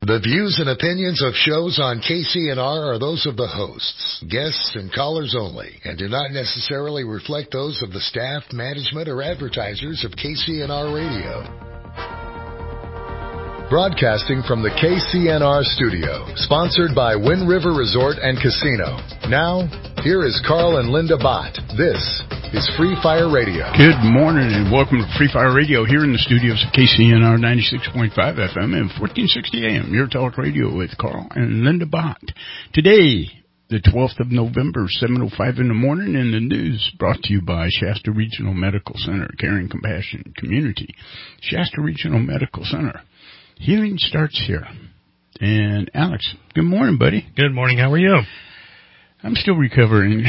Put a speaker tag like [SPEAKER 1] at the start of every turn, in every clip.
[SPEAKER 1] The views and opinions of shows on KCNR are those of the hosts, guests, and callers only, and do not necessarily reflect those of the staff, management, or advertisers of KCNR Radio. Broadcasting from the KCNR studio, sponsored by Wind River Resort and Casino. Now, here is Carl and Linda Bott. This is Free Fire Radio.
[SPEAKER 2] Good morning and welcome to Free Fire Radio here in the studios of KCNR 96.5 FM and 1460 AM. Your talk radio with Carl and Linda Bott. Today, the 12th of November, 7:05 in the morning, and the news brought to you by Shasta Regional Medical Center, Caring Compassion Community. Shasta Regional Medical Center. Healing starts here. And Alex, good morning, buddy.
[SPEAKER 3] Good morning. How are you?
[SPEAKER 2] I'm still recovering.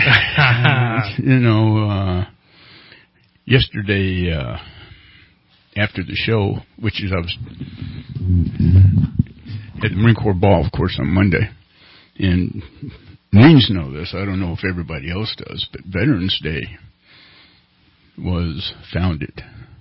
[SPEAKER 2] Yesterday, after the show, which is I was at the Marine Corps Ball, of course, on Monday. And Marines know this. I don't know if everybody else does, but Veterans Day was founded,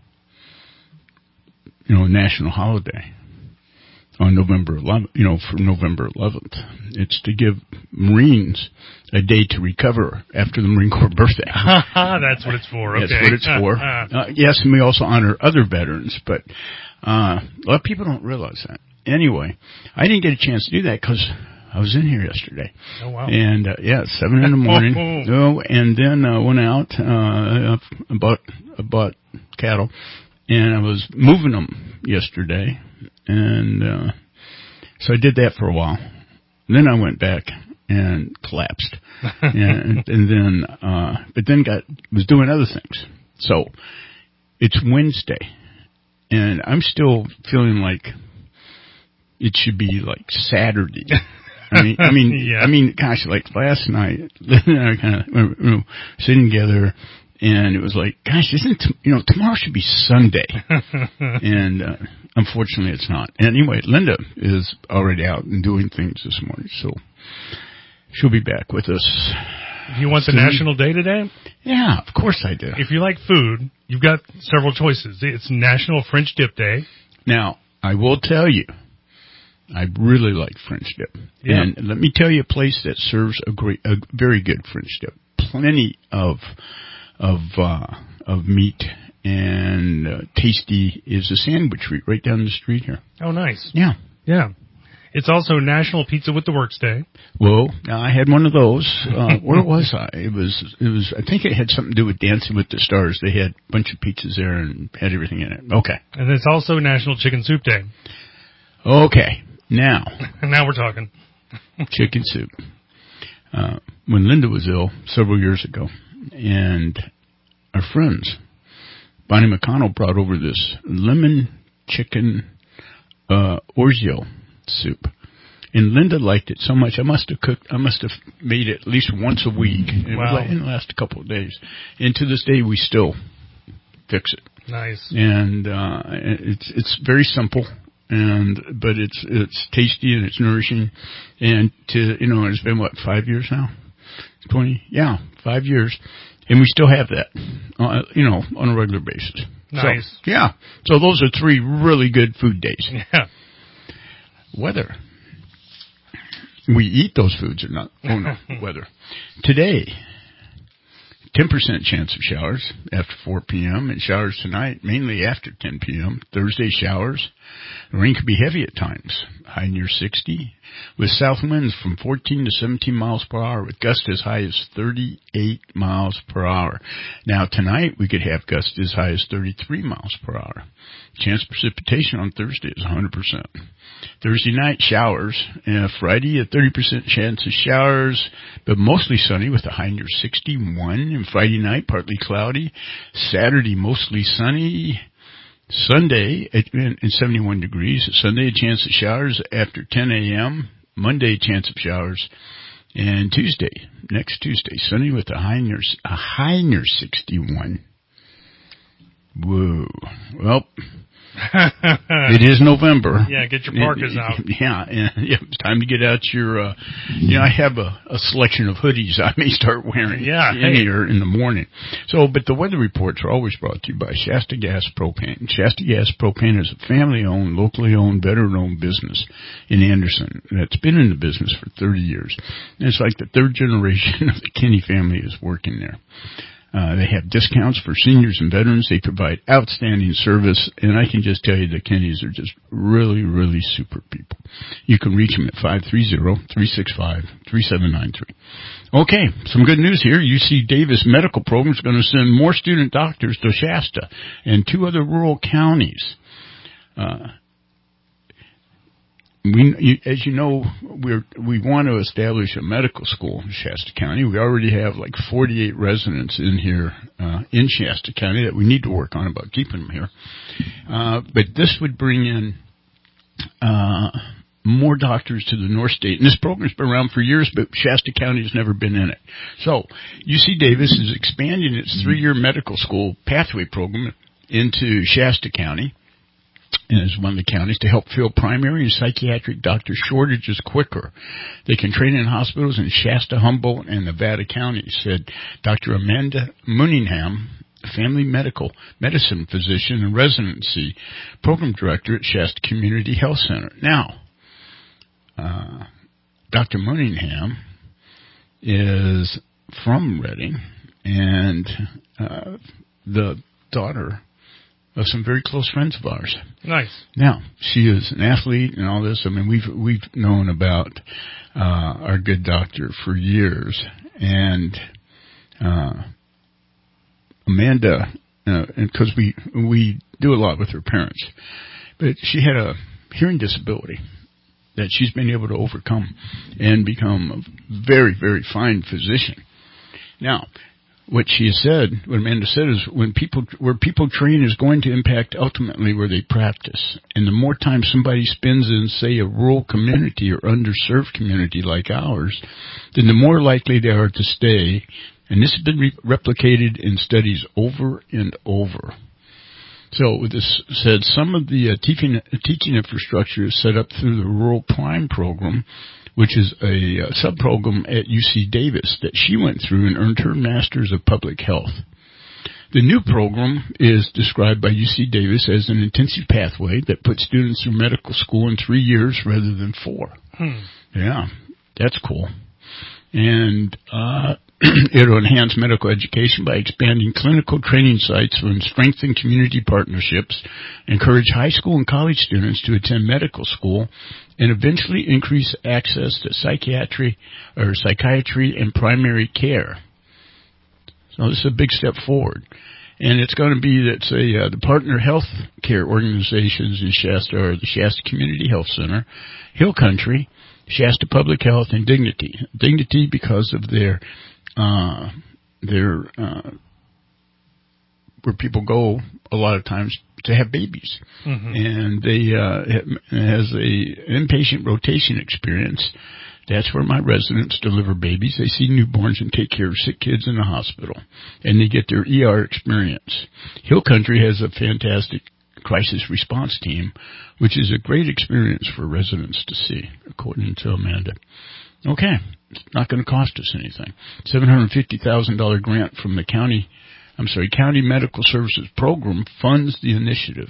[SPEAKER 2] a national holiday on November 11th, for November 11th. It's to give Marines a day to recover after the Marine Corps birthday.
[SPEAKER 3] That's what it's for. Okay.
[SPEAKER 2] That's what it's for. Yes, and we also honor other veterans, but a lot of people don't realize that. Anyway, I didn't get a chance to do that because I was in here yesterday.
[SPEAKER 3] Oh, wow.
[SPEAKER 2] And, 7 in the morning. And then I went out, bought cattle, and I was moving them yesterday. And so I did that for a while. And then I went back and collapsed. and then was doing other things. So it's Wednesday, and I'm still feeling like it should be like Saturday. Gosh, like last night, Linda and I kind of sitting together. And it was like, gosh, tomorrow should be Sunday. And unfortunately, it's not. Anyway, Linda is already out and doing things this morning, so she'll be back with us.
[SPEAKER 3] You want soon. The National Day today?
[SPEAKER 2] Yeah, of course I do.
[SPEAKER 3] If you like food, you've got several choices. It's National French Dip Day.
[SPEAKER 2] Now, I will tell you, I really like French dip. Yeah. And let me tell you a place that serves a very good French dip. Plenty of meat, and tasty is a sandwich right down the street here.
[SPEAKER 3] Oh, nice.
[SPEAKER 2] Yeah.
[SPEAKER 3] Yeah. It's also National Pizza with the Works Day.
[SPEAKER 2] Well, I had one of those. Where was I? It was. I think it had something to do with Dancing with the Stars. They had a bunch of pizzas there and had everything in it. Okay.
[SPEAKER 3] And it's also National Chicken Soup Day.
[SPEAKER 2] Okay. Now
[SPEAKER 3] we're talking.
[SPEAKER 2] Chicken soup. When Linda was ill several years ago, and our friends, Bonnie McConnell, brought over this lemon chicken orzo soup. And Linda liked it so much, I must have made it at least once a week.
[SPEAKER 3] Wow.
[SPEAKER 2] It didn't last a couple of days. And to this day, we still fix it.
[SPEAKER 3] Nice.
[SPEAKER 2] And it's very simple. But it's tasty and it's nourishing. And it's been 5 years now? 20? Yeah, 5 years. And we still have that, on a regular basis.
[SPEAKER 3] Nice.
[SPEAKER 2] So, yeah. So those are 3 really good food days.
[SPEAKER 3] Yeah.
[SPEAKER 2] Weather. We eat those foods or not. Oh, no. Weather. Today, 10% chance of showers after 4 p.m. and showers tonight, mainly after 10 p.m. Thursday, showers. The rain could be heavy at times, high near 60, with south winds from 14 to 17 miles per hour, with gusts as high as 38 miles per hour. Now, tonight, we could have gusts as high as 33 miles per hour. Chance of precipitation on Thursday is 100%. Thursday night, showers. Friday, a 30% chance of showers, but mostly sunny with a high near 61. And Friday night, partly cloudy. Saturday, mostly sunny. Sunday, at 71 degrees. Sunday, a chance of showers after 10 a.m. Monday, chance of showers. And next Tuesday, sunny with a high near 61. Whoa. Well, It is November.
[SPEAKER 3] Yeah, get your parkas out.
[SPEAKER 2] Yeah, it's time to get out your, I have a selection of hoodies I may start wearing here in the morning. So, but the weather reports are always brought to you by Shasta Gas Propane. Shasta Gas Propane is a family-owned, locally owned, veteran-owned business in Anderson that's been in the business for 30 years. And it's like the third generation of the Kinney family is working there. They have discounts for seniors and veterans. They provide outstanding service, and I can just tell you the Kennys are just really, really super people. You can reach them at 530-365-3793. Okay, some good news here. UC Davis Medical Program is going to send more student doctors to Shasta and 2 other rural counties. As you know, we want to establish a medical school in Shasta County. We already have like 48 residents in here in Shasta County that we need to work on about keeping them here. But this would bring in more doctors to the North State. And this program's been around for years, but Shasta County has never been in it. So UC Davis is expanding its 3-year medical school pathway program into Shasta County, and is one of the counties, to help fill primary and psychiatric doctor shortages quicker. They can train in hospitals in Shasta, Humboldt, and Nevada counties, said Dr. Amanda Mooningham, family medicine physician and residency program director at Shasta Community Health Center. Now, Dr. Mooningham is from Redding and the daughter of some very close friends of ours.
[SPEAKER 3] Nice.
[SPEAKER 2] Now, she is an athlete and all this. I mean, we've known about our good doctor for years, and Amanda, and because we do a lot with her parents, but she had a hearing disability that she's been able to overcome and become a very, very fine physician. Now, what Amanda said is where people train is going to impact ultimately where they practice. And the more time somebody spends in, say, a rural community or underserved community like ours, then the more likely they are to stay. And this has been replicated in studies over and over. So with this said, some of the teaching infrastructure is set up through the Rural Prime program, which is a sub-program at UC Davis that she went through and earned her Master's of Public Health. The new program is described by UC Davis as an intensive pathway that puts students through medical school in 3 years rather than 4. Yeah, that's cool. And it'll enhance medical education by expanding clinical training sites and strengthen community partnerships, encourage high school and college students to attend medical school, and eventually increase access to psychiatry and primary care. So this is a big step forward. And it's going to be the partner health care organizations in Shasta are the Shasta Community Health Center, Hill Country, Shasta Public Health, and Dignity. Dignity because of their where people go a lot of times to have babies. And they has a inpatient rotation experience. That's where my residents deliver babies. They see newborns and take care of sick kids in the hospital, and they get their ER experience. Hill Country has a fantastic crisis response team, which is a great experience for residents to see, according to Amanda. Okay, it's not going to cost us anything. $750,000 grant from the County Medical Services Program funds the initiative.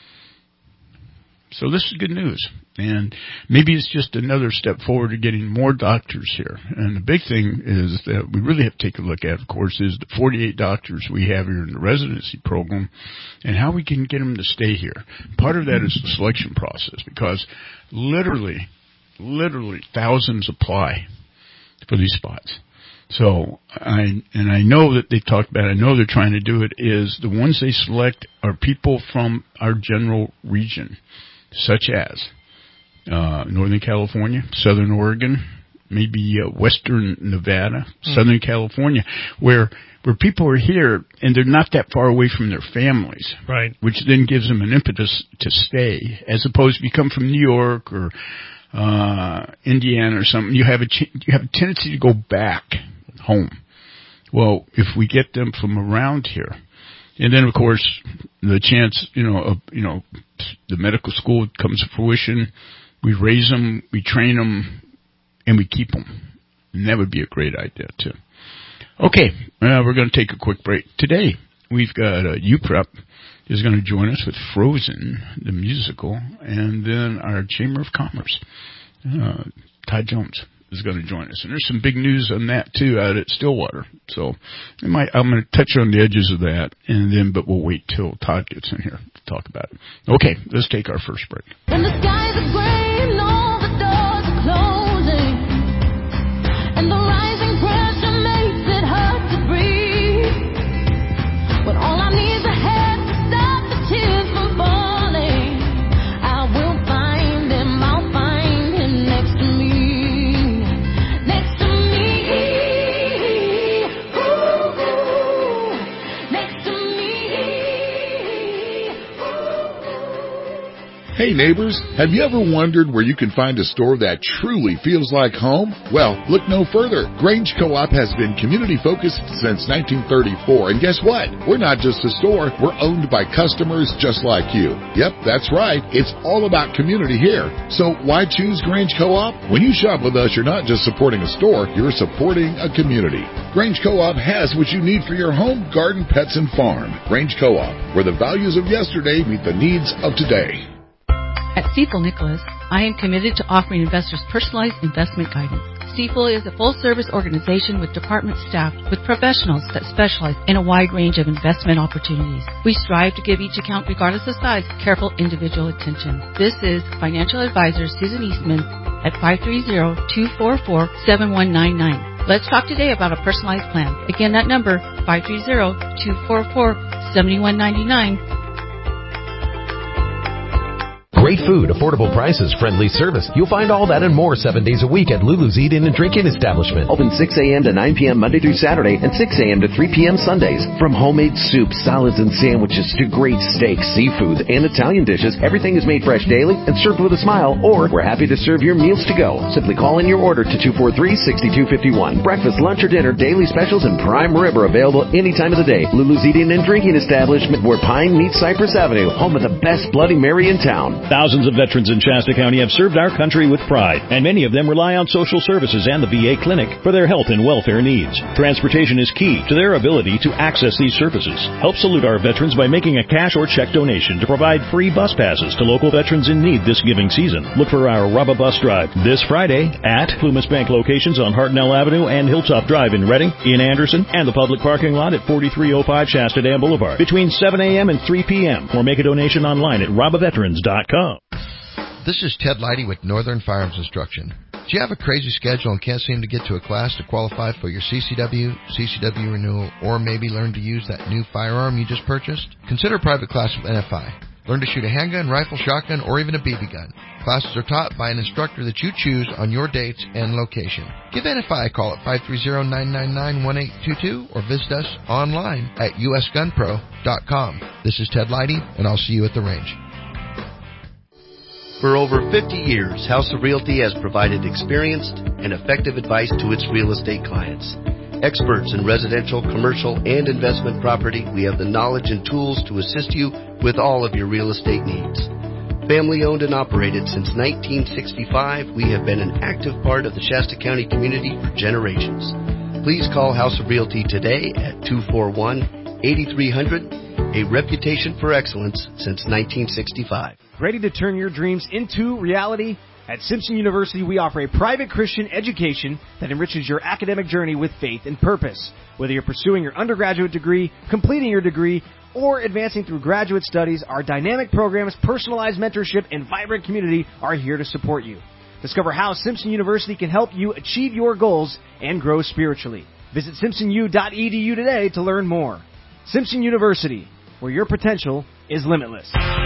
[SPEAKER 2] So this is good news. And maybe it's just another step forward to getting more doctors here. And the big thing is that we really have to take a look at, of course, is the 48 doctors we have here in the residency program and how we can get them to stay here. Part of that is the selection process, because literally thousands apply for these spots. So I know that they've talked about it. I know they're trying to do it. Is the ones they select are people from our general region, such as Northern California, Southern Oregon, maybe Western Nevada, Southern California, where people are here and they're not that far away from their families,
[SPEAKER 3] right? Which
[SPEAKER 2] then gives them an impetus to stay, as opposed to you come from New York or Indiana or something. You have a tendency to go back home. Well, if we get them from around here, And then, of course, the chance, the medical school comes to fruition. We raise them, we train them, and we keep them. And that would be a great idea, too. Okay, we're going to take a quick break. Today, we've got UPrep is going to join us with Frozen, the musical, and then our Chamber of Commerce, Todd Jones, is going to join us. And there's some big news on that, too, out at Stillwater. So I'm going to touch on the edges of that, but we'll wait till Todd gets in here to talk about it. Okay, let's take our first break.
[SPEAKER 4] When the skies are gray and all the doors are closing, and the rising pressure makes it hard to breathe, but all I need is a hand to stop the tears from falling. I will find him, I'll find him next to me. Next to me. Ooh, next to me. Ooh.
[SPEAKER 5] Hey neighbors, have you ever wondered where you can find a store that truly feels like home? Well, look no further. Grange Co-op has been community focused since 1934, and guess what? We're not just a store, we're owned by customers just like you. Yep, that's right. It's all about community here. So why choose Grange Co-op? When you shop with us, you're not just supporting a store, you're supporting a community. Grange Co-op has what you need for your home, garden, pets, and farm. Grange Co-op, where the values of yesterday meet the needs of today.
[SPEAKER 6] At Stifel Nicholas, I am committed to offering investors personalized investment guidance. Stifel is a full-service organization with department staff with professionals that specialize in a wide range of investment opportunities. We strive to give each account, regardless of size, careful individual attention. This is financial advisor Susan Eastman at 530-244-7199. Let's talk today about a personalized plan. Again, that number, 530-244-7199.
[SPEAKER 7] Great food, affordable prices, friendly service. You'll find all that and more 7 days a week at Lulu's Eat-In and Drink-In establishment. Open 6 a.m. to 9 p.m. Monday through Saturday and 6 a.m. to 3 p.m. Sundays. From homemade soups, salads, and sandwiches to great steaks, seafood, and Italian dishes, everything is made fresh daily and served with a smile, or we're happy to serve your meals to go. Simply call in your order to 243-6251. Breakfast, lunch, or dinner, daily specials, and prime rib are available any time of the day. Lulu's Eat-In and Drinking establishment where Pine meets Cypress Avenue, home of the best Bloody Mary in town.
[SPEAKER 8] Thousands of veterans in Shasta County have served our country with pride, and many of them rely on social services and the VA clinic for their health and welfare needs. Transportation is key to their ability to access these services. Help salute our veterans by making a cash or check donation to provide free bus passes to local veterans in need this giving season. Look for our Rubba Bus Drive this Friday at Plumas Bank locations on Hartnell Avenue and Hilltop Drive in Reading, in Anderson, and the public parking lot at 4305 Shasta Dam Boulevard between 7 a.m. and 3 p.m. or make a donation online at robbaveterans.com.
[SPEAKER 9] This is Ted Leidy with Northern Firearms Instruction. Do you have a crazy schedule and can't seem to get to a class to qualify for your CCW renewal, or maybe learn to use that new firearm you just purchased? Consider a private class with NFI. Learn to shoot a handgun, rifle, shotgun, or even a BB gun. Classes are taught by an instructor that you choose on your dates and location. Give NFI a call at 530-999-1822 or visit us online at usgunpro.com. This is Ted Leidy, and I'll see you at the range.
[SPEAKER 10] For over 50 years, House of Realty has provided experienced and effective advice to its real estate clients. Experts in residential, commercial, and investment property, we have the knowledge and tools to assist you with all of your real estate needs. Family owned and operated since 1965, we have been an active part of the Shasta County community for generations. Please call House of Realty today at 241-8300, a reputation for excellence since 1965.
[SPEAKER 11] Ready to turn your dreams into reality? At Simpson University, we offer a private Christian education that enriches your academic journey with faith and purpose. Whether you're pursuing your undergraduate degree, completing your degree, or advancing through graduate studies, our dynamic programs, personalized mentorship, and vibrant community are here to support you. Discover how Simpson University can help you achieve your goals and grow spiritually. Visit simpsonu.edu today to learn more. Simpson University, where your potential is limitless.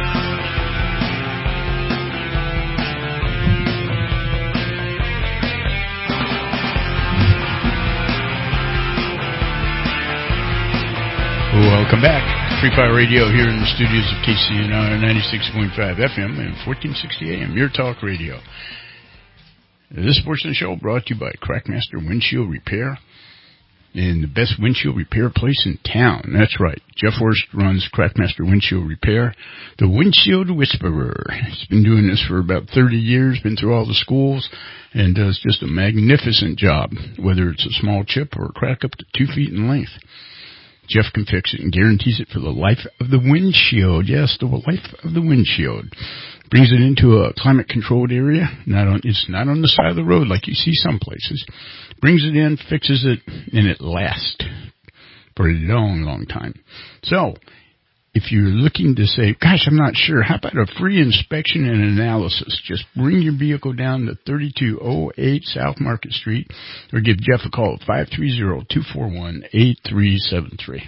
[SPEAKER 2] Welcome back. Free Fire Radio here in the studios of KCNR 96.5 FM and 1460 AM, your talk radio. This portion of the show brought to you by Crackmaster Windshield Repair. and the best windshield repair place in town. That's right. Jeff Worst runs Craftmaster Windshield Repair, the Windshield Whisperer. He's been doing this for about 30 years, been through all the schools, and does just a magnificent job, whether it's a small chip or a crack up to 2 feet in length. Jeff can fix it and guarantees it for the life of the windshield. Yes, the life of the windshield. Brings it into a climate-controlled area. It's not on the side of the road like you see some places. Brings it in, fixes it, and it lasts for a long, long time. So, if you're looking to say, gosh, I'm not sure, how about a free inspection and analysis? Just bring your vehicle down to 3208 South Market Street or give Jeff a call at 530-241-8373.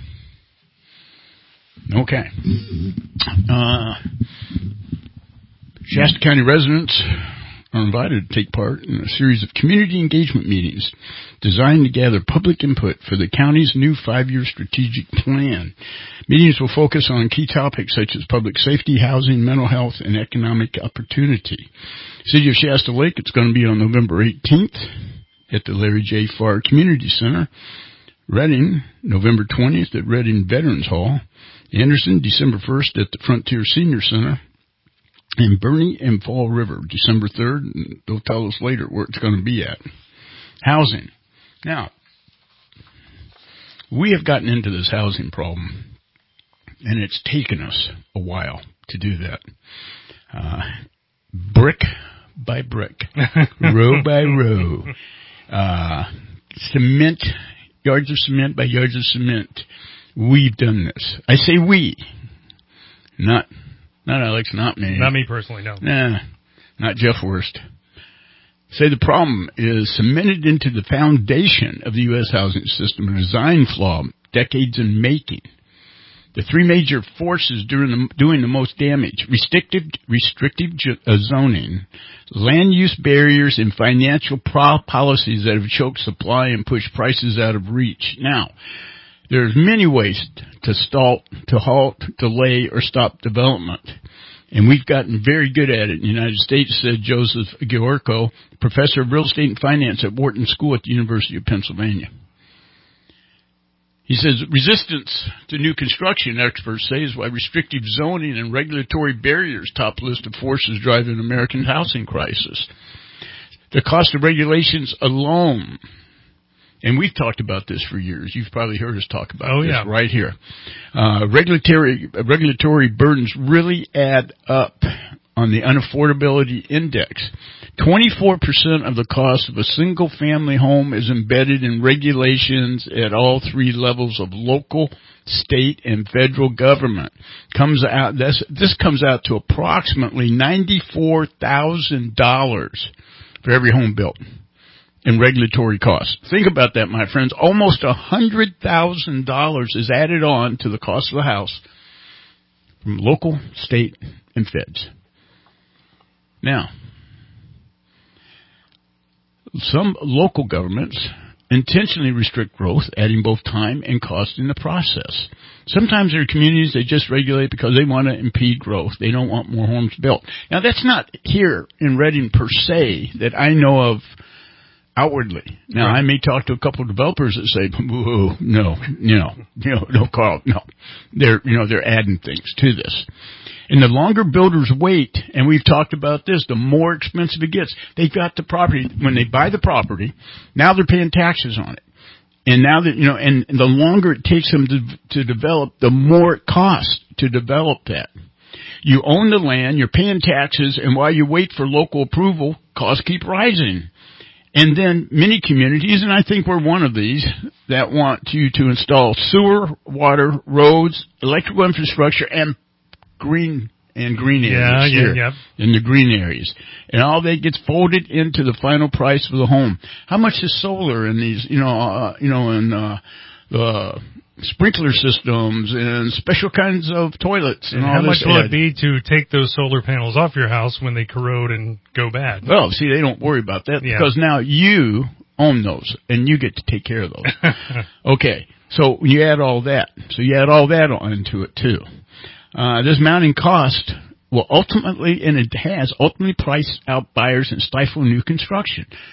[SPEAKER 2] Okay. Shasta County residents are invited to take part in a series of community engagement meetings designed to gather public input for the county's new 5-year strategic plan. Meetings will focus on key topics such as public safety, housing, mental health, and economic opportunity. City of Shasta Lake, it's going to be on November 18th at the Larry J. Farr Community Center. Reading, November 20th at Reading Veterans Hall. Anderson, December 1st at the Frontier Senior Center. And Bernie and Fall River, December 3rd, and they'll tell us later where it's going to be at. Housing. Now, we have gotten into this housing problem, and it's taken us a while to do that. Brick by brick, row by row, cement, yards of cement by yards of cement. We've done this. I say we, not Alex, not me.
[SPEAKER 3] Not me personally, no.
[SPEAKER 2] Nah, not Jeff Worst. Say the problem is cemented into the foundation of the U.S. housing system, a design flaw, decades in making. The three major forces doing the most damage: restrictive zoning, land use barriers, and financial policies that have choked supply and pushed prices out of reach. Now, there's many ways to halt, delay, or stop development. And we've gotten very good at it in the United States, said Joseph Giorco, professor of real estate and finance at Wharton School at the University of Pennsylvania. He says resistance to new construction, experts say, is why restrictive zoning and regulatory barriers top list of forces driving American housing crisis. The cost of regulations alone, and we've talked about this for years. You've probably heard us talk about this right here. Regulatory burdens really add up on the unaffordability index. 24% of the cost of a single-family home is embedded in regulations at all three levels of local, state, and federal government. This comes out to approximately $94,000 for every home built in regulatory costs. Think about that, my friends. Almost $100,000 is added on to the cost of the house from local, state, and feds. Now, some local governments intentionally restrict growth, adding both time and cost in the process. Sometimes there are communities that just regulate because they want to impede growth. They don't want more homes built. Now, that's not here in Reading per se that I know of outwardly. Now, I may talk to a couple of developers that say, no, Carl, no. They're adding things to this. And the longer builders wait, and we've talked about this, the more expensive it gets. They've got the property. When they buy the property, now they're paying taxes on it. And now that, and the longer it takes them to develop, the more it costs to develop that. You own the land, you're paying taxes, and while you wait for local approval, costs keep rising. And then many communities, and I think we're one of these, that want you to install sewer, water, roads, electrical infrastructure, and green areas in the green areas. And all that gets folded into the final price of the home. How much is solar in these, the sprinkler systems and special kinds of toilets and all
[SPEAKER 3] how
[SPEAKER 2] this?
[SPEAKER 3] How much will it be to take those solar panels off your house when they corrode and go bad?
[SPEAKER 2] Well, see, they don't worry about that because now you own those and you get to take care of those. Okay, so you add all that. So you add all that onto it too. This mounting cost will ultimately, and it has ultimately priced out buyers and stifle new construction.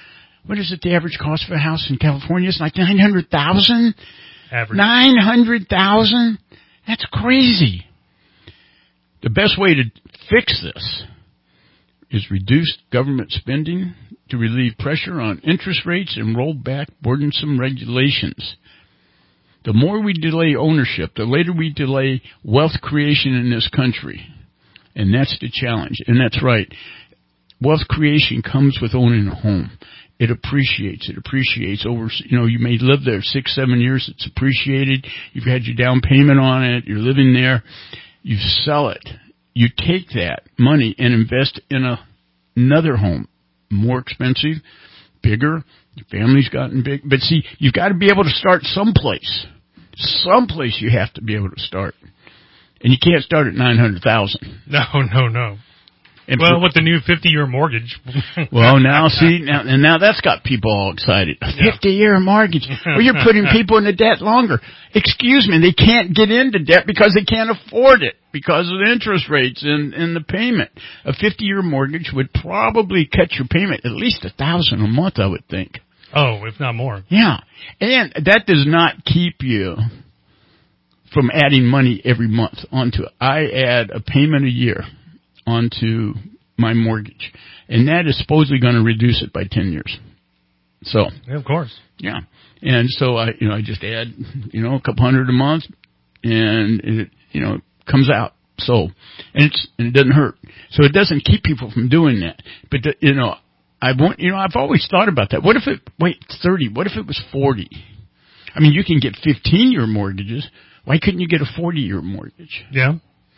[SPEAKER 2] what is it, the average cost for a house in California? It's like $900,000?
[SPEAKER 3] Average.
[SPEAKER 2] $900,000? That's crazy. The best way to fix this is reduce government spending to relieve pressure on interest rates and roll back burdensome regulations. The more we delay ownership, the later we delay wealth creation in this country. And that's the challenge. And that's right. Wealth creation comes with owning a home. It appreciates. It appreciates over, you may live there 6-7 years. It's appreciated. You've had your down payment on it. You're living there. You sell it. You take that money and invest in another home. More expensive, bigger. Your family's gotten big. But see, you've got to be able to start someplace. Someplace you have to be able to start. And you can't start at $900,000.
[SPEAKER 3] No. And with the new 50-year mortgage.
[SPEAKER 2] Well, now that's got people all excited. A 50-year mortgage. Well, you're putting people into debt longer. Excuse me, they can't get into debt because they can't afford it because of the interest rates and the payment. A 50-year mortgage would probably cut your payment at least $1,000 a month, I would think.
[SPEAKER 3] Oh, if not more.
[SPEAKER 2] Yeah. And that does not keep you from adding money every month onto it. I add a payment a year onto my mortgage, and that is supposedly going to reduce it by 10 years. So,
[SPEAKER 3] yeah, of course,
[SPEAKER 2] yeah, and so I just add, a couple hundred a month, and it, comes out. So, and it doesn't hurt. So it doesn't keep people from doing that. But I've always thought about that. What if 30? What if it was 40? I mean, you can get 15-year mortgages. Why couldn't you get a 40-year mortgage?
[SPEAKER 3] Yeah.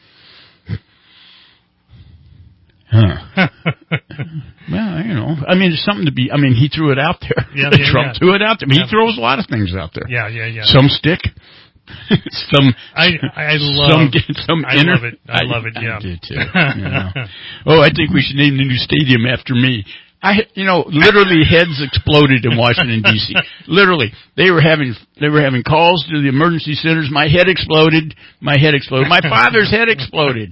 [SPEAKER 2] Huh. Well, it's something to be. He threw it out there.
[SPEAKER 3] Yeah,
[SPEAKER 2] Trump threw it out there. He throws a lot of things out there.
[SPEAKER 3] Yeah.
[SPEAKER 2] Some stick.
[SPEAKER 3] I love it. Yeah.
[SPEAKER 2] I do too. Oh, I think we should name the new stadium after me. Literally heads exploded in Washington D.C. Literally, they were having calls to the emergency centers. My head exploded. My father's head exploded.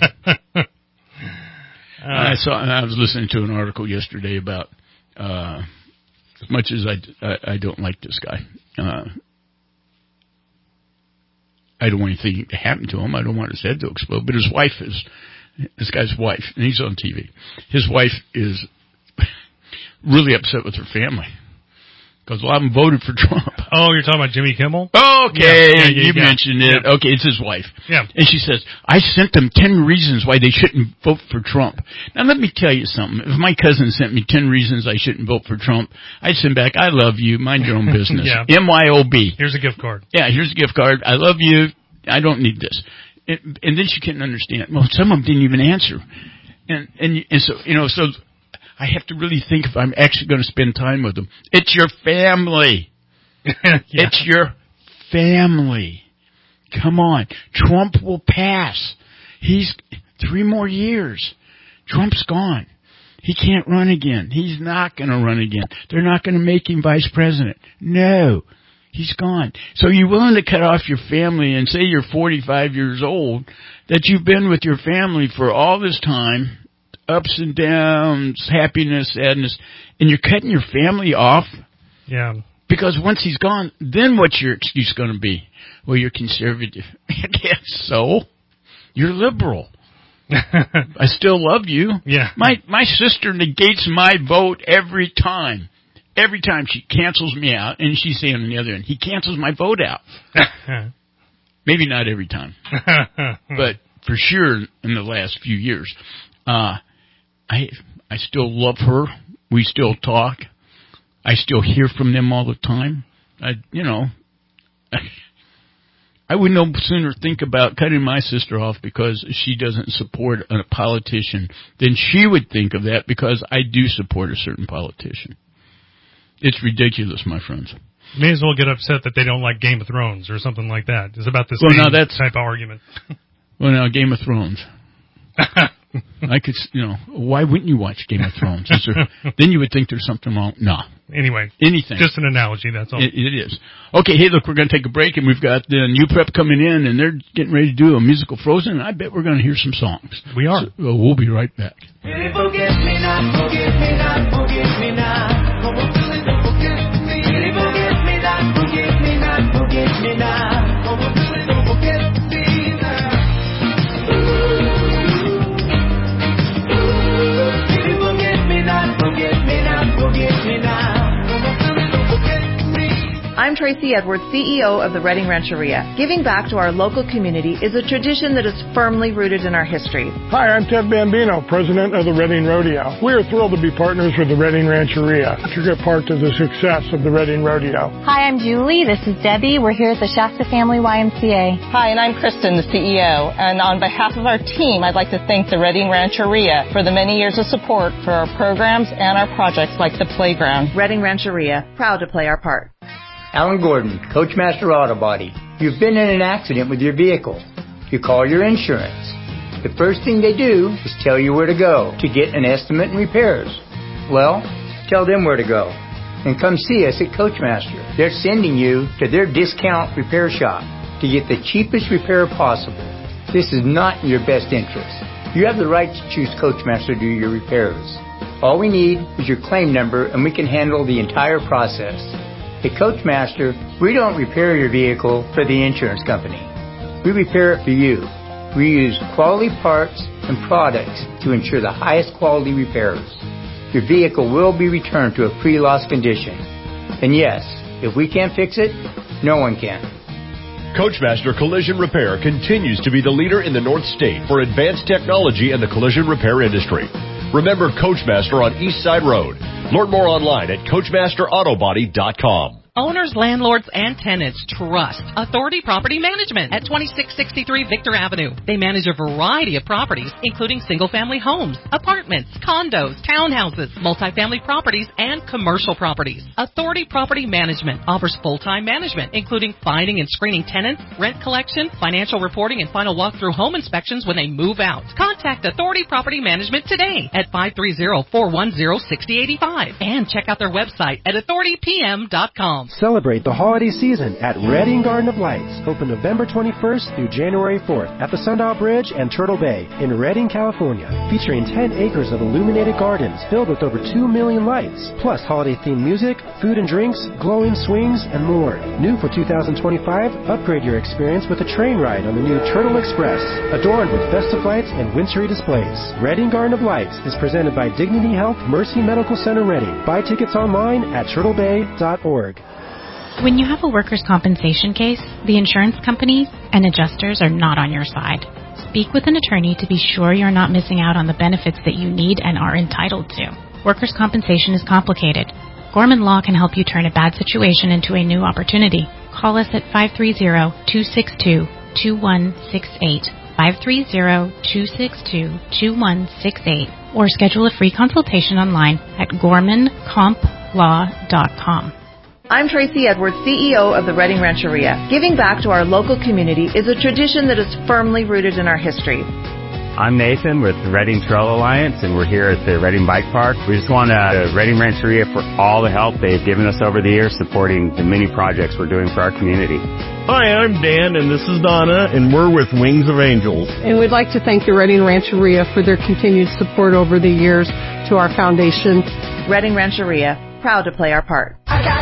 [SPEAKER 2] I was listening to an article yesterday about, as much as I don't like this guy, I don't want anything to happen to him. I don't want his head to explode. But his wife this guy's wife, and he's on TV. His wife is really upset with her family because a lot of them voted for Trump.
[SPEAKER 3] Oh, you're talking about Jimmy Kimmel?
[SPEAKER 2] Okay, you mentioned it. Yeah. Okay, it's his wife.
[SPEAKER 3] Yeah.
[SPEAKER 2] And she says, I sent them 10 reasons why they shouldn't vote for Trump. Now, let me tell you something. If my cousin sent me 10 reasons I shouldn't vote for Trump, I'd send back, I love you, mind your own business.
[SPEAKER 3] Yeah.
[SPEAKER 2] MYOB.
[SPEAKER 3] Here's a gift card.
[SPEAKER 2] Yeah, here's a gift card. I love you. I don't need this. And then she couldn't understand. Well, some of them didn't even answer. And so, so I have to really think if I'm actually going to spend time with them. It's your family.
[SPEAKER 3] Yeah.
[SPEAKER 2] It's your family. Come on. Trump will pass. He's 3 more years. Trump's gone. He can't run again. He's not going to run again. They're not going to make him vice president. No. He's gone. So you're willing to cut off your family and say you're 45 years old, that you've been with your family for all this time, ups and downs, happiness, sadness, and you're cutting your family off?
[SPEAKER 3] Yeah.
[SPEAKER 2] Because once he's gone, then what's your excuse going to be? Well, you're conservative. Yes, so? You're liberal. I still love you.
[SPEAKER 3] Yeah.
[SPEAKER 2] My sister negates my vote every time. Every time she cancels me out, and she's saying on the other end, he cancels my vote out. Maybe not every time. But for sure in the last few years. I still love her. We still talk. I still hear from them all the time. I would no sooner think about cutting my sister off because she doesn't support a politician than she would think of that because I do support a certain politician. It's ridiculous, my friends.
[SPEAKER 3] May as well get upset that they don't like Game of Thrones or something like that. It's about the same type of argument.
[SPEAKER 2] Well, now, Game of Thrones. I could, why wouldn't you watch Game of Thrones? Then you would think there's something wrong. No.
[SPEAKER 3] Anyway.
[SPEAKER 2] Anything.
[SPEAKER 3] Just an analogy, that's all.
[SPEAKER 2] It is. Okay, hey, look, we're going to take a break, and we've got the new prep coming in, and they're getting ready to do a musical Frozen, and I bet we're going to hear some songs.
[SPEAKER 3] We are.
[SPEAKER 2] So, we'll be right back.
[SPEAKER 4] Forget me not, forget me not, forget me not.
[SPEAKER 12] I'm Tracy Edwards, CEO of the Redding Rancheria. Giving back to our local community is a tradition that is firmly rooted in our history.
[SPEAKER 13] Hi, I'm Ted Bambino, President of the Redding Rodeo. We are thrilled to be partners with the Redding Rancheria. It's a good part to the success of the Redding Rodeo.
[SPEAKER 14] Hi, I'm Julie. This is Debbie. We're here at the Shasta Family YMCA.
[SPEAKER 15] Hi, and I'm Kristen, the CEO. And on behalf of our team, I'd like to thank the Redding Rancheria for the many years of support for our programs and our projects like the playground.
[SPEAKER 12] Redding Rancheria, proud to play our part.
[SPEAKER 16] Alan Gordon, Coachmaster Auto Body. You've been in an accident with your vehicle. You call your insurance. The first thing they do is tell you where to go to get an estimate and repairs. Well, tell them where to go. And come see us at Coachmaster. They're sending you to their discount repair shop to get the cheapest repair possible. This is not in your best interest. You have the right to choose Coachmaster to do your repairs. All we need is your claim number and we can handle the entire process. At Coachmaster, we don't repair your vehicle for the insurance company. We repair it for you. We use quality parts and products to ensure the highest quality repairs. Your vehicle will be returned to a pre-loss condition. And yes, if we can't fix it, no one can.
[SPEAKER 17] Coachmaster Collision Repair continues to be the leader in the North State for advanced technology in the collision repair industry. Remember Coachmaster on East Side Road. Learn more online at CoachmasterAutoBody.com.
[SPEAKER 18] Owners, landlords, and tenants trust Authority Property Management at 2663 Victor Avenue. They manage a variety of properties, including single-family homes, apartments, condos, townhouses, multifamily properties, and commercial properties. Authority Property Management offers full-time management, including finding and screening tenants, rent collection, financial reporting, and final walkthrough home inspections when they move out. Contact Authority Property Management today at 530-410-6085 and check out their website at authoritypm.com.
[SPEAKER 19] Celebrate the holiday season at Redding Garden of Lights, open November 21st through January 4th at the Sundial Bridge and Turtle Bay in Redding, California, featuring 10 acres of illuminated gardens filled with over 2 million lights, plus holiday-themed music, food and drinks, glowing swings, and more. New for 2025, upgrade your experience with a train ride on the new Turtle Express, adorned with festive lights and wintry displays. Redding Garden of Lights is presented by Dignity Health Mercy Medical Center Redding. Buy tickets online at turtlebay.org.
[SPEAKER 20] When you have a workers' compensation case, the insurance companies and adjusters are not on your side. Speak with an attorney to be sure you're not missing out on the benefits that you need and are entitled to. Workers' compensation is complicated. Gorman Law can help you turn a bad situation into a new opportunity. Call us at 530-262-2168, 530-262-2168, or schedule a free consultation online at gormancomplaw.com.
[SPEAKER 12] I'm Tracy Edwards, CEO of the Redding Rancheria. Giving back to our local community is a tradition that is firmly rooted in our history.
[SPEAKER 21] I'm Nathan with the Redding Trail Alliance, and we're here at the Redding Bike Park. We just want the Redding Rancheria for all the help they've given us over the years supporting the many projects we're doing for our community.
[SPEAKER 22] Hi, I'm Dan, and this is Donna, and we're with Wings of Angels.
[SPEAKER 23] And we'd like to thank the Redding Rancheria for their continued support over the years to our foundation.
[SPEAKER 12] Redding Rancheria, proud to play our part.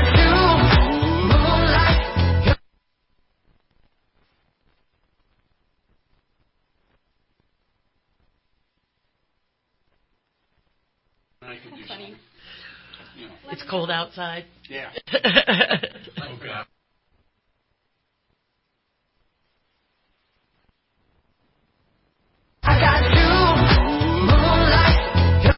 [SPEAKER 24] It's cold outside.
[SPEAKER 2] Yeah.
[SPEAKER 24] Oh, God.
[SPEAKER 4] I got you, moonlight.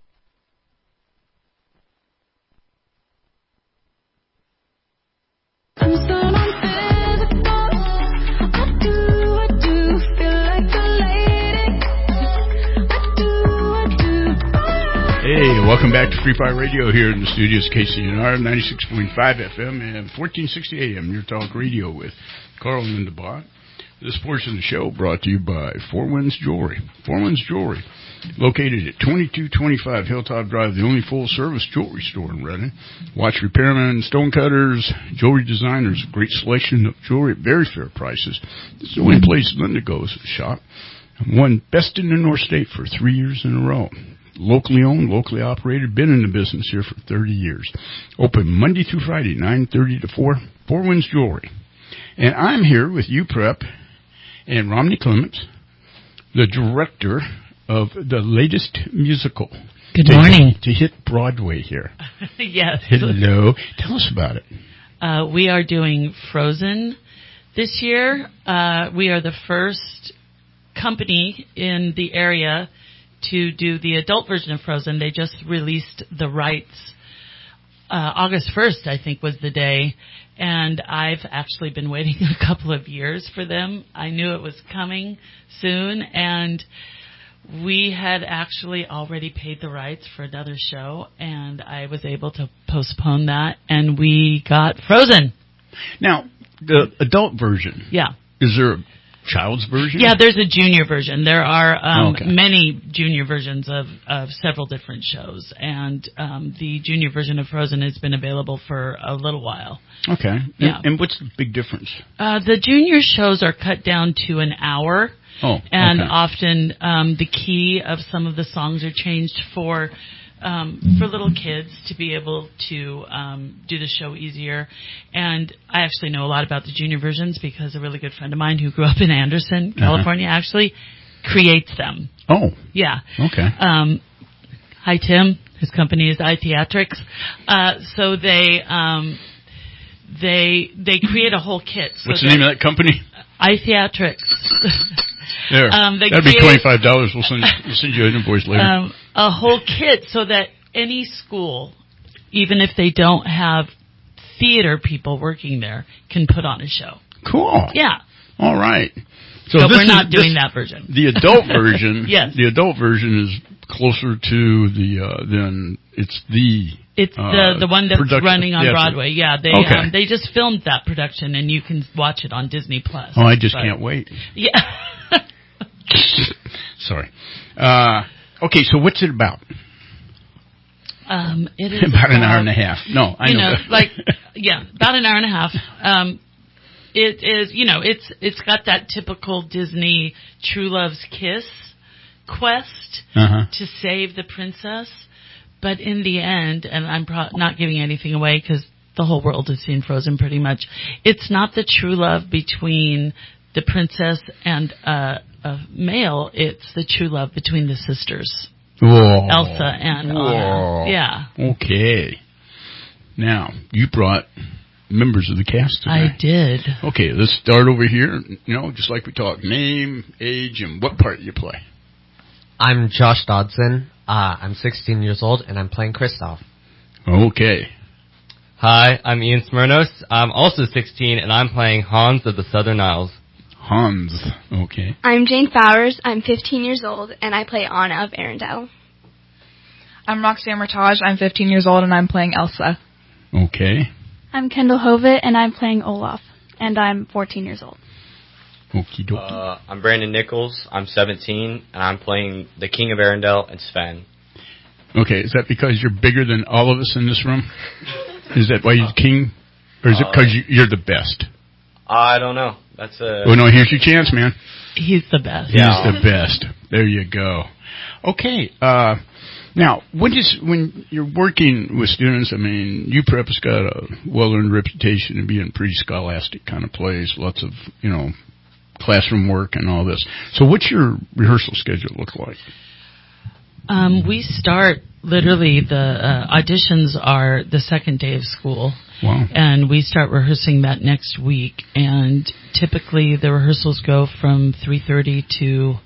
[SPEAKER 4] I'm so unphysical. I do feel like a lady. I do.
[SPEAKER 2] Hey, welcome back to Free Fire Radio here in the studios, KCNR 96.5 FM and 1460 AM, your talk radio with Carl Lindebach. This portion of the show brought to you by Four Winds Jewelry. Four Winds Jewelry, located at 2225 Hilltop Drive, the only full-service jewelry store in Redding. Watch repairmen, stonecutters, jewelry designers, a great selection of jewelry at very fair prices. This is the only place Linda goes to shop. Won Best in the North State for 3 years in a row. Locally owned, locally operated, been in the business here for 30 years. Open Monday through Friday, 9:30 to 4, Four Winds Jewelry. And I'm here with UPrep and Romney Clements, the director of the latest musical.
[SPEAKER 24] Good morning.
[SPEAKER 2] To hit Broadway here.
[SPEAKER 24] Yes.
[SPEAKER 2] Hello. Tell us about it.
[SPEAKER 24] We are doing Frozen this year. We are the first company in the area to do the adult version of Frozen. They just released the rights. August 1st, I think, was the day. And I've actually been waiting a couple of years for them. I knew it was coming soon. And we had actually already paid the rights for another show. And I was able to postpone that. And we got Frozen.
[SPEAKER 2] Now, the adult version.
[SPEAKER 24] Yeah.
[SPEAKER 2] Is there a child's version?
[SPEAKER 24] Yeah, there's a junior version. There are many junior versions of several different shows, and the junior version of Frozen has been available for a little while.
[SPEAKER 2] Okay.
[SPEAKER 24] Yeah.
[SPEAKER 2] And what's the big difference?
[SPEAKER 24] The junior shows are cut down to an hour.
[SPEAKER 2] Oh,
[SPEAKER 24] and
[SPEAKER 2] okay.
[SPEAKER 24] often the key of some of the songs are changed for little kids to be able to do the show easier. And I actually know a lot about the junior versions because a really good friend of mine who grew up in Anderson, California, actually creates them.
[SPEAKER 2] Oh.
[SPEAKER 24] Yeah.
[SPEAKER 2] Okay.
[SPEAKER 24] Hi, Tim. His company is iTheatrics. So they create a whole kit. So
[SPEAKER 2] what's the name of that company?
[SPEAKER 24] iTheatrics.
[SPEAKER 2] There. That'd be $25. We'll send you an invoice later.
[SPEAKER 24] A whole kit so that any school, even if they don't have theater people working there, can put on a show.
[SPEAKER 2] Cool.
[SPEAKER 24] Yeah.
[SPEAKER 2] All right.
[SPEAKER 24] So we're not doing that version.
[SPEAKER 2] The adult version.
[SPEAKER 24] Yes.
[SPEAKER 2] The adult version is closer to it's the one that's production. Running on Broadway.
[SPEAKER 24] Yeah, they just filmed that production and you can watch it on Disney Plus.
[SPEAKER 2] Oh, I just can't wait.
[SPEAKER 24] Yeah.
[SPEAKER 2] Sorry. Okay, so what's it about?
[SPEAKER 24] It is
[SPEAKER 2] about an hour and a half. No, I know.
[SPEAKER 24] About an hour and a half. It is, it's got that typical Disney True Love's Kiss quest to save the princess. But in the end, and I'm not giving anything away because the whole world has seen Frozen pretty much, it's not the true love between the princess and a male. It's the true love between the sisters.
[SPEAKER 2] Whoa.
[SPEAKER 24] Elsa and Anna. Yeah.
[SPEAKER 2] Okay. Now, you brought members of the cast today.
[SPEAKER 24] I did.
[SPEAKER 2] Okay, let's start over here. Just like we talked, name, age, and what part you play.
[SPEAKER 1] I'm Josh Dodson. I'm 16 years old, and I'm playing Kristoff.
[SPEAKER 2] Okay.
[SPEAKER 5] Hi, I'm Ian Smirnos. I'm also 16, and I'm playing Hans of the Southern Isles.
[SPEAKER 2] Hans. Okay.
[SPEAKER 6] I'm Jane Fowers. I'm 15 years old, and I play Anna of Arendelle.
[SPEAKER 7] I'm Roxanne Mertage. I'm 15 years old, and I'm playing Elsa.
[SPEAKER 2] Okay.
[SPEAKER 25] I'm Kendall Hovitt, and I'm playing Olaf, and I'm 14 years old.
[SPEAKER 2] Okie dokie.
[SPEAKER 5] I'm Brandon Nichols. I'm 17, and I'm playing the King of Arendelle and Sven.
[SPEAKER 2] Okay, is that because you're bigger than all of us in this room? Is that why you're king? Or is it because you're the best?
[SPEAKER 5] I don't know. That's
[SPEAKER 2] Oh, no, here's your chance, man.
[SPEAKER 24] He's the best.
[SPEAKER 2] Yeah. He's the best. There you go. Okay, now, when you're working with students, UPrep has got a well-earned reputation of being pretty scholastic kind of place, lots of, classroom work and all this. So what's your rehearsal schedule look like?
[SPEAKER 24] We start, literally, the auditions are the second day of school.
[SPEAKER 2] Wow.
[SPEAKER 24] And we start rehearsing that next week. And typically the rehearsals go from 3:30 to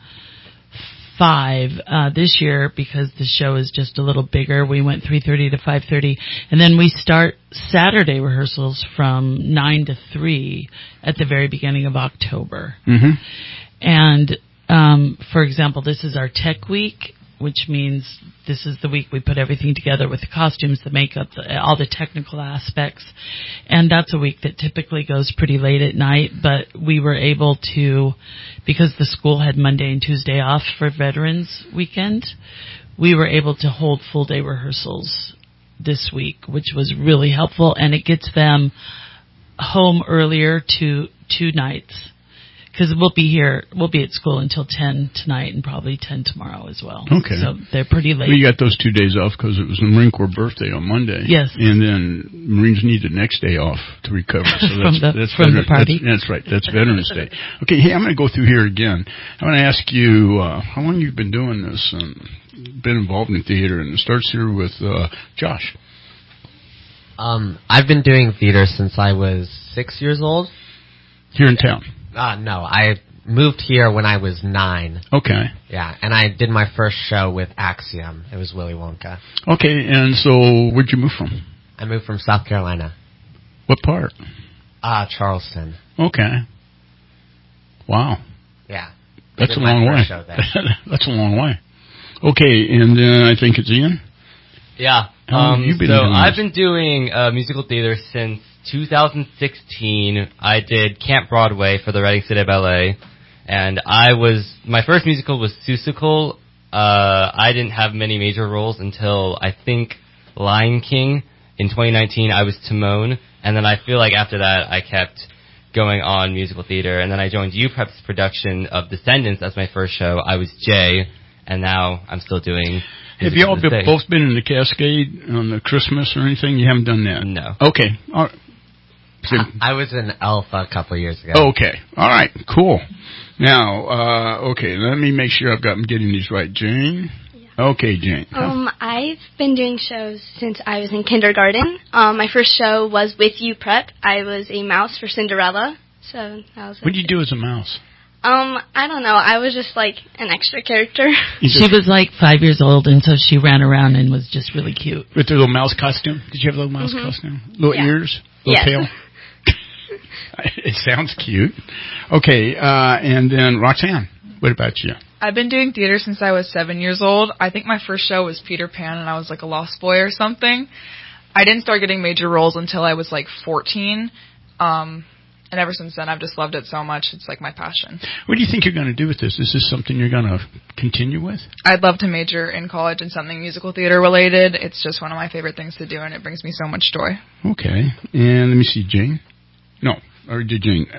[SPEAKER 24] 5. This year, because the show is just a little bigger, we went 3:30 to 5:30. And then we start Saturday rehearsals from 9 to 3 at the very beginning of October.
[SPEAKER 2] Mm-hmm.
[SPEAKER 24] And, for example, this is our tech week, which means this is the week we put everything together with the costumes, the makeup, all the technical aspects. And that's a week that typically goes pretty late at night, but we were able to, because the school had Monday and Tuesday off for Veterans Weekend, we were able to hold full day rehearsals this week, which was really helpful, and it gets them home earlier to 2 nights. Because we'll be at school until 10 tonight and probably 10 tomorrow as well.
[SPEAKER 2] Okay.
[SPEAKER 24] So they're pretty late.
[SPEAKER 2] We got those 2 days off because it was the Marine Corps birthday on Monday.
[SPEAKER 24] Yes.
[SPEAKER 2] And then Marines need the next day off to recover. So
[SPEAKER 24] from the party.
[SPEAKER 2] That's right. That's Veterans Day. Okay, hey, I'm going to go through here again. I'm going to ask you how long you've been doing this and been involved in theater. And it starts here with Josh.
[SPEAKER 1] I've been doing theater since I was 6 years old.
[SPEAKER 2] Here in town?
[SPEAKER 1] No, I moved here when I was 9.
[SPEAKER 2] Okay.
[SPEAKER 1] Yeah, and I did my first show with Axiom. It was Willy Wonka.
[SPEAKER 2] Okay, and so where'd you move from?
[SPEAKER 1] I moved from South Carolina.
[SPEAKER 2] What part?
[SPEAKER 1] Charleston.
[SPEAKER 2] Okay. Wow.
[SPEAKER 1] Yeah.
[SPEAKER 2] That's a long way. That's a long way. Okay, and then I think it's Ian?
[SPEAKER 5] Yeah.
[SPEAKER 2] How long have you been
[SPEAKER 5] so
[SPEAKER 2] doing
[SPEAKER 5] I've
[SPEAKER 2] this?
[SPEAKER 5] been doing musical theater since 2016. I did Camp Broadway for the Reading City Ballet, and my first musical was Seussical. I didn't have many major roles until I think Lion King. In 2019, I was Timon, and then I feel like after that, I kept going on musical theater, and then I joined UPrep's production of Descendants as my first show. I was Jay, and now I'm still doing.
[SPEAKER 2] Have you all both been in the Cascade on the Christmas or anything? You haven't done that?
[SPEAKER 5] No.
[SPEAKER 2] Okay. All right.
[SPEAKER 1] I was in Elf a couple of years ago.
[SPEAKER 2] Okay. All right. Cool. Now, okay, let me make sure I'm getting these right. Jane? Yeah. Okay, Jane.
[SPEAKER 6] I've been doing shows since I was in kindergarten. My first show was with UPrep. I was a mouse for Cinderella. So that was.
[SPEAKER 2] What did you do as a mouse?
[SPEAKER 6] I don't know. I was just like an extra character.
[SPEAKER 24] She was like 5 years old, and so she ran around and was just really cute.
[SPEAKER 2] With her little mouse costume? Did you have a little mouse costume? Little ears? Little tail? It sounds cute. Okay, and then Roxanne, what about you?
[SPEAKER 7] I've been doing theater since I was 7 years old. I think my first show was Peter Pan, and I was like a lost boy or something. I didn't start getting major roles until I was like 14. And ever since then, I've just loved it so much. It's like my passion.
[SPEAKER 2] What do you think you're going to do with this? Is this something you're going to continue with?
[SPEAKER 7] I'd love to major in college in something musical theater related. It's just one of my favorite things to do, and it brings me so much joy. Okay. And let me see, Jane? No, I already did Jane.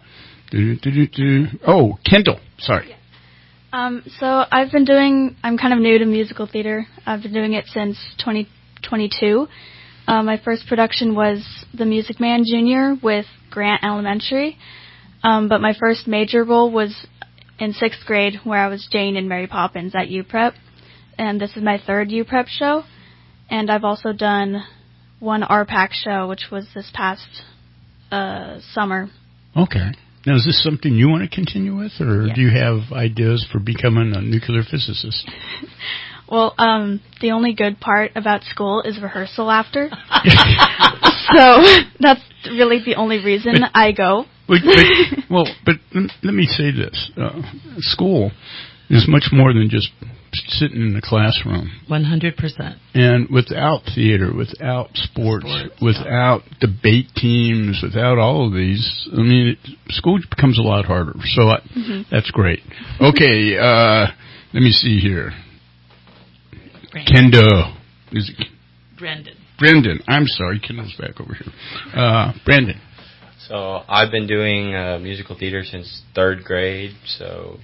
[SPEAKER 7] Oh, Kendall. Sorry.
[SPEAKER 25] So I'm kind of new to musical theater. I've been doing it since 2022. My first production was The Music Man Jr. with Grant Elementary. But my first major role was in 6th grade, where I was Jane in Mary Poppins at UPrep. And this is my third UPrep show. And I've also done one RPAC show, which was this past summer.
[SPEAKER 2] Okay. Now, is this something you want to continue with, or do you have ideas for becoming a nuclear physicist?
[SPEAKER 25] Well, the only good part about school is rehearsal after. So that's really the only reason I go.
[SPEAKER 2] But let me say this. School is much more than just sitting in the classroom.
[SPEAKER 24] 100%.
[SPEAKER 2] And without theater, without sports, without debate teams, without all of these, I mean, school becomes a lot harder. So that's great. Okay, let me see here. Kendall. Is it? Brendan. I'm sorry. Kendall's back over here. Brandon.
[SPEAKER 3] So I've been doing musical theater since 3rd grade, so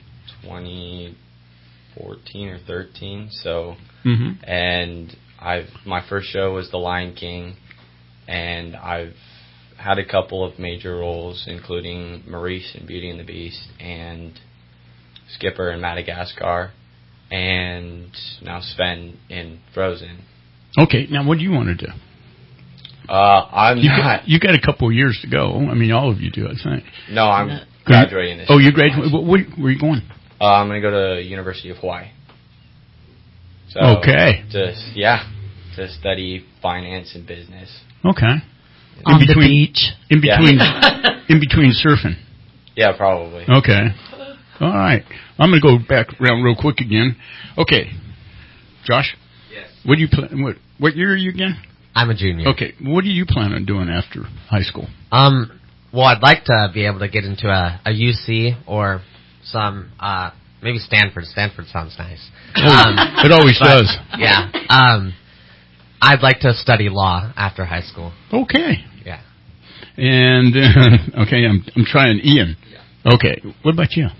[SPEAKER 3] 2014 or 13. So, and my first show was The Lion King, and I've had a couple of major roles, including Maurice in Beauty and the Beast and Skipper in Madagascar, and now Sven in Frozen.
[SPEAKER 2] Okay, now what do you want to do? You got a couple of years to go. I mean, all of you do, I think.
[SPEAKER 3] No, I'm graduating this year.
[SPEAKER 2] Oh, you're graduating? Where are you going?
[SPEAKER 3] I'm going to go to University of Hawaii. So,
[SPEAKER 2] okay.
[SPEAKER 3] To study finance and business.
[SPEAKER 2] Okay.
[SPEAKER 24] On the beach.
[SPEAKER 2] In between surfing.
[SPEAKER 3] Yeah, probably.
[SPEAKER 2] Okay. All right. I'm going to go back around real quick again. Okay. Josh?
[SPEAKER 3] Yes.
[SPEAKER 2] What do you plan? What year are you again?
[SPEAKER 1] I'm a junior.
[SPEAKER 2] Okay. What do you plan on doing after high school?
[SPEAKER 1] Well, I'd like to be able to get into a UC or some, maybe Stanford. Stanford sounds nice.
[SPEAKER 2] It always does.
[SPEAKER 1] Yeah. I'd like to study law after high school.
[SPEAKER 2] Okay.
[SPEAKER 1] Yeah.
[SPEAKER 2] And, okay, I'm trying Ian. Yeah. Okay. What about you?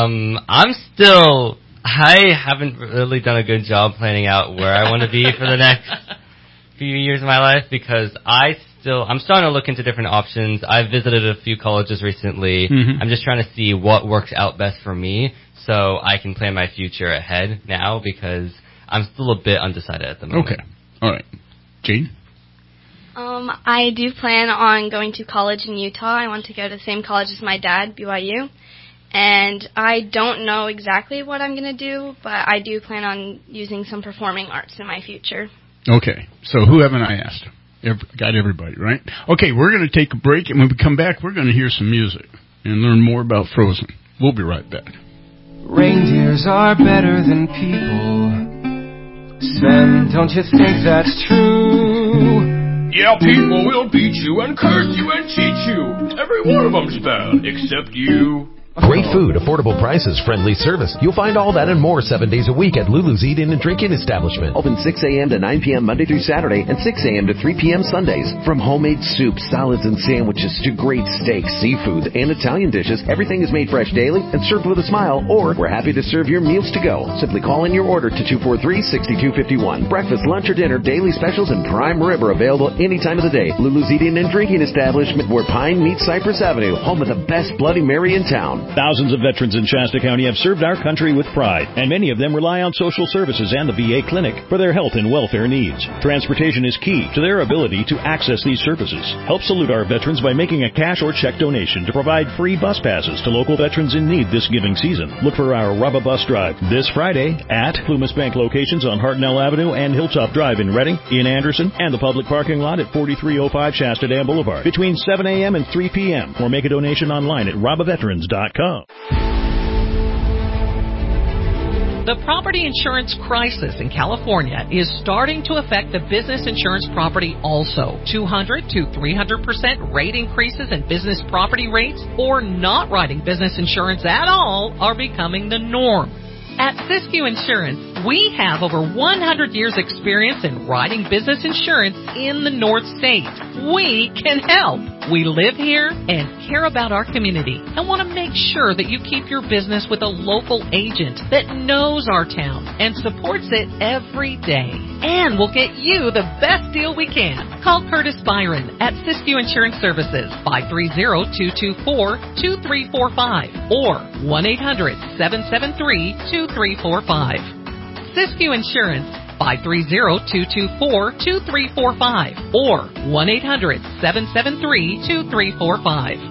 [SPEAKER 5] I haven't really done a good job planning out where I want to be for the next few years of my life, because I'm starting to look into different options. I've visited a few colleges recently. I'm just trying to see what works out best for me so I can plan my future ahead now, because I'm still a bit undecided at the moment.
[SPEAKER 2] Okay. All right. Jane?
[SPEAKER 6] I do plan on going to college in Utah. I want to go to the same college as my dad, BYU. And I don't know exactly what I'm going to do, but I do plan on using some performing arts in my future.
[SPEAKER 2] Okay, so who haven't I asked? Got everybody, right? Okay, we're going to take a break, and when we come back, we're going to hear some music and learn more about Frozen. We'll be right back.
[SPEAKER 8] Reindeers are better than people. Sven, don't you think that's true?
[SPEAKER 9] Yeah, people will beat you and curse you and cheat you. Every one of them's bad, except you.
[SPEAKER 10] Great food, affordable prices, friendly service. You'll find all that and more 7 days a week at Lulu's Eating and Drinking Establishment.
[SPEAKER 11] Open 6 a.m. to 9 p.m. Monday through Saturday and 6 a.m. to 3 p.m. Sundays. From homemade soups, salads, and sandwiches to great steaks, seafood, and Italian dishes, everything is made fresh daily and served with a smile, or we're happy to serve your meals to go. Simply call in your order to 243-6251. Breakfast, lunch, or dinner, daily specials, and prime rib are available any time of the day. Lulu's Eating and Drinking Establishment, where Pine meets Cypress Avenue, home of the best Bloody Mary in town.
[SPEAKER 17] Thousands of veterans in Shasta County have served our country with pride, and many of them rely on social services and the VA clinic for their health and welfare needs. Transportation is key to their ability to access these services. Help salute our veterans by making a cash or check donation to provide free bus passes to local veterans in need this giving season. Look for our Rubba Bus Drive this Friday at Plumas Bank locations on Hartnell Avenue and Hilltop Drive in Reading, in Anderson, and the public parking lot at 4305 Shasta Dam Boulevard between 7 a.m. and 3 p.m. or make a donation online at RobbaVeterans.com.
[SPEAKER 18] The property insurance crisis in California is starting to affect the business insurance property also. 200 to 300% rate increases in business property rates or not writing business insurance at all are becoming the norm. At Siskiyou Insurance, we have over 100 years experience in writing business insurance in the North States. We can help. We live here and care about our community and want to make sure that you keep your business with a local agent that knows our town and supports it every day. And we'll get you the best deal we can. Call Curtis Byron at Siskiyou Insurance Services, 530-224-2345 or 1-800-773-2345. Siskiyou Insurance, 530-224-2345 or 1-800-773-2345.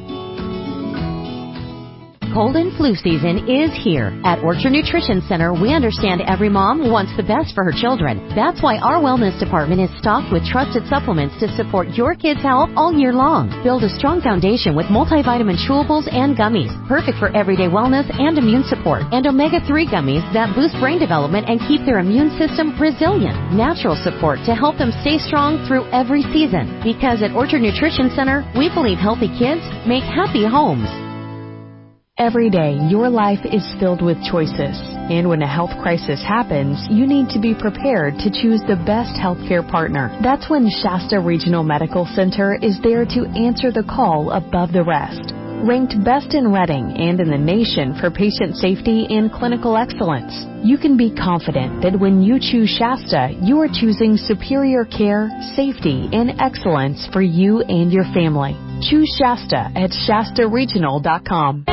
[SPEAKER 13] Cold and flu season is here. At Orchard Nutrition Center, we understand every mom wants the best for her children. That's why our wellness department is stocked with trusted supplements to support your kids' health all year long. Build a strong foundation with multivitamin chewables and gummies, perfect for everyday wellness and immune support, and omega-3 gummies that boost brain development and keep their immune system resilient. Natural support to help them stay strong through every season. Because at Orchard Nutrition Center, we believe healthy kids make happy homes.
[SPEAKER 26] Every day, your life is filled with choices. And when a health crisis happens, you need to be prepared to choose the best healthcare partner. That's when Shasta Regional Medical Center is there to answer the call above the rest. Ranked best in Reading and in the nation for patient safety and clinical excellence, you can be confident that when you choose Shasta, you are choosing superior care, safety, and excellence for you and your family. Choose Shasta at ShastaRegional.com.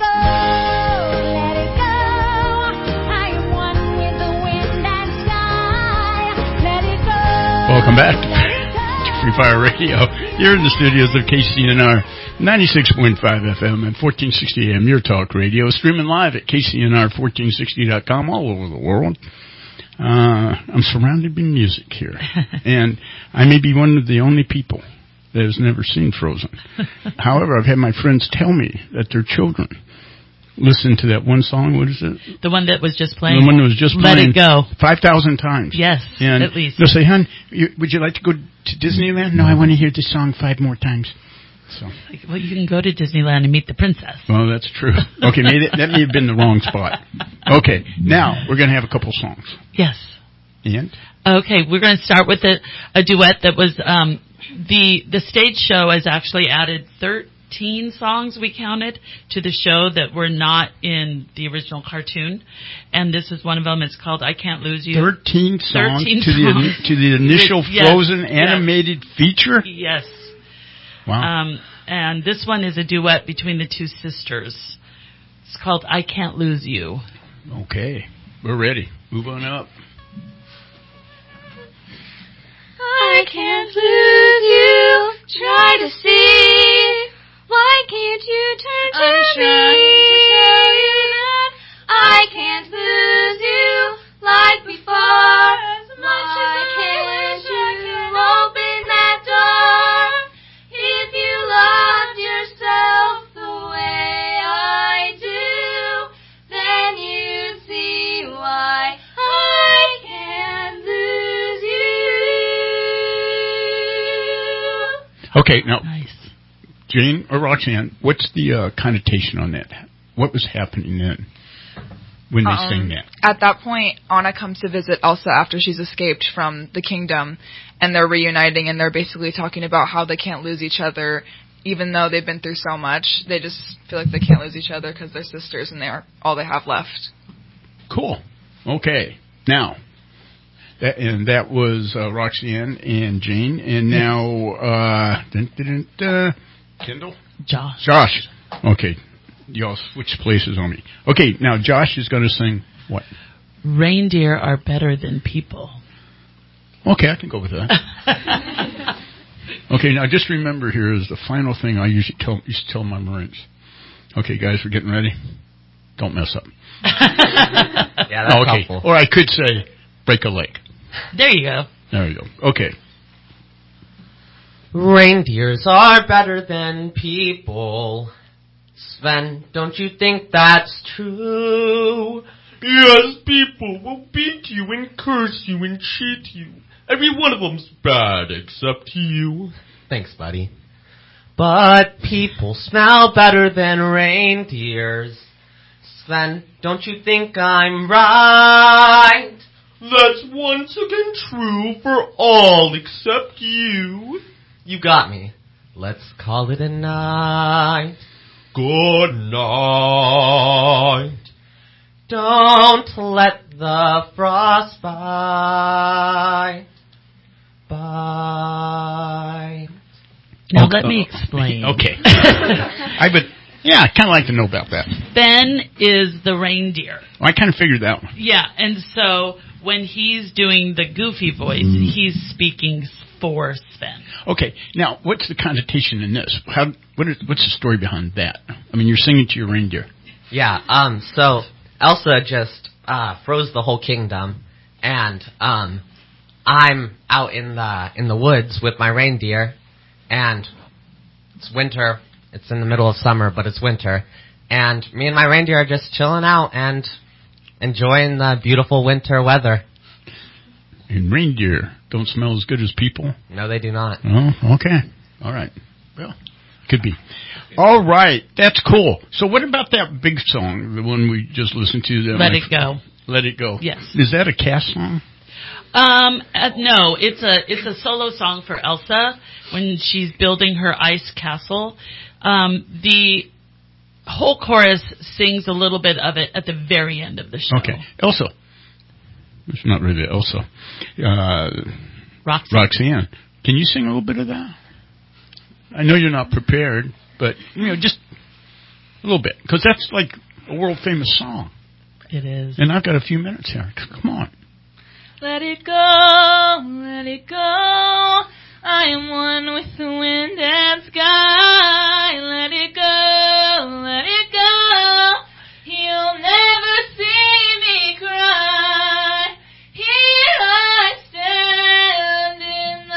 [SPEAKER 2] Welcome back to Free Fire Radio. You're in the studios of KCNR 96.5 FM and 1460 AM, your talk radio, streaming live at KCNR1460.com all over the world. I'm surrounded by music here, and I may be one of the only people that has never seen Frozen. However, I've had my friends tell me that their children listen to that one song. What is it?
[SPEAKER 24] The one that was just playing.
[SPEAKER 2] The one that was just playing.
[SPEAKER 24] Let It Go.
[SPEAKER 2] 5,000 times.
[SPEAKER 24] Yes,
[SPEAKER 2] and
[SPEAKER 24] at least.
[SPEAKER 2] They'll say, hon, would you like to go to Disneyland? No, I want to hear this song 5 more times. So.
[SPEAKER 24] Well, you can go to Disneyland and meet the princess.
[SPEAKER 2] Well, that's true. Okay, that may have been the wrong spot. Okay, now we're going to have a couple songs.
[SPEAKER 24] Yes.
[SPEAKER 2] And?
[SPEAKER 24] Okay, we're going to start with a duet that was, the stage show has actually added 13 songs we counted to the show that were not in the original cartoon, and this is one of them. It's called I Can't Lose You.
[SPEAKER 2] 13 songs to the initial Frozen animated feature?
[SPEAKER 24] Yes.
[SPEAKER 2] Wow.
[SPEAKER 24] And this one is a duet between the two sisters. It's called I Can't Lose You.
[SPEAKER 2] Okay, we're ready. Move on up.
[SPEAKER 4] I I can't lose you. Try to see. Why can't you turn to me? To tell you that I can't lose you like before. Why can't you open that door? If you loved yourself the way I do, then you'd see why I can't lose you.
[SPEAKER 2] Okay, now, Jane or Roxanne, what's the connotation on that? What was happening then when they sing that?
[SPEAKER 7] At that point, Anna comes to visit Elsa after she's escaped from the kingdom, and they're reuniting, and they're basically talking about how they can't lose each other, even though they've been through so much. They just feel like they can't lose each other because they're sisters, and they are all they have left.
[SPEAKER 2] Cool. Okay. Now, that was Roxanne and Jane, and now Kendall? Josh. Okay. Y'all switch places on me. Okay, now Josh is going to sing what?
[SPEAKER 24] Reindeer are better than people.
[SPEAKER 2] Okay, I can go with that. Okay, now just remember here is the final thing I used to tell my Marines. Okay, guys, we're getting ready. Don't mess up.
[SPEAKER 1] Yeah, that's helpful.
[SPEAKER 2] Or I could say, break a leg.
[SPEAKER 24] There you go.
[SPEAKER 2] There you go. Okay.
[SPEAKER 1] Reindeers are better than people. Sven, don't you think that's true?
[SPEAKER 9] Yes, people will beat you and curse you and cheat you. Every one of them's bad except you.
[SPEAKER 1] Thanks, buddy. But people smell better than reindeers. Sven, don't you think I'm right?
[SPEAKER 9] That's once again true for all except you.
[SPEAKER 1] You got me. Let's call it a night.
[SPEAKER 9] Good night.
[SPEAKER 1] Don't let the frost bite.
[SPEAKER 24] Now let me explain.
[SPEAKER 2] Okay. I kind of like to know about that.
[SPEAKER 24] Ben is the reindeer.
[SPEAKER 2] I kind of figured that one.
[SPEAKER 24] Yeah, and so when he's doing the goofy voice, he's speaking for Sven.
[SPEAKER 2] Okay, now what's the connotation in this? What's the story behind that? I mean, you're singing to your reindeer.
[SPEAKER 1] Yeah. So Elsa just froze the whole kingdom, and I'm out in the woods with my reindeer, and it's winter. It's in the middle of summer, but it's winter, and me and my reindeer are just chilling out and enjoying the beautiful winter weather.
[SPEAKER 2] And reindeer don't smell as good as people?
[SPEAKER 1] No, they do not.
[SPEAKER 2] Oh, okay. All right. Well, could be. All right. That's cool. So what about that big song, the one we just listened to?
[SPEAKER 24] Let It Go.
[SPEAKER 2] Let It Go.
[SPEAKER 24] Yes.
[SPEAKER 2] Is that a cast song?
[SPEAKER 24] No, it's a solo song for Elsa when she's building her ice castle. The whole chorus sings a little bit of it at the very end of the show.
[SPEAKER 2] Okay. Elsa. It's not really Elsa. Roxanne. Can you sing a little bit of that? I know you're not prepared, but, just a little bit. Because that's like a world-famous song.
[SPEAKER 24] It is.
[SPEAKER 2] And I've got a few minutes here. Come on.
[SPEAKER 4] Let it go, let it go. I am one with the wind and sky. Let it go, let it go. You'll never see me cry. Here I stand in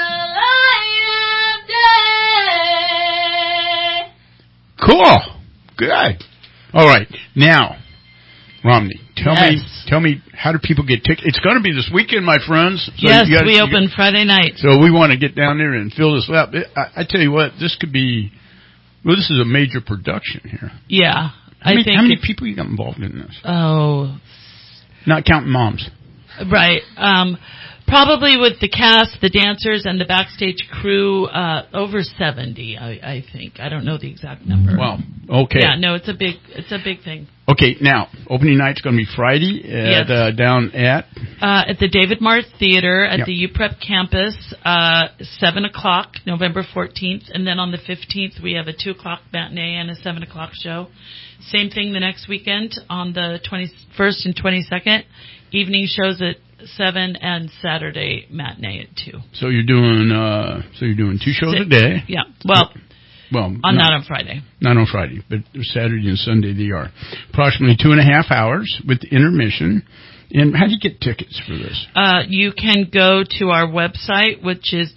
[SPEAKER 4] the light of day.
[SPEAKER 2] Cool. Good. All right. Now, Romney, tell me, how do people get tickets? It's going to be this weekend, my friends. So
[SPEAKER 24] yes, we open Friday night.
[SPEAKER 2] So we want to get down there and fill this up. I tell you what, this could be, this is a major production here.
[SPEAKER 24] Yeah.
[SPEAKER 2] How many people you got involved in this?
[SPEAKER 24] Oh.
[SPEAKER 2] Not counting moms.
[SPEAKER 24] Right. Probably with the cast, the dancers, and the backstage crew, over 70, I think. I don't know the exact number.
[SPEAKER 2] Wow. Okay.
[SPEAKER 24] Yeah, no, it's a big thing.
[SPEAKER 2] Okay, now, opening night's going to be Friday down at
[SPEAKER 24] the David Marr Theater at the UPrep campus, 7 o'clock, November 14th. And then on the 15th, we have a 2 o'clock matinee and a 7 o'clock show. Same thing the next weekend on the 21st and 22nd. Evening shows at 7, and Saturday matinee at 2.
[SPEAKER 2] So you're doing 2 shows a day.
[SPEAKER 24] Yeah. Well, not on Friday.
[SPEAKER 2] Not on Friday, but Saturday and Sunday they are. Approximately 2.5 hours with intermission. And how do you get tickets for this?
[SPEAKER 24] You can go to our website, which is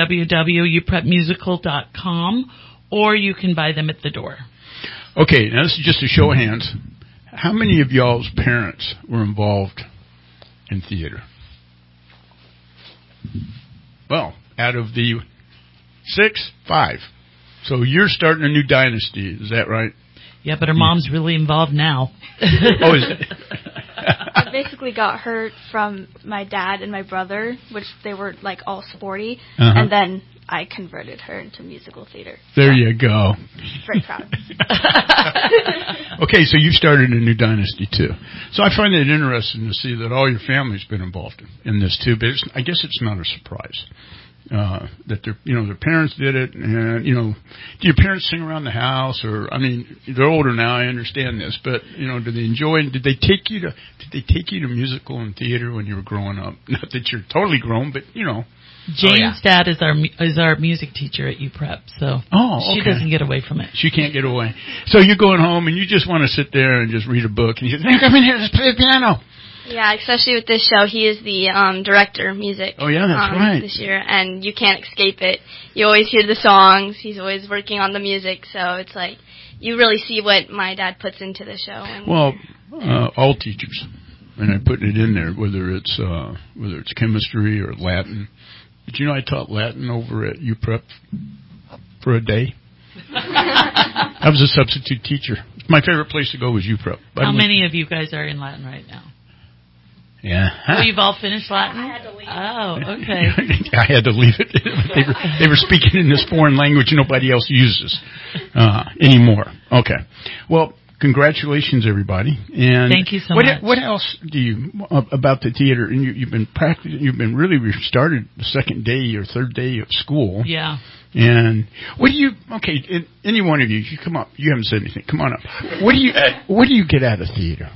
[SPEAKER 24] www.uprepmusical.com, or you can buy them at the door.
[SPEAKER 2] Okay, now this is just a show of hands. How many of y'all's parents were involved in theater? Well, out of the 6, 5. So you're starting a new dynasty, is that right?
[SPEAKER 24] Yeah, but her mom's really involved now.
[SPEAKER 2] Oh, is it?
[SPEAKER 25] I basically got her from my dad and my brother, which they were like all sporty, and then I converted her into musical theater.
[SPEAKER 2] There you go.
[SPEAKER 25] Very proud.
[SPEAKER 2] Okay, so you've started a new dynasty too. So I find it interesting to see that all your family's been involved in this too. But I guess it's not a surprise that their parents did it. And do your parents sing around the house? Or I mean, they're older now. I understand this, but do they enjoy? Did they take you to musical and theater when you were growing up? Not that you're totally grown, but
[SPEAKER 24] Jane's dad is our music teacher at UPrep, so she doesn't get away from it.
[SPEAKER 2] She can't get away. So you're going home and you just want to sit there and just read a book and you say, come in here, let's play the piano.
[SPEAKER 6] Yeah, especially with this show, he is the director of music.
[SPEAKER 2] Oh yeah, that's right.
[SPEAKER 6] This year, and you can't escape it. You always hear the songs. He's always working on the music, so it's like you really see what my dad puts into the show. And
[SPEAKER 2] all teachers, and I put it in there, whether it's chemistry or Latin. Did you know I taught Latin over at UPrep for a day? I was a substitute teacher. My favorite place to go was UPrep.
[SPEAKER 24] How many of you guys are in Latin right now?
[SPEAKER 2] Yeah.
[SPEAKER 24] Oh, you've all finished Latin?
[SPEAKER 6] I had to leave.
[SPEAKER 24] Oh, okay.
[SPEAKER 2] I had to leave it. They were speaking in this foreign language nobody else uses anymore. Okay. Well, congratulations, everybody. And
[SPEAKER 24] thank you so much.
[SPEAKER 2] What else do you about the theater? And you've been practicing. You've been really started the second day or third day of school.
[SPEAKER 24] Yeah.
[SPEAKER 2] And what do you? Okay, any one of you come up. You haven't said anything. Come on up. What do you get out of theater?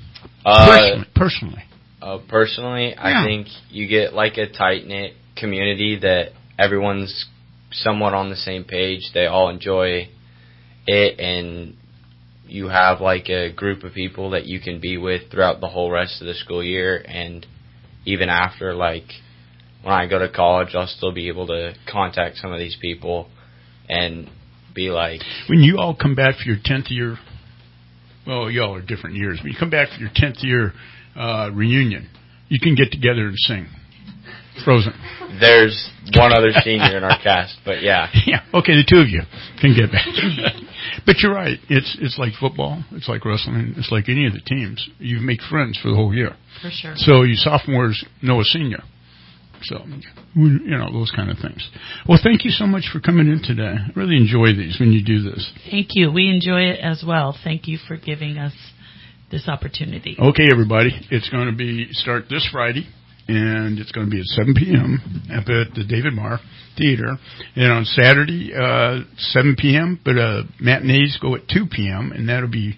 [SPEAKER 2] Personally.
[SPEAKER 3] Personally, I think you get like a tight-knit community that everyone's somewhat on the same page. They all enjoy it, and you have like a group of people that you can be with throughout the whole rest of the school year, and even after, like when I go to college, I'll still be able to contact some of these people and be like...
[SPEAKER 2] When you all come back for your 10th year, well, y'all are different years, but you come back for your 10th year reunion, you can get together and sing Frozen.
[SPEAKER 3] There's one other senior in our cast, but yeah.
[SPEAKER 2] Yeah, okay, the two of you can get back. But you're right. It's like football. It's like wrestling. It's like any of the teams. You make friends for the whole year.
[SPEAKER 24] For sure.
[SPEAKER 2] So you sophomores know a senior. So, those kind of things. Well, thank you so much for coming in today. I really enjoy these when you do this.
[SPEAKER 24] Thank you. We enjoy it as well. Thank you for giving us this opportunity.
[SPEAKER 2] Okay, everybody. It's going to start this Friday, and it's going to be at 7 p.m. up at the David Marr Theater. And on Saturday, 7 p.m., but matinees go at 2 p.m., and that'll be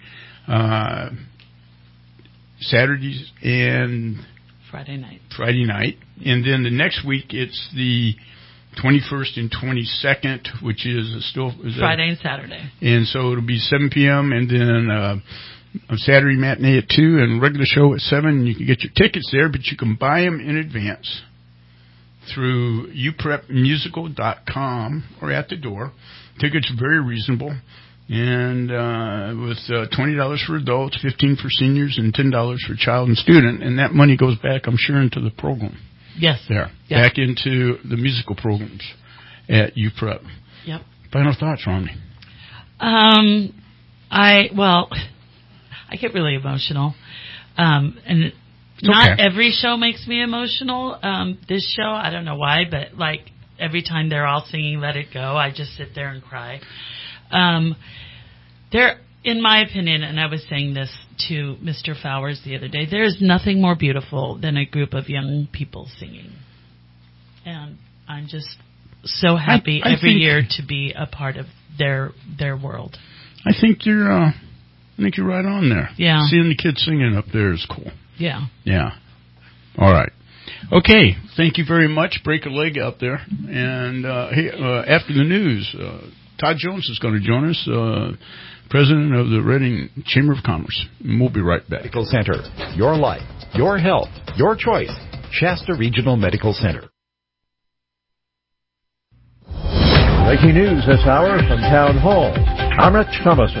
[SPEAKER 2] Saturdays and
[SPEAKER 24] Friday
[SPEAKER 2] night. And then the next week, it's the 21st and 22nd, which is
[SPEAKER 24] Friday and Saturday.
[SPEAKER 2] And so it'll be 7 p.m. and then a Saturday matinee at 2 and regular show at 7. You can get your tickets there, but you can buy them in advance through uprepmusical.com or at the door. Tickets are very reasonable. And with $20 for adults, $15 for seniors, and $10 for child and student. And that money goes back, I'm sure, into the program.
[SPEAKER 24] Yes.
[SPEAKER 2] There. Yep. Back into the musical programs at UPrep.
[SPEAKER 24] Yep.
[SPEAKER 2] Final thoughts, Romney?
[SPEAKER 24] I get really emotional. And not every show makes me emotional. This show, I don't know why, but like every time they're all singing Let It Go, I just sit there and cry. There, in my opinion, and I was saying this to Mr. Fowers the other day, there is nothing more beautiful than a group of young people singing. And I'm just so happy every year to be a part of their world.
[SPEAKER 2] I think you're right on there.
[SPEAKER 24] Yeah.
[SPEAKER 2] Seeing the kids singing up there is cool.
[SPEAKER 24] Yeah.
[SPEAKER 2] Yeah. All right. Okay. Thank you very much. Break a leg out there. And after the news, Todd Jones is going to join us, president of the Reading Chamber of Commerce. And we'll be right back.
[SPEAKER 14] Medical Center. Your life, your health, your choice. Shasta Regional Medical Center.
[SPEAKER 15] Breaking news this hour from Town Hall. I'm Rich Thomason.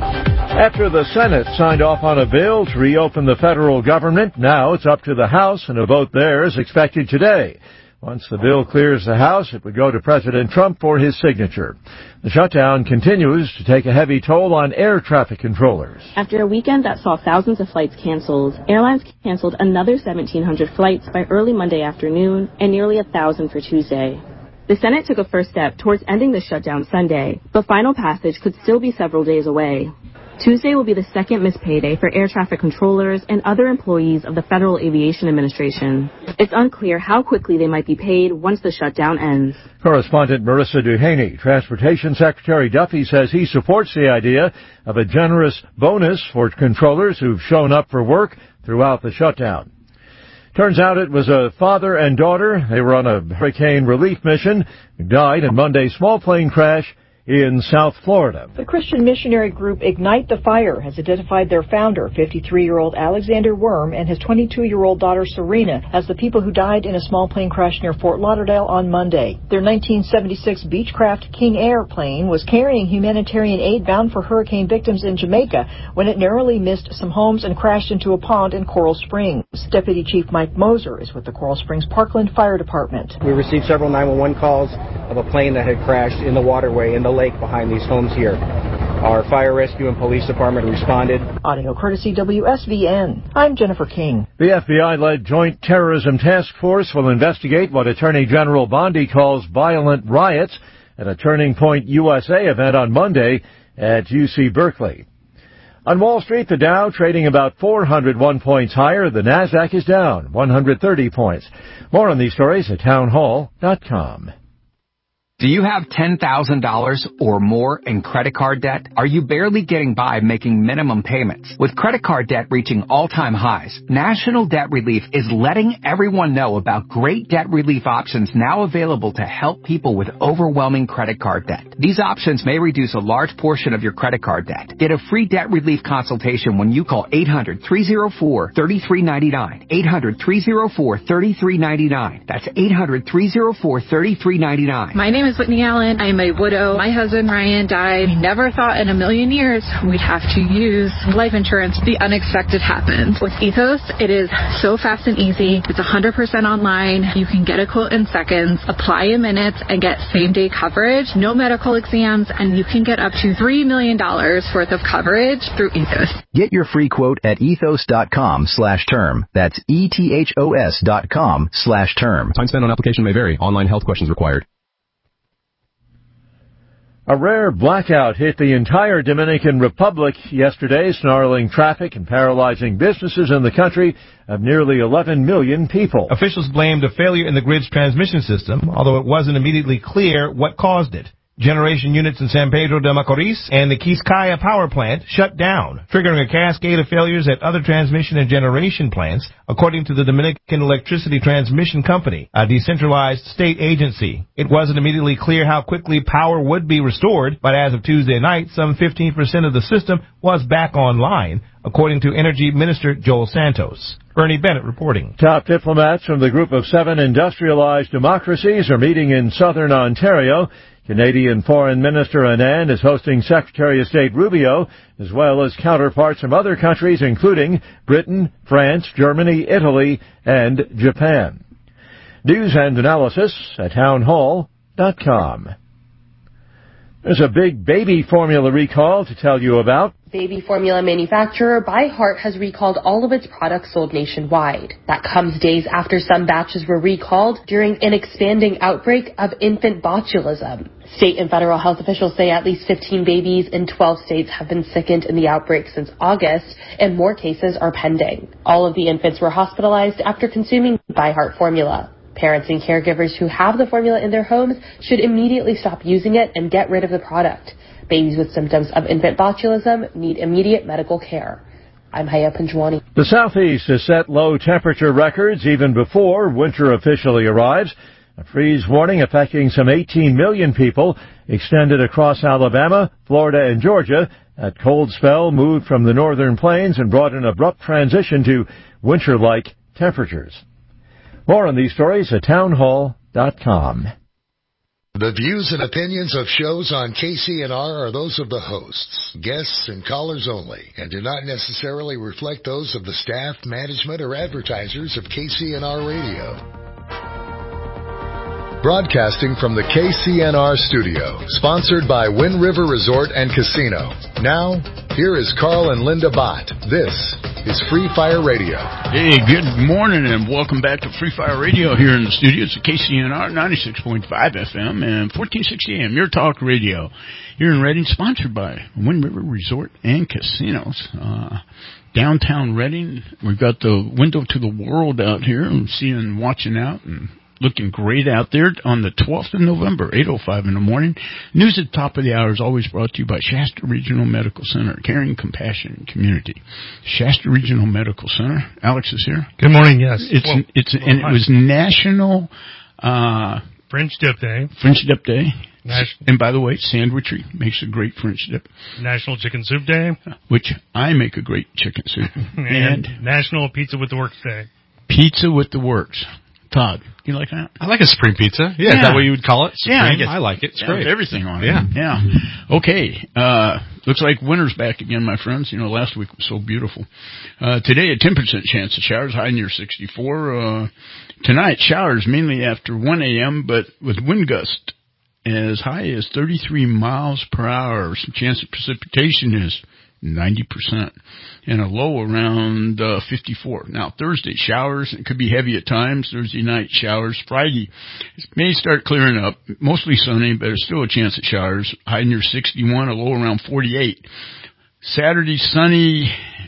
[SPEAKER 15] After the Senate signed off on a bill to reopen the federal government, now it's up to the House, and a vote there is expected today. Once the bill clears the House, it would go to President Trump for his signature. The shutdown continues to take a heavy toll on air traffic controllers.
[SPEAKER 16] After a weekend that saw thousands of flights canceled, airlines canceled another 1,700 flights by early Monday afternoon and nearly 1,000 for Tuesday. The Senate took a first step towards ending the shutdown Sunday, but final passage could still be several days away. Tuesday will be the second missed payday for air traffic controllers and other employees of the Federal Aviation Administration. It's unclear how quickly they might be paid once the shutdown ends.
[SPEAKER 15] Correspondent Marissa Duhaney. Transportation Secretary Duffy says he supports the idea of a generous bonus for controllers who've shown up for work throughout the shutdown. Turns out it was a father and daughter. They were on a hurricane relief mission who died in Monday's small plane crash in South Florida.
[SPEAKER 19] The Christian missionary group Ignite the Fire has identified their founder, 53-year-old Alexander Worm, and his 22-year-old daughter Serena as the people who died in a small plane crash near Fort Lauderdale on Monday. Their 1976 Beechcraft King Air plane was carrying humanitarian aid bound for hurricane victims in Jamaica when it narrowly missed some homes and crashed into a pond in Coral Springs. Deputy Chief Mike Moser is with the Coral Springs Parkland Fire Department.
[SPEAKER 20] We received several 911 calls of a plane that had crashed in the waterway in the lake behind these homes here. Our fire rescue and police department responded.
[SPEAKER 19] Audio courtesy WSVN. I'm Jennifer King.
[SPEAKER 15] The FBI-led Joint Terrorism Task Force will investigate what Attorney General Bondi calls violent riots at a Turning Point USA event on Monday at UC Berkeley. On Wall Street, the Dow trading about 401 points higher. The Nasdaq is down 130 points. More on these stories at townhall.com.
[SPEAKER 21] Do you have $10,000 or more in credit card debt? Are you barely getting by making minimum payments? With credit card debt reaching all-time highs, National Debt Relief is letting everyone know about great debt relief options now available to help people with overwhelming credit card debt. These options may reduce a large portion of your credit card debt. Get a free debt relief consultation when you call 800-304-3399. 800-304-3399. That's 800-304-3399.
[SPEAKER 27] My name is Whitney Allen. I am a widow. My husband Ryan died. We never thought in a million years we'd have to use life insurance. The unexpected happened. With Ethos, it is so fast and easy. It's 100% online. You can get a quote in seconds, apply in minutes, and get same-day coverage. No medical exams, and you can get up to $3 million worth of coverage through Ethos.
[SPEAKER 28] Get your free quote at ethos.com/term. That's ETHOS.com/term.
[SPEAKER 29] Time spent on application may vary. Online health questions required.
[SPEAKER 15] A rare blackout hit the entire Dominican Republic yesterday, snarling traffic and paralyzing businesses in the country of nearly 11 million people.
[SPEAKER 30] Officials blamed a failure in the grid's transmission system, although it wasn't immediately clear what caused it. Generation units in San Pedro de Macorís and the Quisqueya power plant shut down, triggering a cascade of failures at other transmission and generation plants, according to the Dominican Electricity Transmission Company, a decentralized state agency. It wasn't immediately clear how quickly power would be restored, but as of Tuesday night, some 15% of the system was back online, according to Energy Minister Joel Santos. Bernie Bennett reporting.
[SPEAKER 15] Top diplomats from the Group of 7 industrialized democracies are meeting in southern Ontario. Canadian Foreign Minister Anand is hosting Secretary of State Rubio, as well as counterparts from other countries, including Britain, France, Germany, Italy, and Japan. News and analysis at townhall.com. There's a big baby formula recall to tell you about.
[SPEAKER 31] Baby formula manufacturer ByHeart has recalled all of its products sold nationwide. That comes days after some batches were recalled during an expanding outbreak of infant botulism. State and federal health officials say at least 15 babies in 12 states have been sickened in the outbreak since August, and more cases are pending. All of the infants were hospitalized after consuming ByHeart formula. Parents and caregivers who have the formula in their homes should immediately stop using it and get rid of the product. Babies with symptoms of infant botulism need immediate medical care. I'm Haya Panjwani.
[SPEAKER 15] The southeast has set low temperature records even before winter officially arrives. A freeze warning affecting some 18 million people extended across Alabama, Florida, and Georgia. That cold spell moved from the northern plains and brought an abrupt transition to winter-like temperatures. More on these stories at townhall.com.
[SPEAKER 5] The views and opinions of shows on KCNR are those of the hosts, guests, and callers only, and do not necessarily reflect those of the staff, management, or advertisers of KCNR Radio. Broadcasting from the KCNR studio, sponsored by Wind River Resort and Casino. Now, here is Carl and Linda Bott. This is Free Fire Radio.
[SPEAKER 2] Hey, good morning and welcome back to Free Fire Radio here in the studio. It's KCNR 96.5 FM and 1460 AM, your talk radio here in Reading, sponsored by Wind River Resort and Casinos. Downtown Reading, we've got the window to the world out here and seeing, watching out and looking great out there on the 12th of November, 8:05 in the morning. News at the top of the hour is always brought to you by Shasta Regional Medical Center, caring, compassion, and community. Shasta Regional Medical Center. Alex is here.
[SPEAKER 8] Good morning. Yes,
[SPEAKER 2] it was National
[SPEAKER 8] French Dip Day.
[SPEAKER 2] French Dip Day. And by the way, Sandwichery makes a great French dip.
[SPEAKER 8] National Chicken Soup Day,
[SPEAKER 2] which I make a great chicken soup.
[SPEAKER 8] and National Pizza with the Works Day.
[SPEAKER 2] Pizza with the Works. Todd, you like that?
[SPEAKER 10] I like a Supreme Pizza. Yeah, is that what you would call it? Supreme? Yeah, I like it. It's great.
[SPEAKER 2] Everything on it.
[SPEAKER 10] Yeah.
[SPEAKER 2] Okay. Looks like winter's back again, my friends. You know, last week was so beautiful. Today, a 10% chance of showers, high near 64. Tonight, showers mainly after 1 a.m., but with wind gust as high as 33 miles per hour. Chance of precipitation is 90%, and a low around 54. Now, Thursday, showers. It could be heavy at times. Thursday night, showers. Friday, it may start clearing up. Mostly sunny, but there's still a chance of showers. High near 61, a low around 48. Saturday, sunny.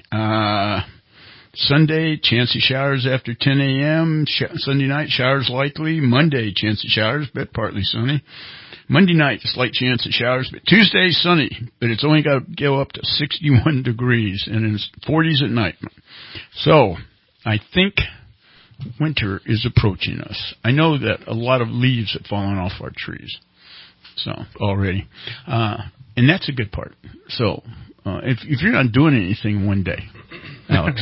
[SPEAKER 2] Sunday, chance of showers after 10 a.m. Sunday night, showers likely. Monday, chance of showers, but partly sunny. Monday night, a slight chance of showers, but Tuesday, sunny, but it's only got to go up to 61 degrees, and it's 40s at night. So, I think winter is approaching us. I know that a lot of leaves have fallen off our trees, so, already. And that's a good part. So, if you're not doing anything one day, Alex.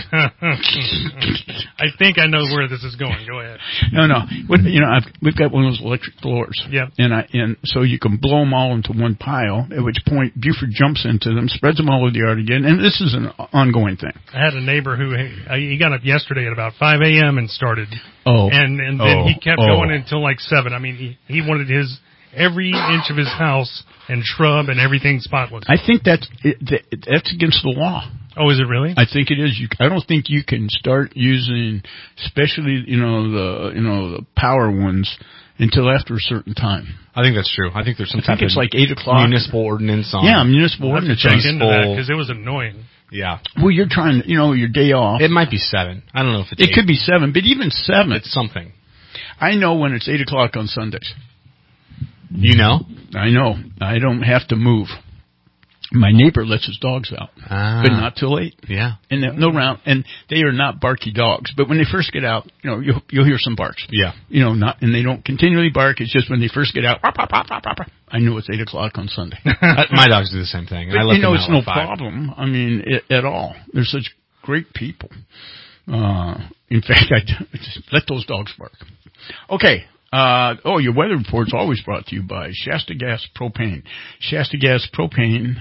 [SPEAKER 8] I think I know where this is going. Go ahead.
[SPEAKER 2] No. We've got one of those electric blowers.
[SPEAKER 8] Yeah.
[SPEAKER 2] And so you can blow them all into one pile, at which point Buford jumps into them, spreads them all over the yard again, and this is an ongoing thing.
[SPEAKER 8] I had a neighbor who, he got up yesterday at about 5 a.m. and started.
[SPEAKER 2] Oh.
[SPEAKER 8] And then he kept going until like 7. I mean, he wanted every inch of his house and shrub and everything spotless.
[SPEAKER 2] I think that's against the law.
[SPEAKER 8] Oh, is it really?
[SPEAKER 2] I think it is. I don't think you can start using, especially the power ones, until after a certain time.
[SPEAKER 10] I think that's true. I think there's some type of
[SPEAKER 2] it's like 8 o'clock
[SPEAKER 10] municipal ordinance on.
[SPEAKER 2] Yeah, municipal ordinance.
[SPEAKER 8] Check into that because it was annoying.
[SPEAKER 10] Yeah.
[SPEAKER 2] Well, you're trying, your day off.
[SPEAKER 10] It might be 7. I don't know if it's 8.
[SPEAKER 2] It could be 7, but even 7.
[SPEAKER 10] It's something.
[SPEAKER 2] I know when it's 8 o'clock on Sundays.
[SPEAKER 10] You know?
[SPEAKER 2] I know. I don't have to move. My neighbor lets his dogs out, but not till 8.
[SPEAKER 10] Yeah.
[SPEAKER 2] And and they are not barky dogs. But when they first get out, you'll hear some barks.
[SPEAKER 10] Yeah.
[SPEAKER 2] And they don't continually bark. It's just when they first get out, I know it's 8 o'clock on Sunday.
[SPEAKER 10] My dogs do the same thing.
[SPEAKER 2] But, it's no problem. I mean, at all. They're such great people. In fact, I just let those dogs bark. Okay. Your weather report's always brought to you by Shasta Gas Propane. Shasta Gas Propane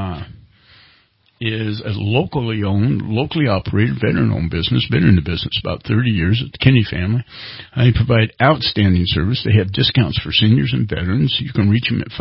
[SPEAKER 2] is a locally owned, locally operated, veteran-owned business. Been in the business about 30 years at the Kinney family. They provide outstanding service. They have discounts for seniors and veterans. You can reach them at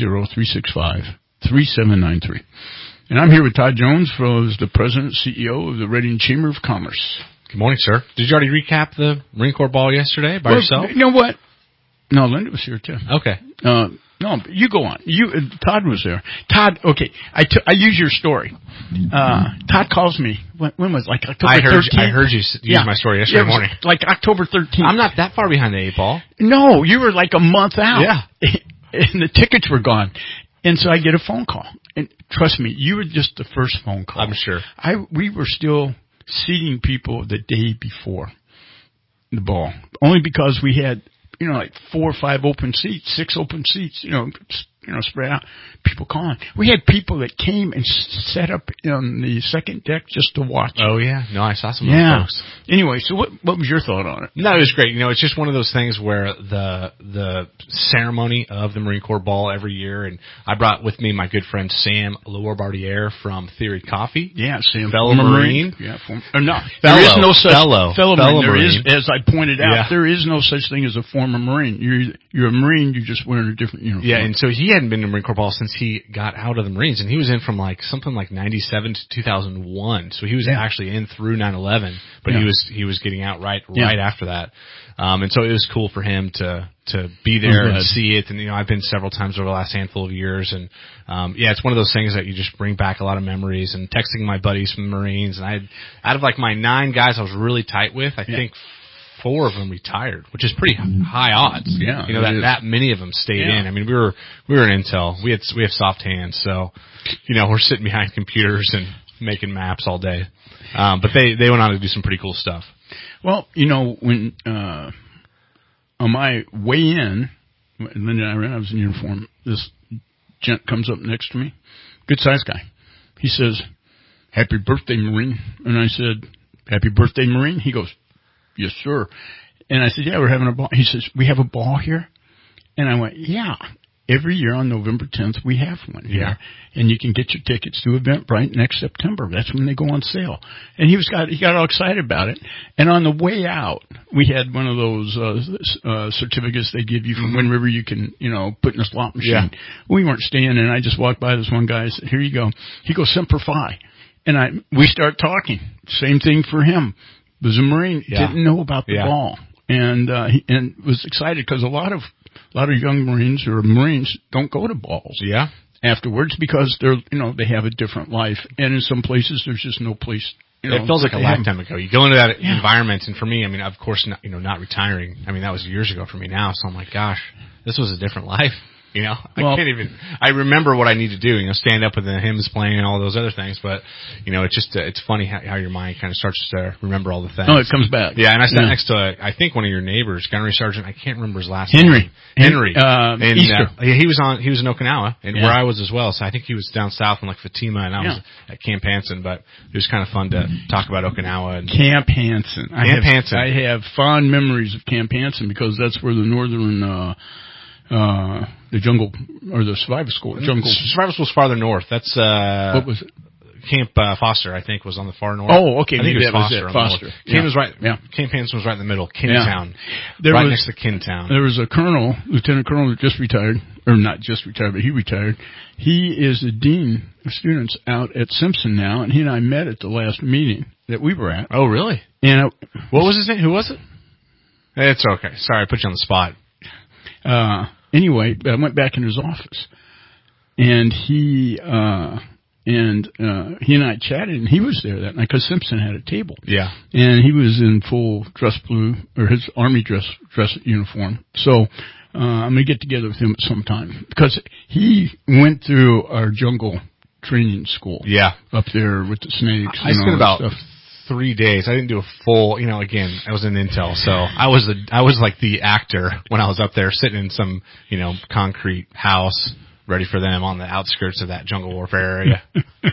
[SPEAKER 2] 530-365-3793. And I'm here with Todd Jones, who's the president and CEO of the Reading Chamber of Commerce.
[SPEAKER 10] Good morning, sir. Did you already recap the Marine Corps ball yesterday by yourself?
[SPEAKER 2] You know what? No, Linda was here too.
[SPEAKER 10] Okay.
[SPEAKER 2] No, you go on. Todd was there. Todd, okay. I use your story. Todd calls me. When was it? Like October 13th?
[SPEAKER 10] I heard you use my story yesterday morning.
[SPEAKER 2] Like October 13th.
[SPEAKER 10] I'm not that far behind the 8 ball.
[SPEAKER 2] No, you were like a month out.
[SPEAKER 10] Yeah.
[SPEAKER 2] And the tickets were gone. And so I get a phone call. and trust me, you were just the first phone call.
[SPEAKER 10] I'm sure.
[SPEAKER 2] We were still seating people the day before the ball, only because we had, like 4 or 5 open seats, 6 open seats, spread out. People calling. We had people that came and set up on the second deck just to watch.
[SPEAKER 10] Oh yeah, no, I saw some of those folks.
[SPEAKER 2] Anyway, so what was your thought on it?
[SPEAKER 10] No, it was great. It's just one of those things where the ceremony of the Marine Corps Ball every year, and I brought with me my good friend Sam Lourbardiere from Theory Coffee.
[SPEAKER 2] Yeah, Sam,
[SPEAKER 10] fellow Marine.
[SPEAKER 2] Yeah, there is no such fellow Marine. There is, as I pointed out, there is no such thing as a former Marine. You're a Marine. You're just wearing a different uniform.
[SPEAKER 10] Yeah, and so he hadn't been to Marine Corps Ball since he got out of the Marines, and he was in from something like 97 to 2001. So he was actually in through 9/11, but he was getting out right after that. And so it was cool for him to be there and see it. And I've been several times over the last handful of years, and it's one of those things that you just bring back a lot of memories. And texting my buddies from the Marines, and I had, out of my 9 guys I was really tight with, I think 4 of them retired, which is pretty high odds.
[SPEAKER 2] Yeah,
[SPEAKER 10] that many of them stayed in. I mean, we were in Intel. We have soft hands, so we're sitting behind computers and making maps all day. But they went on to do some pretty cool stuff.
[SPEAKER 2] Well, when on my way in, Linda and I was in uniform. This gent comes up next to me, good sized guy. He says, "Happy birthday, Marine." And I said, "Happy birthday, Marine." He goes, "Yes, sir." And I said, "Yeah, we're having a ball." He says, "We have a ball here?" And I went, "Yeah. Every year on November 10th, we have one here.
[SPEAKER 10] Yeah.
[SPEAKER 2] And you can get your tickets to Eventbrite next September. That's when they go on sale." And he got all excited about it. And on the way out, we had one of those certificates they give you from Wind River you can, put in a slot machine.
[SPEAKER 10] Yeah.
[SPEAKER 2] We weren't staying, and I just walked by this one guy and said, "Here you go." He goes, "Semper Fi." And we start talking. Same thing for him. Was a Marine, didn't know about the ball, and was excited because a lot of young Marines or Marines don't go to balls afterwards because they have a different life, and in some places there's just no place.
[SPEAKER 10] It feels like a lifetime ago. You go into that environment, and for me, I mean, of course, not retiring. I mean, that was years ago for me now, so I'm like, gosh, this was a different life. I remember what I need to do, stand up with the hymns playing and all those other things, but, it's funny how your mind kind of starts to remember all the things.
[SPEAKER 2] Oh, it comes back.
[SPEAKER 10] Yeah, and I sat next to, I think one of your neighbors, Gunnery Sergeant, I can't remember his last
[SPEAKER 2] name.
[SPEAKER 10] Henry. And,
[SPEAKER 2] Easter.
[SPEAKER 10] He was in Okinawa, and where I was as well, so I think he was down south in Fatima, and I was at Camp Hansen, but it was kind of fun to talk about Okinawa. And
[SPEAKER 2] Camp Hansen. I have fond memories of Camp Hansen because that's where the northern, the jungle, or the survival school.
[SPEAKER 10] Survival school's farther north. That's,
[SPEAKER 2] what was it?
[SPEAKER 10] Camp Foster, I think, was on the far north.
[SPEAKER 2] Oh, okay.
[SPEAKER 10] I think
[SPEAKER 2] it was Foster.
[SPEAKER 10] Camp was right. Yeah. Camp Hansen was right in the middle. Kintown. Next to Kintown.
[SPEAKER 2] There was a colonel, lieutenant colonel that just retired, or not just retired, but he retired. He is the dean of students out at Simpson now, and he and I met at the last meeting that we were at.
[SPEAKER 10] Oh, really?
[SPEAKER 2] And
[SPEAKER 10] what was his name? Who was it? It's okay. Sorry, I put you on the spot.
[SPEAKER 2] Anyway, I went back in his office, and he and I chatted, and he was there that night because Simpson had a table.
[SPEAKER 10] Yeah.
[SPEAKER 2] And he was in full dress blue, or his army dress uniform. So I'm going to get together with him sometime because he went through our jungle training school.
[SPEAKER 10] Yeah.
[SPEAKER 2] Up there with the snakes.
[SPEAKER 10] I spent about 3 days. I didn't do a full, again, I was in Intel, so I was like the actor when I was up there sitting in some, concrete house ready for them on the outskirts of that jungle warfare area.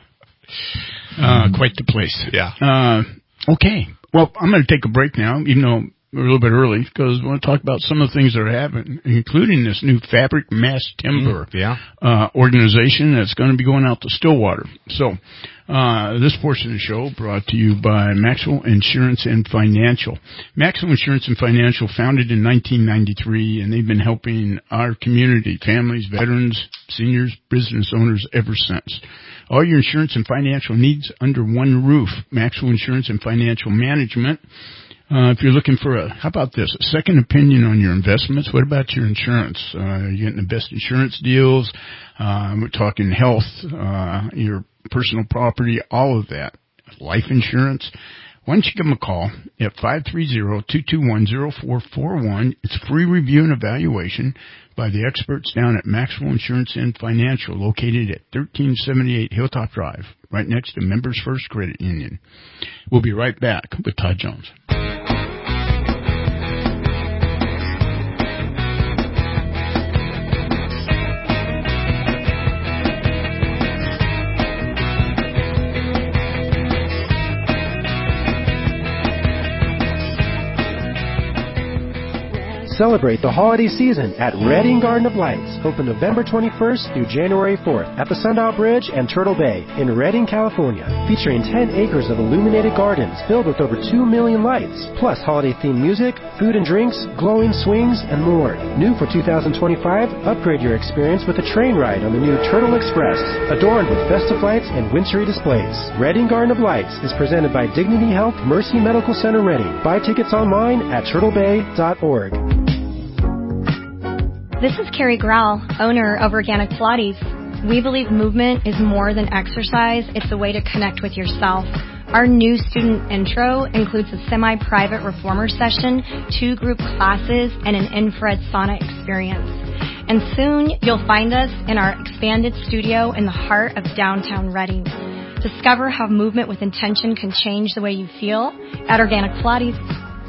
[SPEAKER 2] Quite the place.
[SPEAKER 10] Yeah.
[SPEAKER 2] Okay. Well, I'm going to take a break now, even though we're a little bit early, because I want to talk about some of the things that are happening, including this new Fabric Mass Timber organization that's going to be going out to Stillwater. So, this portion of the show brought to you by Maxwell Insurance and Financial. Maxwell Insurance and Financial, founded in 1993, and they've been helping our community, families, veterans, seniors, business owners ever since. All your insurance and financial needs under one roof. Maxwell Insurance and Financial Management. If you're looking for how about this, a second opinion on your investments, what about your insurance? You're getting the best insurance deals. We're talking health, your personal property, all of that. Life insurance. Why don't you give them a call at 530-221-0441. It's a free review and evaluation by the experts down at Maxwell Insurance and Financial, located at 1378 Hilltop Drive, right next to Members First Credit Union. We'll be right back with Todd Jones.
[SPEAKER 1] Celebrate the holiday season at Redding Garden of Lights, open November 21st through January 4th at the Sundial Bridge and Turtle Bay in Redding, California, featuring 10 acres of illuminated gardens filled with over 2 million lights, plus holiday-themed music, food and drinks, glowing swings, and more. New for 2025, upgrade your experience with a train ride on the new Turtle Express, adorned with festive lights and wintry displays. Redding Garden of Lights is presented by Dignity Health Mercy Medical Center Redding. Buy tickets online at turtlebay.org.
[SPEAKER 7] This is Carrie Grau, owner of Organic Pilates. We believe movement is more than exercise. It's a way to connect with yourself. Our new student intro includes a semi-private reformer session, 2 group classes, and an infrared sauna experience. And soon you'll find us in our expanded studio in the heart of downtown Redding. Discover how movement with intention can change the way you feel at Organic Pilates.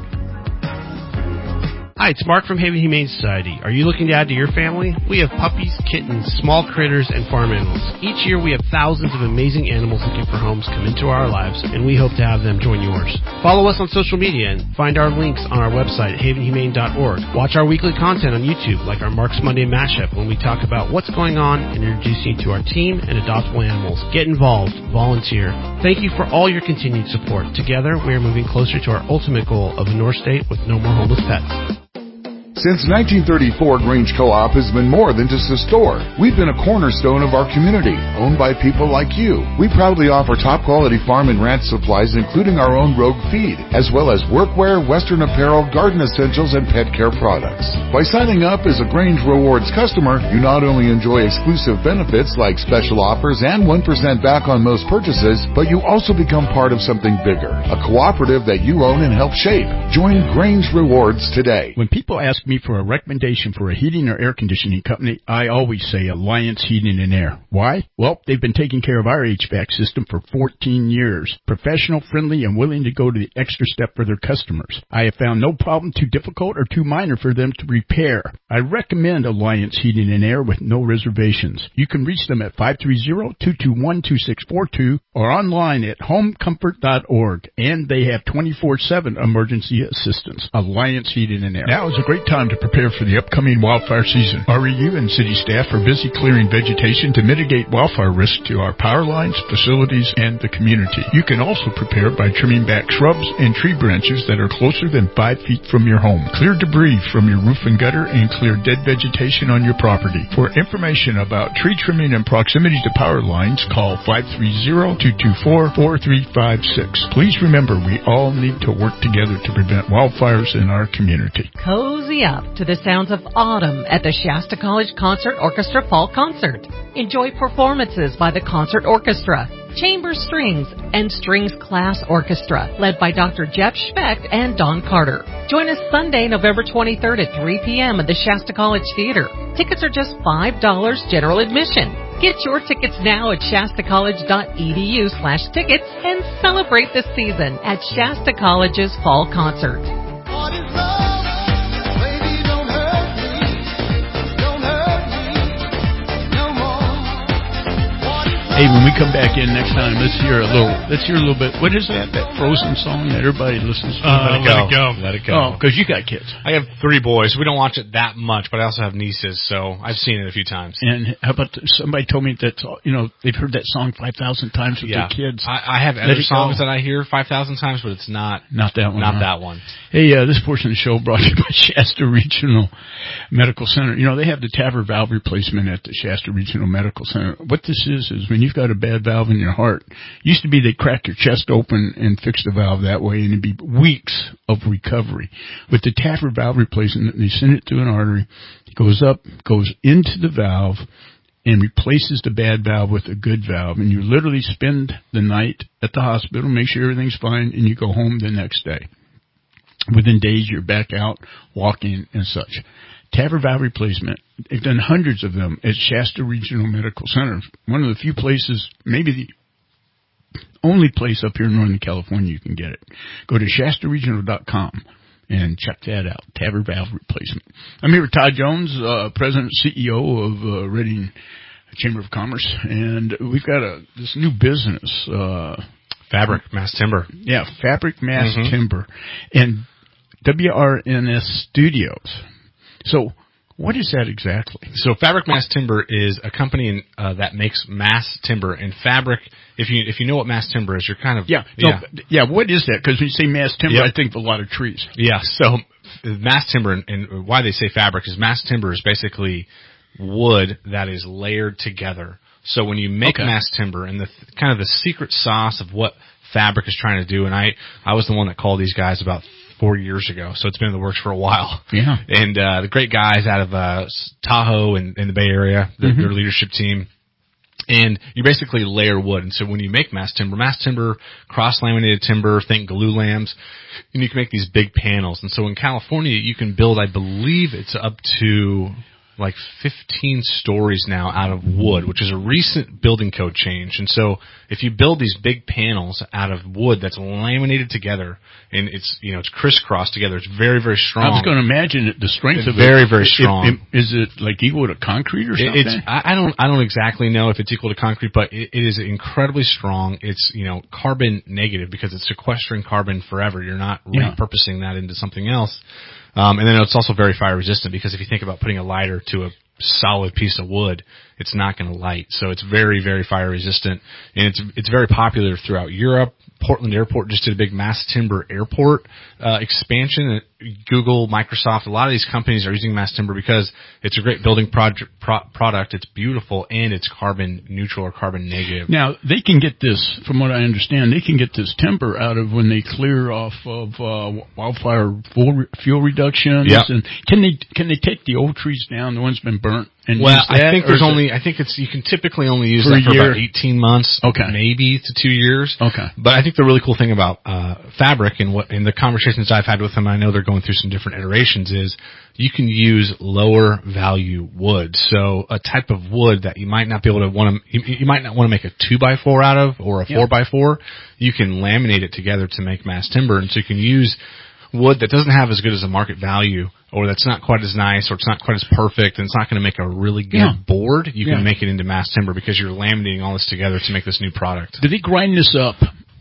[SPEAKER 9] Hi, it's Mark from Haven Humane Society. Are you looking to add to your family? We have puppies, kittens, small critters, and farm animals. Each year we have thousands of amazing animals looking for homes come into our lives, and we hope to have them join yours. Follow us on social media and find our links on our website at havenhumane.org. Watch our weekly content on YouTube, like our Mark's Monday Mashup, when we talk about what's going on and introduce you to our team and adoptable animals. Get involved. Volunteer. Thank you for all your continued support. Together, we are moving closer to our ultimate goal of a North State with no more homeless pets.
[SPEAKER 11] Since 1934, Grange Co-op has been more than just a store. We've been a cornerstone of our community, owned by people like you. We proudly offer top-quality farm and ranch supplies, including our own Rogue feed, as well as workwear, Western apparel, garden essentials, and pet care products. By signing up as a Grange Rewards customer, you not only enjoy exclusive benefits like special offers and 1% back on most purchases, but you also become part of something bigger, a cooperative that you own and help shape. Join Grange Rewards today.
[SPEAKER 2] When people ask me for a recommendation for a heating or air conditioning company, I always say Alliance Heating and Air. Why? Well, they've been taking care of our HVAC system for 14 years. Professional, friendly, and willing to go to the extra step for their customers. I have found no problem too difficult or too minor for them to repair. I recommend Alliance Heating and Air with no reservations. You can reach them at 530-221-2642 or online at homecomfort.org. And they have 24/7 emergency assistance. Alliance Heating and Air. Now is a great time to prepare for the upcoming wildfire season. REU and city staff are busy clearing vegetation to mitigate wildfire risk to our power lines, facilities, and the community. You can also prepare by trimming back shrubs and tree branches that are closer than 5 feet from your home. Clear debris from your roof and gutter and clear dead vegetation on your property. For information about tree trimming and proximity to power lines, call 530-224-4356. Please remember, we all need to work together to prevent wildfires in our community.
[SPEAKER 12] Cozy up to the sounds of autumn at the Shasta College Concert Orchestra Fall Concert. Enjoy performances by the Concert Orchestra, Chamber Strings, and Strings Class Orchestra, led by Dr. Jeff Specht and Don Carter. Join us Sunday, November 23rd at 3 p.m. at the Shasta College Theater. Tickets are just $5 general admission. Get your tickets now at shastacollege.edu/tickets and celebrate the season at Shasta College's Fall Concert.
[SPEAKER 2] Hey, when we come back in next time, let's hear a little bit. What is that Frozen song that everybody listens to?
[SPEAKER 10] Let It Go. Let It Go.
[SPEAKER 2] Oh, because you got kids.
[SPEAKER 10] I have 3 boys. We don't watch it that much, but I also have nieces, so I've seen it a few times.
[SPEAKER 2] And how about somebody told me that they've heard that song 5,000 times with their kids.
[SPEAKER 10] I have other songs that I hear 5,000 times, but it's not
[SPEAKER 2] that one.
[SPEAKER 10] Not that one.
[SPEAKER 2] Hey, this portion of the show brought to you by Shasta Regional Medical Center. They have the TAVR valve replacement at the Shasta Regional Medical Center. What this is when you've got a bad valve in your heart, used to be they'd crack your chest open and fix the valve that way, and it'd be weeks of recovery. With the TAVR valve replacement, they send it through an artery, goes up, goes into the valve, and replaces the bad valve with a good valve. And you literally spend the night at the hospital, make sure everything's fine, and you go home the next day. Within days, you're back out walking and such. TAVR valve replacement, they've done hundreds of them at Shasta Regional Medical Center. One of the few places, maybe the only place up here in Northern California you can get it. Go to shastaregional.com and check that out, TAVR valve replacement. I'm here with Todd Jones, President and CEO of Reading Chamber of Commerce, and we've got this new business.
[SPEAKER 10] Fabric Mass Timber.
[SPEAKER 2] Yeah, Fabric Mass Timber. And WRNS Studios. So what is that exactly?
[SPEAKER 10] So Fabric Mass Timber is a company that makes mass timber. And fabric, if you know what mass timber is, you're kind of...
[SPEAKER 2] Yeah, what is that? Because when you say mass timber, I think of a lot of trees.
[SPEAKER 10] Yeah, so mass timber, and why they say fabric is mass timber is basically wood that is layered together. So when you make mass timber, and the kind of the secret sauce of what fabric is trying to do, and I was the one that called these guys about 4 years ago, so it's been in the works for a while.
[SPEAKER 2] Yeah.
[SPEAKER 10] And the great guys out of Tahoe in the Bay Area, their leadership team. And you basically layer wood. And so when you make mass timber, cross-laminated timber, think glue lambs, and you can make these big panels. And so in California, you can build, I believe it's up to like 15 stories now out of wood, which is a recent building code change. And so if you build these big panels out of wood that's laminated together, and it's crisscrossed together, it's very, very strong.
[SPEAKER 2] I was going to imagine the strength of it.
[SPEAKER 10] Very, very strong.
[SPEAKER 2] Is it like equal to concrete or something?
[SPEAKER 10] I don't exactly know if it's equal to concrete, but it is incredibly strong. It's, carbon negative because it's sequestering carbon forever. You're not repurposing that into something else. And then it's also very fire resistant because if you think about putting a lighter to a solid piece of wood, it's not going to light. So it's very, very fire resistant, and it's very popular throughout Europe. Portland Airport just did a big mass timber airport expansion. Google, Microsoft, a lot of these companies are using mass timber because it's a great building product. It's beautiful, and it's carbon neutral or carbon negative.
[SPEAKER 2] Now, they can get this, from what I understand, they can get this timber out of when they clear off of wildfire fuel reductions.
[SPEAKER 10] Yep.
[SPEAKER 2] And can they take the old trees down, the ones been burnt?
[SPEAKER 10] You can typically only use that for about 18 months, maybe to 2 years.
[SPEAKER 2] Okay.
[SPEAKER 10] But I think the really cool thing about fabric and in the conversations I've had with them, I know they're going through some different iterations, is you can use lower value wood. So a type of wood that you might not be able to you might not want to make a 2x4 out of or a 4x4. You can laminate it together to make mass timber, and so you can use wood that doesn't have as good as a market value, or that's not quite as nice, or it's not quite as perfect, and it's not going to make a really good board. You can make it into mass timber because you're laminating all this together to make this new product.
[SPEAKER 2] Do they grind this up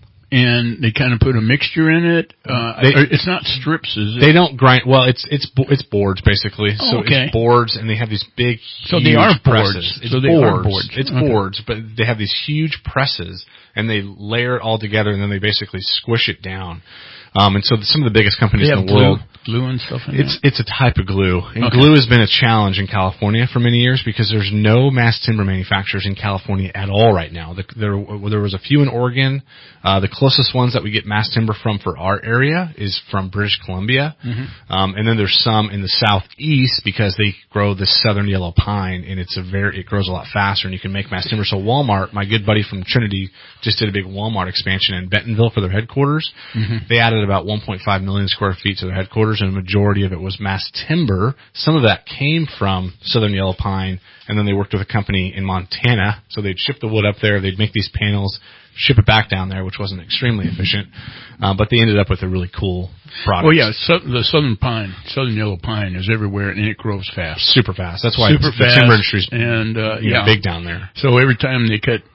[SPEAKER 2] and they kind of put a mixture in it? It's not strips, is it?
[SPEAKER 10] They don't grind. Well, it's boards basically. So it's boards, and they have these big,
[SPEAKER 2] so they are boards.
[SPEAKER 10] Presses. It's boards, but they have these huge presses, and they layer it all together, and then they basically squish it down. And so some of the biggest companies in the world,
[SPEAKER 2] glue and stuff.
[SPEAKER 10] It's a type of glue, and glue has been a challenge in California for many years because there's no mass timber manufacturers in California at all right now. There was a few in Oregon. The closest ones that we get mass timber from for our area is from British Columbia, and then there's some in the southeast because they grow the southern yellow pine, and it grows a lot faster, and you can make mass timber. So Walmart, my good buddy from Trinity, just did a big Walmart expansion in Bentonville for their headquarters. They added about 1.5 million square feet to their headquarters, and a majority of it was mass timber. Some of that came from southern yellow pine, and then they worked with a company in Montana, so they'd ship the wood up there, they'd make these panels, ship it back down there, which wasn't extremely efficient, but they ended up with a really cool product.
[SPEAKER 2] Well, yeah, the southern yellow pine is everywhere, and it grows fast.
[SPEAKER 10] Super fast. That's why the timber industry's big down there.
[SPEAKER 2] So every time they cut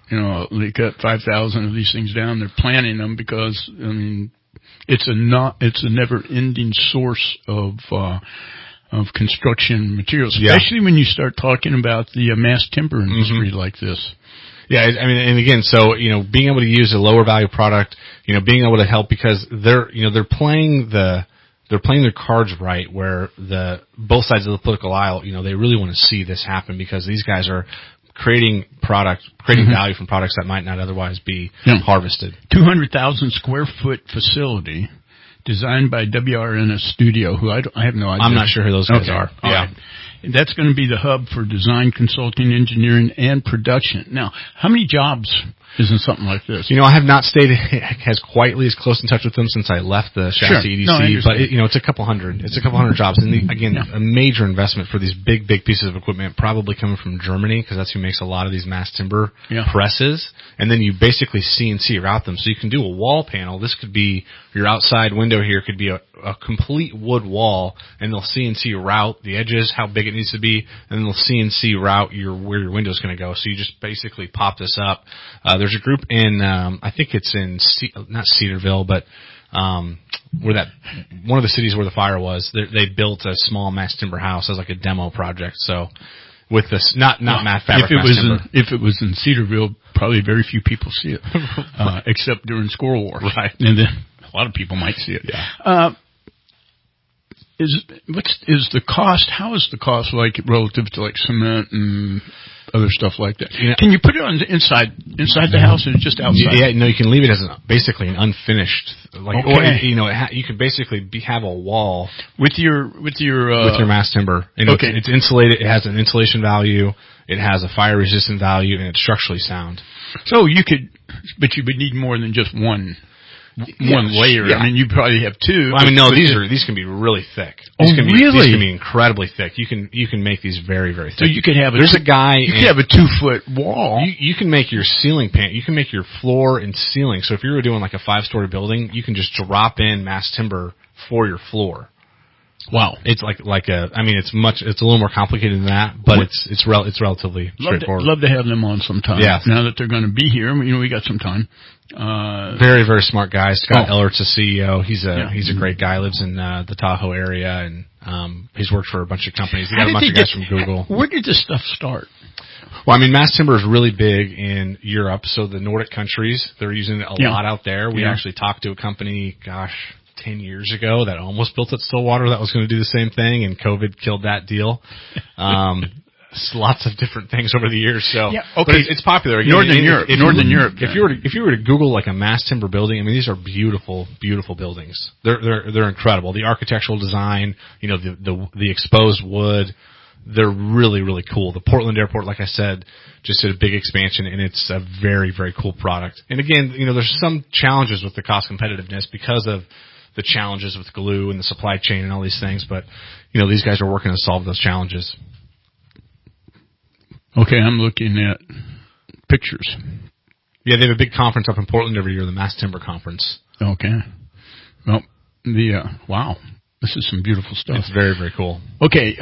[SPEAKER 2] 5,000 of these things down, they're planting them because, it's a never-ending source of construction materials, especially when you start talking about the mass timber industry like this.
[SPEAKER 10] Yeah, and again, so being able to use a lower value product, being able to help because they're playing their cards right, where both sides of the political aisle, they really want to see this happen because these guys are creating value from products that might not otherwise be harvested.
[SPEAKER 2] 200,000 square foot facility designed by WRNS Studio, who I have no idea.
[SPEAKER 10] I'm not sure who those guys are.
[SPEAKER 2] Right. That's going to be the hub for design, consulting, engineering, and production. Now, how many jobs is in something like this?
[SPEAKER 10] You know, I have not stayed as quietly as close in touch with them since I left the Shasta EDC, but it's a couple hundred. It's a couple hundred jobs, and a major investment for these big pieces of equipment, probably coming from Germany, because that's who makes a lot of these mass timber presses. And then you basically CNC route them, so you can do a wall panel. This could be your outside window here could be a complete wood wall, and they'll CNC route the edges, how big it needs to be, and then they'll CNC route where your window's going to go. So you just basically pop this up. There's a group in, I think it's in, not Cedarville, but where that one of the cities where the fire was, they built a small mass timber house as like a demo project. So with this, not matte fabric.
[SPEAKER 2] If it was in Cedarville, probably very few people see it, except during Squirrel War,
[SPEAKER 10] right?
[SPEAKER 2] And then a lot of people might see it.
[SPEAKER 10] Yeah.
[SPEAKER 2] Is the cost? How is the cost like relative to like cement and other stuff like that?
[SPEAKER 10] You know,
[SPEAKER 2] can you put it on inside the house or just outside?
[SPEAKER 10] Yeah, no, you can leave it as basically an unfinished, or you can basically have a wall
[SPEAKER 2] with your
[SPEAKER 10] mass timber. And it's insulated. It has an insulation value. It has a fire resistant value, and it's structurally sound.
[SPEAKER 2] So you could, but you would need more than just one layer. Yeah. I mean, you probably have two.
[SPEAKER 10] Well, I mean, no, these can be really thick. These can be incredibly thick. You can make these very, very thick.
[SPEAKER 2] So you could have
[SPEAKER 10] you could
[SPEAKER 2] have a 2-foot wall.
[SPEAKER 10] You can make your ceiling you can make your floor and ceiling. So if you were doing like a 5-story building, you can just drop in mass timber for your floor.
[SPEAKER 2] Wow.
[SPEAKER 10] It's it's a little more complicated than that, but it's relatively straightforward.
[SPEAKER 2] Love to have them on sometime.
[SPEAKER 10] Yeah.
[SPEAKER 2] Now that they're going to be here, we got some time.
[SPEAKER 10] Very, very smart guy. Scott Ellert's the CEO. He's a great guy. Lives in the Tahoe area, and he's worked for a bunch of companies. He got a bunch of guys from Google.
[SPEAKER 2] Where did this stuff start?
[SPEAKER 10] Well, I mean, mass timber is really big in Europe. So the Nordic countries, they're using it a lot out there. We actually talked to a company, 10 years ago that almost built at Stillwater that was going to do the same thing, and COVID killed that deal. Lots of different things over the years. So, but it's popular. Again,
[SPEAKER 2] Northern Europe.
[SPEAKER 10] If you were to Google like a mass timber building, I mean, these are beautiful, beautiful buildings. They're incredible. The architectural design, the exposed wood, they're really, really cool. The Portland Airport, like I said, just did a big expansion, and it's a very, very cool product. And again, there's some challenges with the cost competitiveness because of the challenges with glue and the supply chain and all these things, but these guys are working to solve those challenges.
[SPEAKER 2] Okay, I'm looking at pictures.
[SPEAKER 10] Yeah, they have a big conference up in Portland every year, the Mass Timber Conference.
[SPEAKER 2] Okay. Well, wow, this is some beautiful stuff.
[SPEAKER 10] It's very, very cool.
[SPEAKER 2] Okay,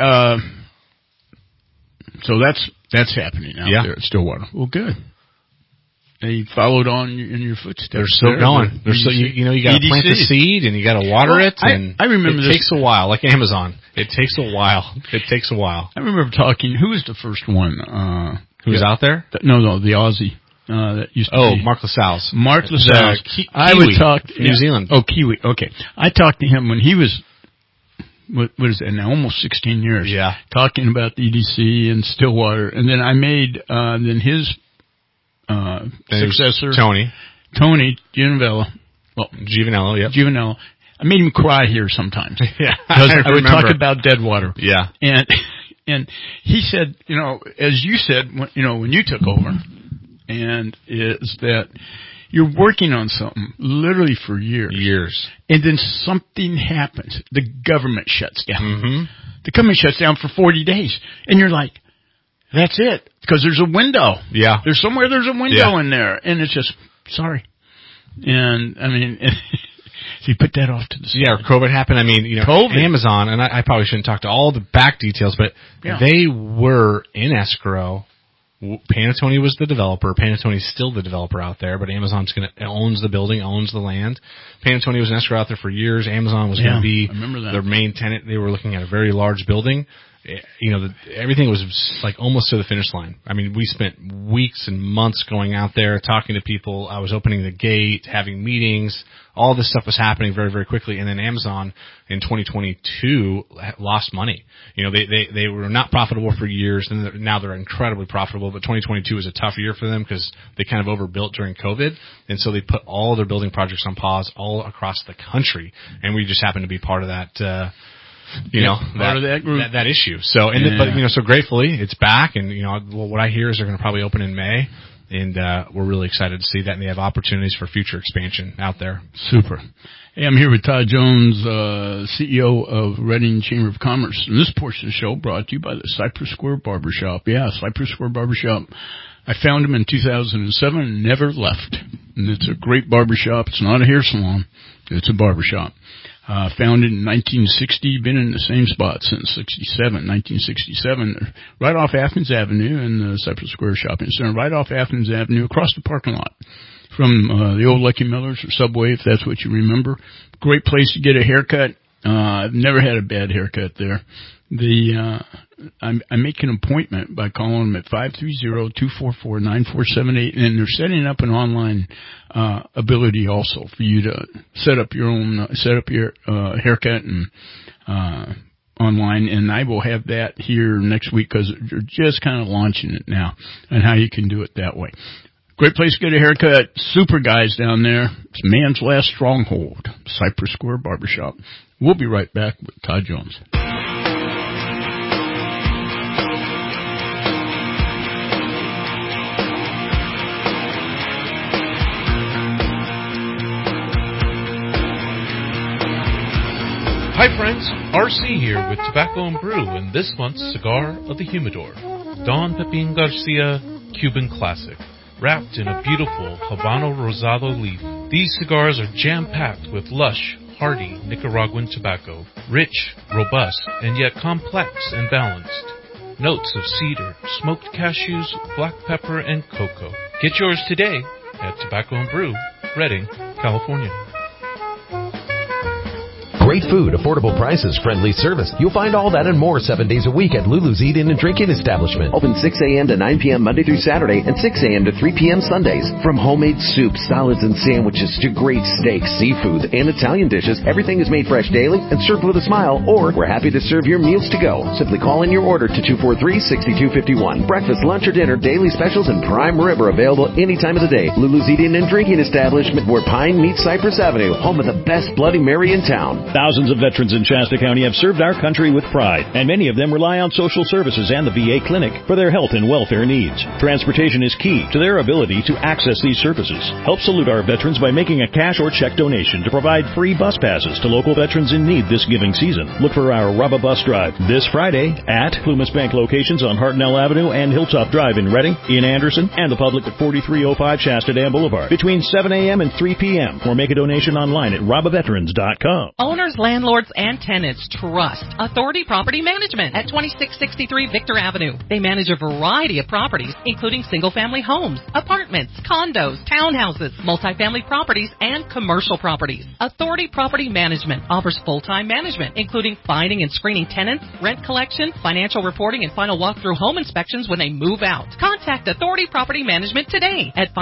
[SPEAKER 2] so that's happening out there at Stillwater. Well, good. They followed on in your footsteps.
[SPEAKER 10] They're still going. They're still, you got to plant the seed and you got to water it. And
[SPEAKER 2] I remember
[SPEAKER 10] it takes a while, like Amazon. It takes a while.
[SPEAKER 2] I remember talking. Who was the first one?
[SPEAKER 10] Who was out there?
[SPEAKER 2] No, the Aussie. That used to be.
[SPEAKER 10] Mark LaSalle's.
[SPEAKER 2] Mark LaSalle's.
[SPEAKER 10] I would talk New Zealand.
[SPEAKER 2] Oh, Kiwi. Okay, I talked to him when he was. What is that now? Almost 16 years.
[SPEAKER 10] Yeah.
[SPEAKER 2] Talking about the EDC and Stillwater, and then I made then his. Successor
[SPEAKER 10] Tony
[SPEAKER 2] Giovanello. Well,
[SPEAKER 10] Giovanello, yeah.
[SPEAKER 2] Giovanello. I made him cry here sometimes.
[SPEAKER 10] Yeah,
[SPEAKER 2] because I would talk about Deadwater.
[SPEAKER 10] Yeah,
[SPEAKER 2] and he said, as you said, when you took over, and is that you're working on something literally for years, and then something happens. The government shuts down.
[SPEAKER 10] Mm-hmm.
[SPEAKER 2] The government shuts down for 40 days, and you're like. That's it. Because there's a window.
[SPEAKER 10] Yeah.
[SPEAKER 2] There's a window in there. And it's just, sorry. And, I mean, so you put that off to the side.
[SPEAKER 10] Yeah, COVID happened. I mean, COVID. Amazon, and I probably shouldn't talk to all the back details, but they were in escrow. Panattoni was the developer. Panattoni's still the developer out there, but Amazon's owns the building, owns the land. Panattoni was in escrow out there for years. Amazon was going to be their main tenant. They were looking at a very large building. Everything was like almost to the finish line. I mean, we spent weeks and months going out there, talking to people. I was opening the gate, having meetings. All this stuff was happening very, very quickly. And then Amazon in 2022 lost money. They were not profitable for years, and now they're incredibly profitable. But 2022 was a tough year for them because they kind of overbuilt during COVID, and so they put all their building projects on pause all across the country. And we just happened to be part of that. that issue. So, but so gratefully it's back, and what I hear is they're going to probably open in May, and we're really excited to see that, and they have opportunities for future expansion out there.
[SPEAKER 2] Super. Hey, I'm here with Todd Jones, CEO of Reading Chamber of Commerce, and this portion of the show brought to you by the Cypress Square Barbershop. Yeah, Cypress Square Barbershop. I found them in 2007 and never left. And it's a great barbershop. It's not a hair salon. It's a barbershop. Founded in 1960, been in the same spot since 1967, right off Athens Avenue in the Cypress Square Shopping Center, right off Athens Avenue, across the parking lot from the old Lucky Miller's or Subway, if that's what you remember. Great place to get a haircut. I've never had a bad haircut there. I make an appointment by calling them at 530-244-9478, and they're setting up an online ability also for you to set up your haircut and online, and I will have that here next week because they're just kind of launching it now and how you can do it that way. Great place to get a haircut. Super guys down there. It's man's last stronghold, Cypress Square Barbershop. We'll be right back with Todd Jones.
[SPEAKER 3] Hi friends, RC here with Tobacco and Brew and this month's Cigar of the Humidor, Don Pepin Garcia Cuban Classic, wrapped in a beautiful Habano Rosado leaf. These cigars are jam-packed with lush, hearty Nicaraguan tobacco, rich, robust, and yet complex and balanced. Notes of cedar, smoked cashews, black pepper, and cocoa. Get yours today at Tobacco and Brew, Redding, California.
[SPEAKER 14] Great food, affordable prices, friendly service. You'll find all that and more 7 days a week at Lulu's Eat-In and Drinking Establishment. Open 6 a.m. to 9 p.m. Monday through Saturday and 6 a.m. to 3 p.m. Sundays. From homemade soups, salads, and sandwiches to great steaks, seafood, and Italian dishes, everything is made fresh daily and served with a smile, or we're happy to serve your meals to go. Simply call in your order to 243-6251. Breakfast, lunch, or dinner, daily specials, and prime rib are available any time of the day. Lulu's Eat-In and Drinking Establishment, where Pine meets Cypress Avenue, home of the best Bloody Mary in town.
[SPEAKER 4] Thousands of veterans in Shasta County have served our country with pride, and many of them rely on social services and the VA clinic for their health and welfare needs. Transportation is key to their ability to access these services. Help salute our veterans by making a cash or check donation to provide free bus passes to local veterans in need this giving season. Look for our Rubba Bus Drive this Friday at Plumas Bank locations on Hartnell Avenue and Hilltop Drive in Redding, in Anderson, and the public at 4305 Shasta Dam Boulevard between 7 a.m. and 3 p.m. or make a donation online at RobbaVeterans.com.
[SPEAKER 12] Owners, landlords, and tenants trust Authority Property Management at 2663 Victor Avenue. They manage a variety of properties, including single-family homes, apartments, condos, townhouses, multifamily properties, and commercial properties. Authority Property Management offers full-time management, including finding and screening tenants, rent collection, financial reporting, and final walkthrough home inspections when they move out. Contact Authority Property Management today at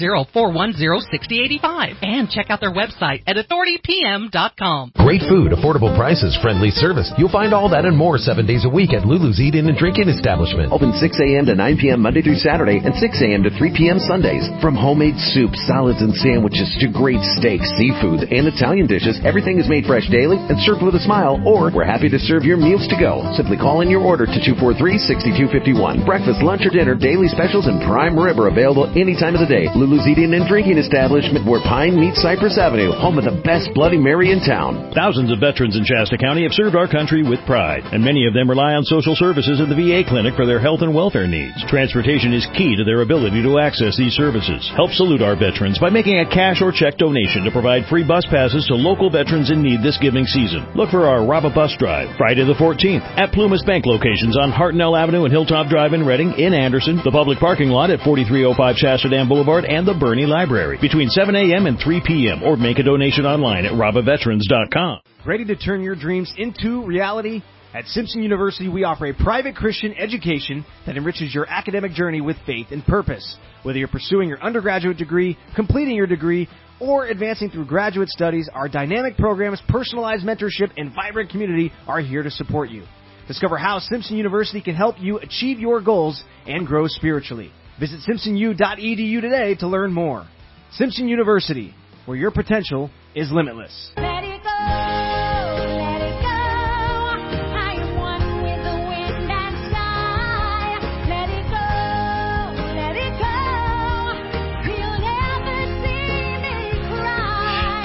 [SPEAKER 12] 530-410-6085 and check out their website at authoritypm.com.
[SPEAKER 14] Great food, affordable prices, friendly service. You'll find all that and more 7 days a week at Lulu's Eat-In and Drinking Establishment. Open 6 a.m. to 9 p.m. Monday through Saturday and 6 a.m. to 3 p.m. Sundays. From homemade soups, salads, and sandwiches to great steaks, seafood, and Italian dishes, everything is made fresh daily and served with a smile, or we're happy to serve your meals to go. Simply call in your order to 243-6251. Breakfast, lunch, or dinner, daily specials, and prime rib are available any time of the day. Lulu's Eat-In and Drinking Establishment, where Pine meets Cypress Avenue, home of the best Bloody Mary in town.
[SPEAKER 4] Thousands of veterans in Shasta County have served our country with pride, and many of them rely on social services at the VA clinic for their health and welfare needs. Transportation is key to their ability to access these services. Help salute our veterans by making a cash or check donation to provide free bus passes to local veterans in need this giving season. Look for our Rubba Bus Drive Friday the 14th at Plumas Bank locations on Hartnell Avenue and Hilltop Drive in Redding, in Anderson, the public parking lot at 4305 Shasta Dam Boulevard, and the Bernie Library between 7 a.m. and 3 p.m. or make a donation online at RobbaVeterans.com.
[SPEAKER 6] Ready to turn your dreams into reality? At Simpson University, we offer a private Christian education that enriches your academic journey with faith and purpose. Whether you're pursuing your undergraduate degree, completing your degree, or advancing through graduate studies, our dynamic programs, personalized mentorship, and vibrant community are here to support you. Discover how Simpson University can help you achieve your goals and grow spiritually. Visit simpsonu.edu today to learn more. Simpson University, where your potential is limitless.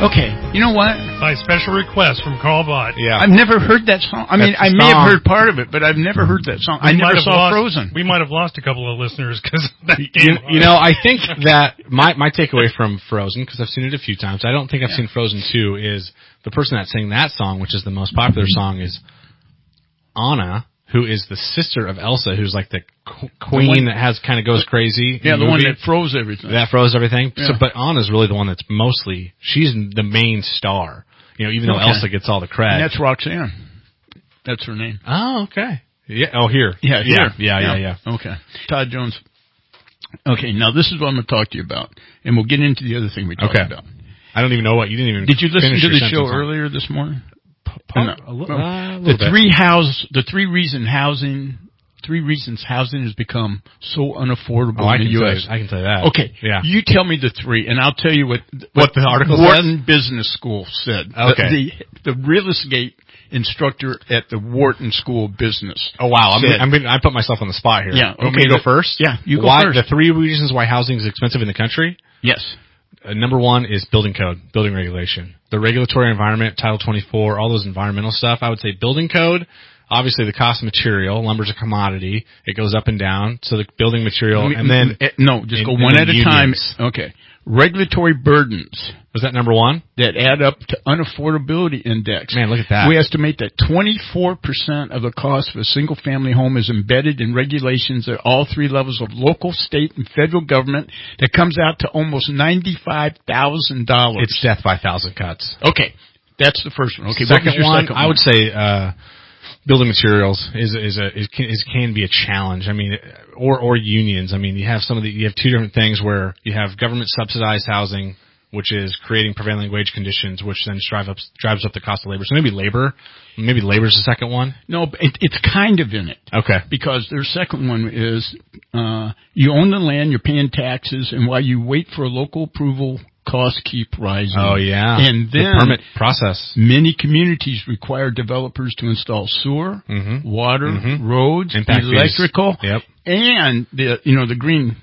[SPEAKER 2] Okay, you know what?
[SPEAKER 8] By special request from Carl Bott.
[SPEAKER 10] Yeah.
[SPEAKER 2] I've never heard that song. I mean, I may have heard part of it, but I've never heard that song. I never saw Frozen.
[SPEAKER 8] We might have lost a couple of listeners because that
[SPEAKER 10] you know, I think that my takeaway from Frozen, because I've seen it a few times, I don't think I've seen Frozen 2, is the person that sang that song, which is the most popular song, is Anna, who is the sister of Elsa, who's like the queen that has kind of goes crazy.
[SPEAKER 2] Yeah, the one that froze everything.
[SPEAKER 10] That froze everything.
[SPEAKER 2] Yeah.
[SPEAKER 10] So, but Anna's really the one that's she's the main star. You know, even though Elsa gets all the credit.
[SPEAKER 2] And that's Roxanne. That's her name.
[SPEAKER 10] Oh, okay. Yeah. Oh, here.
[SPEAKER 2] Yeah, here.
[SPEAKER 10] Yeah.
[SPEAKER 2] Okay. Todd Jones. Okay, now this is what I'm going to talk to you about, and we'll get into the other thing we talked about.
[SPEAKER 10] I don't even know what you didn't even.
[SPEAKER 2] Did you listen to the show
[SPEAKER 10] on.
[SPEAKER 2] earlier this morning?
[SPEAKER 10] The
[SPEAKER 2] three reasons housing has become so unaffordable in the U.S.
[SPEAKER 10] I can tell you that.
[SPEAKER 2] Okay,
[SPEAKER 10] yeah.
[SPEAKER 2] You tell me the three, and I'll tell you what
[SPEAKER 10] the article
[SPEAKER 2] Wharton
[SPEAKER 10] says?
[SPEAKER 2] Business School said.
[SPEAKER 10] Okay.
[SPEAKER 2] The real estate instructor at the Wharton School of Business.
[SPEAKER 10] Oh wow! I put myself on the spot here.
[SPEAKER 2] Yeah.
[SPEAKER 10] Okay. You go first.
[SPEAKER 2] Yeah. You go first.
[SPEAKER 10] The three reasons why housing is expensive in the country.
[SPEAKER 2] Yes.
[SPEAKER 10] Number one is building code, building regulation. The regulatory environment, Title 24, all those environmental stuff. I would say building code. Obviously, the cost of material, lumber's a commodity. It goes up and down. So the building material, and then
[SPEAKER 2] go one at a time. Okay. Regulatory burdens.
[SPEAKER 10] Was that number one?
[SPEAKER 2] That add up to unaffordability index.
[SPEAKER 10] Man, look at that.
[SPEAKER 2] We estimate that 24% of the cost of a single-family home is embedded in regulations at all three levels of local, state, and federal government. That comes out to almost $95,000.
[SPEAKER 10] It's death by 1,000 cuts.
[SPEAKER 2] Okay, that's the first one. Okay,
[SPEAKER 10] second one,
[SPEAKER 2] second
[SPEAKER 10] I would say building materials can be a challenge. I mean, or unions. I mean, you have two different things where you have government subsidized housing, which is creating prevailing wage conditions, which then drives up the cost of labor. So maybe labor's the second one.
[SPEAKER 2] No, it's kind of in it.
[SPEAKER 10] Okay.
[SPEAKER 2] Because their second one is you own the land, you're paying taxes, and while you wait for a local approval, costs keep rising.
[SPEAKER 10] Oh, yeah.
[SPEAKER 2] And then
[SPEAKER 10] the permit process.
[SPEAKER 2] Many communities require developers to install sewer, water, roads, electrical, and the green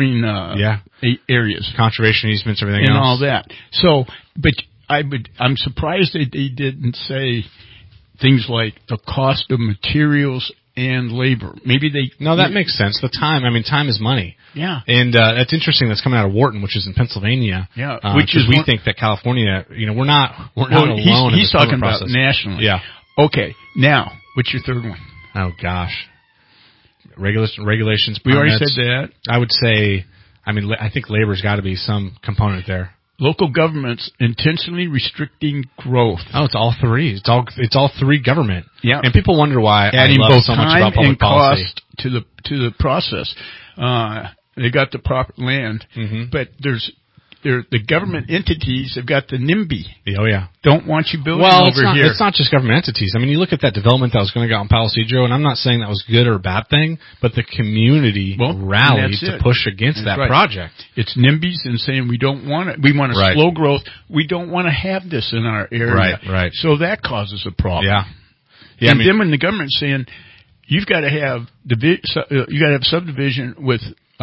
[SPEAKER 2] areas,
[SPEAKER 10] conservation easements, everything
[SPEAKER 2] and
[SPEAKER 10] else,
[SPEAKER 2] all that. So, but I'm surprised that they didn't say things like the cost of materials and labor. Maybe
[SPEAKER 10] that makes sense. The time. I mean, time is money.
[SPEAKER 2] Yeah.
[SPEAKER 10] And that's interesting. That's coming out of Wharton, which is in Pennsylvania.
[SPEAKER 2] Yeah.
[SPEAKER 10] Which is we think that California. We're not alone.
[SPEAKER 2] He's talking about
[SPEAKER 10] process.
[SPEAKER 2] nationally.
[SPEAKER 10] Yeah.
[SPEAKER 2] Okay. Now, what's your third one?
[SPEAKER 10] Oh gosh. Regulations.
[SPEAKER 2] We already said that.
[SPEAKER 10] I would say. I mean, I think labor's got to be some component there.
[SPEAKER 2] Local governments intentionally restricting growth.
[SPEAKER 10] Oh, it's all three. It's all three government.
[SPEAKER 2] Yeah.
[SPEAKER 10] And people wonder why
[SPEAKER 2] adding
[SPEAKER 10] I love
[SPEAKER 2] both
[SPEAKER 10] so
[SPEAKER 2] time
[SPEAKER 10] much about public
[SPEAKER 2] and
[SPEAKER 10] policy.
[SPEAKER 2] cost to the process. They got the proper land, but the government entities have got the NIMBY.
[SPEAKER 10] Oh yeah.
[SPEAKER 2] Don't want you building over here.
[SPEAKER 10] It's not just government entities. I mean, you look at that development that was going to go out in Palo Cedro, and I'm not saying that was good or a bad thing, but the community rallied to push against that project.
[SPEAKER 2] It's NIMBYs and saying we don't want it. We want a slow growth. We don't want to have this in our area.
[SPEAKER 10] Right.
[SPEAKER 2] So that causes a problem.
[SPEAKER 10] Yeah.
[SPEAKER 2] And then when the government's saying you've got to have subdivision with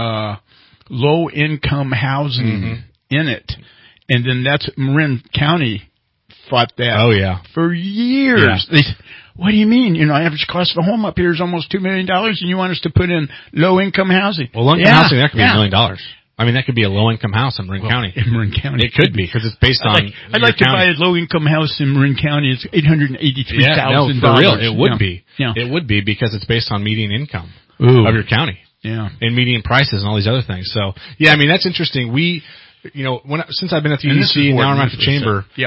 [SPEAKER 2] low income housing in it, and then that's Marin County fought that.
[SPEAKER 10] Oh yeah,
[SPEAKER 2] for years. Yeah. What do you mean? Average cost of a home up here is almost $2 million, and you want us to put in low income housing?
[SPEAKER 10] Well, low income housing that could be $1 million. I mean, that could be a low income house in Marin County.
[SPEAKER 2] In Marin County,
[SPEAKER 10] it could be because it's based on.
[SPEAKER 2] I'd like to buy a low income house in Marin County. It's $883,000.
[SPEAKER 10] For real, it would be. Yeah. It would be because it's based on median income of your county.
[SPEAKER 2] Yeah,
[SPEAKER 10] and median prices and all these other things. So yeah, I mean that's interesting. Since I've been at the UDC and now I'm at the chamber.
[SPEAKER 2] Yeah.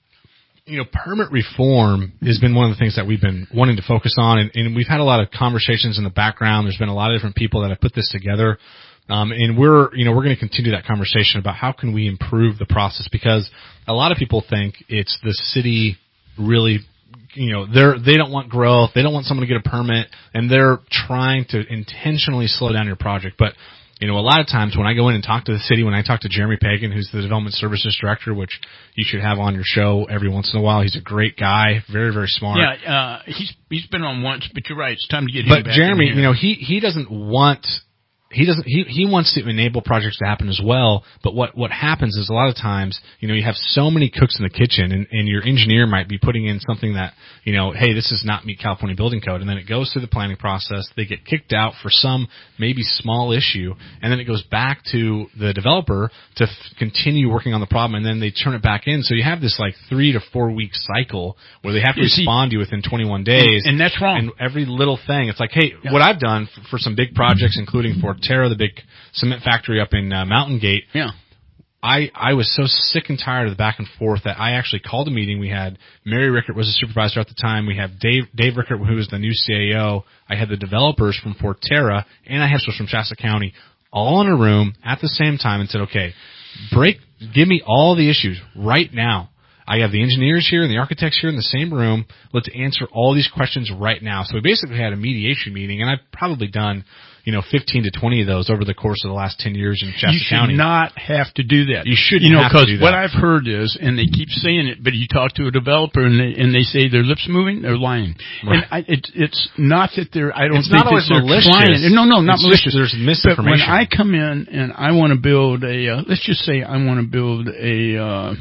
[SPEAKER 10] Permit reform has been one of the things that we've been wanting to focus on, and we've had a lot of conversations in the background. There's been a lot of different people that have put this together, and we're going to continue that conversation about how can we improve the process, because a lot of people think it's the city really, they don't want growth, they don't want someone to get a permit, and they're trying to intentionally slow down your project, but. A lot of times when I go in and talk to the city, when I talk to Jeremy Pagan, who's the Development Services Director, which you should have on your show every once in a while. He's a great guy, very, very smart.
[SPEAKER 2] Yeah, he's been on once, but you're right. It's time to get him back.
[SPEAKER 10] But Jeremy, he doesn't want he wants to enable projects to happen as well, but what happens is a lot of times, you have so many cooks in the kitchen, and your engineer might be putting in something that, hey, this does not meet California building code, and then it goes through the planning process, they get kicked out for some maybe small issue, and then it goes back to the developer to continue working on the problem, and then they turn it back in. So you have this 3 to 4 week cycle where they have to respond to you within 21 days.
[SPEAKER 2] And that's wrong.
[SPEAKER 10] And every little thing, it's like, hey, what I've done for some big projects, including Forterra, the big cement factory up in Mountain Gate.
[SPEAKER 2] Yeah.
[SPEAKER 10] I was so sick and tired of the back and forth that I actually called a meeting. We had Mary Rickert was a supervisor at the time. We had Dave Rickert, who was the new CAO. I had the developers from Forterra, and I had those from Shasta County, all in a room at the same time, and said, okay, give me all the issues right now. I have the engineers here and the architects here in the same room. Let's answer all these questions right now. So we basically had a mediation meeting, and I've probably done 15 to 20 of those over the course of the last 10 years in Shasta County.
[SPEAKER 2] You should not have to do that.
[SPEAKER 10] You shouldn't have to do that.
[SPEAKER 2] Because what I've heard is, and they keep saying it, but you talk to a developer and they say their lips moving, they're lying. Right. And it's not that they're, I don't
[SPEAKER 10] it's
[SPEAKER 2] think
[SPEAKER 10] not always
[SPEAKER 2] they're
[SPEAKER 10] malicious.
[SPEAKER 2] Trying. No, not malicious.
[SPEAKER 10] There's misinformation.
[SPEAKER 2] But when I come in and I want to build let's just say I want to build a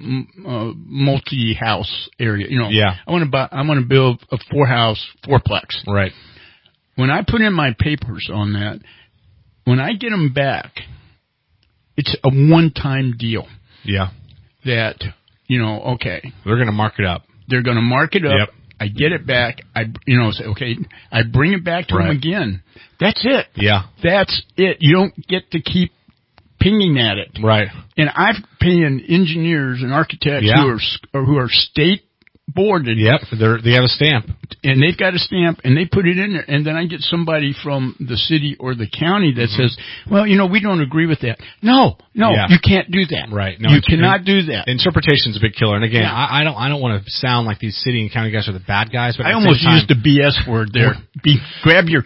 [SPEAKER 2] multi-house area,
[SPEAKER 10] Yeah.
[SPEAKER 2] I want to build a 4-house fourplex.
[SPEAKER 10] Right.
[SPEAKER 2] When I put in my papers on that, when I get them back, it's a one-time deal.
[SPEAKER 10] Yeah.
[SPEAKER 2] That, okay.
[SPEAKER 10] They're going to mark it up.
[SPEAKER 2] They're going to mark it up.
[SPEAKER 10] Yep.
[SPEAKER 2] I get it back. I say, okay, I bring it back to them again. That's it.
[SPEAKER 10] Yeah.
[SPEAKER 2] That's it. You don't get to keep pinging at it.
[SPEAKER 10] Right.
[SPEAKER 2] And I've paying engineers and architects who are state boarded.
[SPEAKER 10] Yep. They have a stamp.
[SPEAKER 2] And they've got a stamp, and they put it in there. And then I get somebody from the city or the county that says, well, we don't agree with that. No, you can't do that.
[SPEAKER 10] Right. No,
[SPEAKER 2] you cannot do that.
[SPEAKER 10] Interpretation's a big killer. And again, I don't want to sound like these city and county guys are the bad guys, but
[SPEAKER 2] I almost used the BS word there. Grab the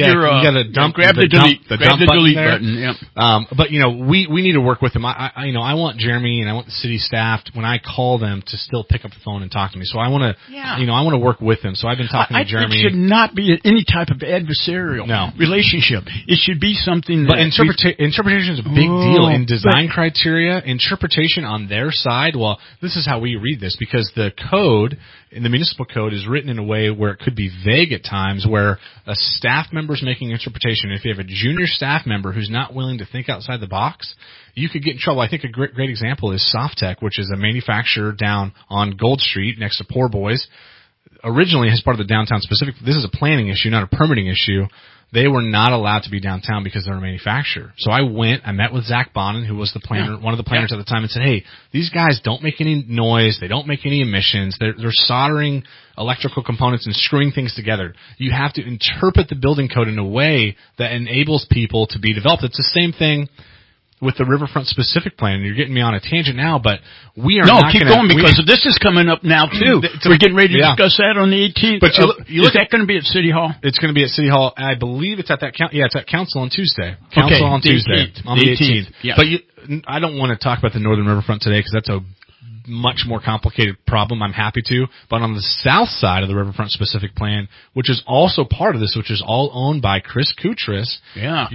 [SPEAKER 2] delete button. Yep.
[SPEAKER 10] But we need to work with them. I want Jeremy and I want the city staff when I call them to still pick up the phone and talk to me. So I want to, I want to work with them. So I've been talking to Jeremy.
[SPEAKER 2] It should not be any type of adversarial relationship. It should be something that...
[SPEAKER 10] But interpretation is a big deal in design criteria. Interpretation on their side, well, this is how we read this, because the code, in the municipal code, is written in a way where it could be vague at times, where a staff member is making interpretation. If you have a junior staff member who's not willing to think outside the box, you could get in trouble. I think a great example is Softtech, which is a manufacturer down on Gold Street next to Poor Boys. Originally, as part of the downtown specific, this is a planning issue, not a permitting issue. They were not allowed to be downtown because they're a manufacturer. So I met with Zach Bonin, who was the planner, one of the planners at the time, and said, hey, these guys don't make any noise. They don't make any emissions. They're soldering electrical components and screwing things together. You have to interpret the building code in a way that enables people to be developed. It's the same thing with the Riverfront specific plan. You're getting me on a tangent now, but we are not
[SPEAKER 2] keep going because this is coming up now too. We're getting ready to discuss that on the 18th. But is that going to be at City Hall?
[SPEAKER 10] It's going to be at City Hall. I believe it's at that it's at Council on Tuesday. On Tuesday on the 18th.
[SPEAKER 2] Yeah.
[SPEAKER 10] But I don't want to talk about the Northern Riverfront today because that's a much more complicated problem. I'm happy to. But on the south side of the Riverfront specific plan, which is also part of this, which is all owned by Chris Koutras.
[SPEAKER 2] Yeah.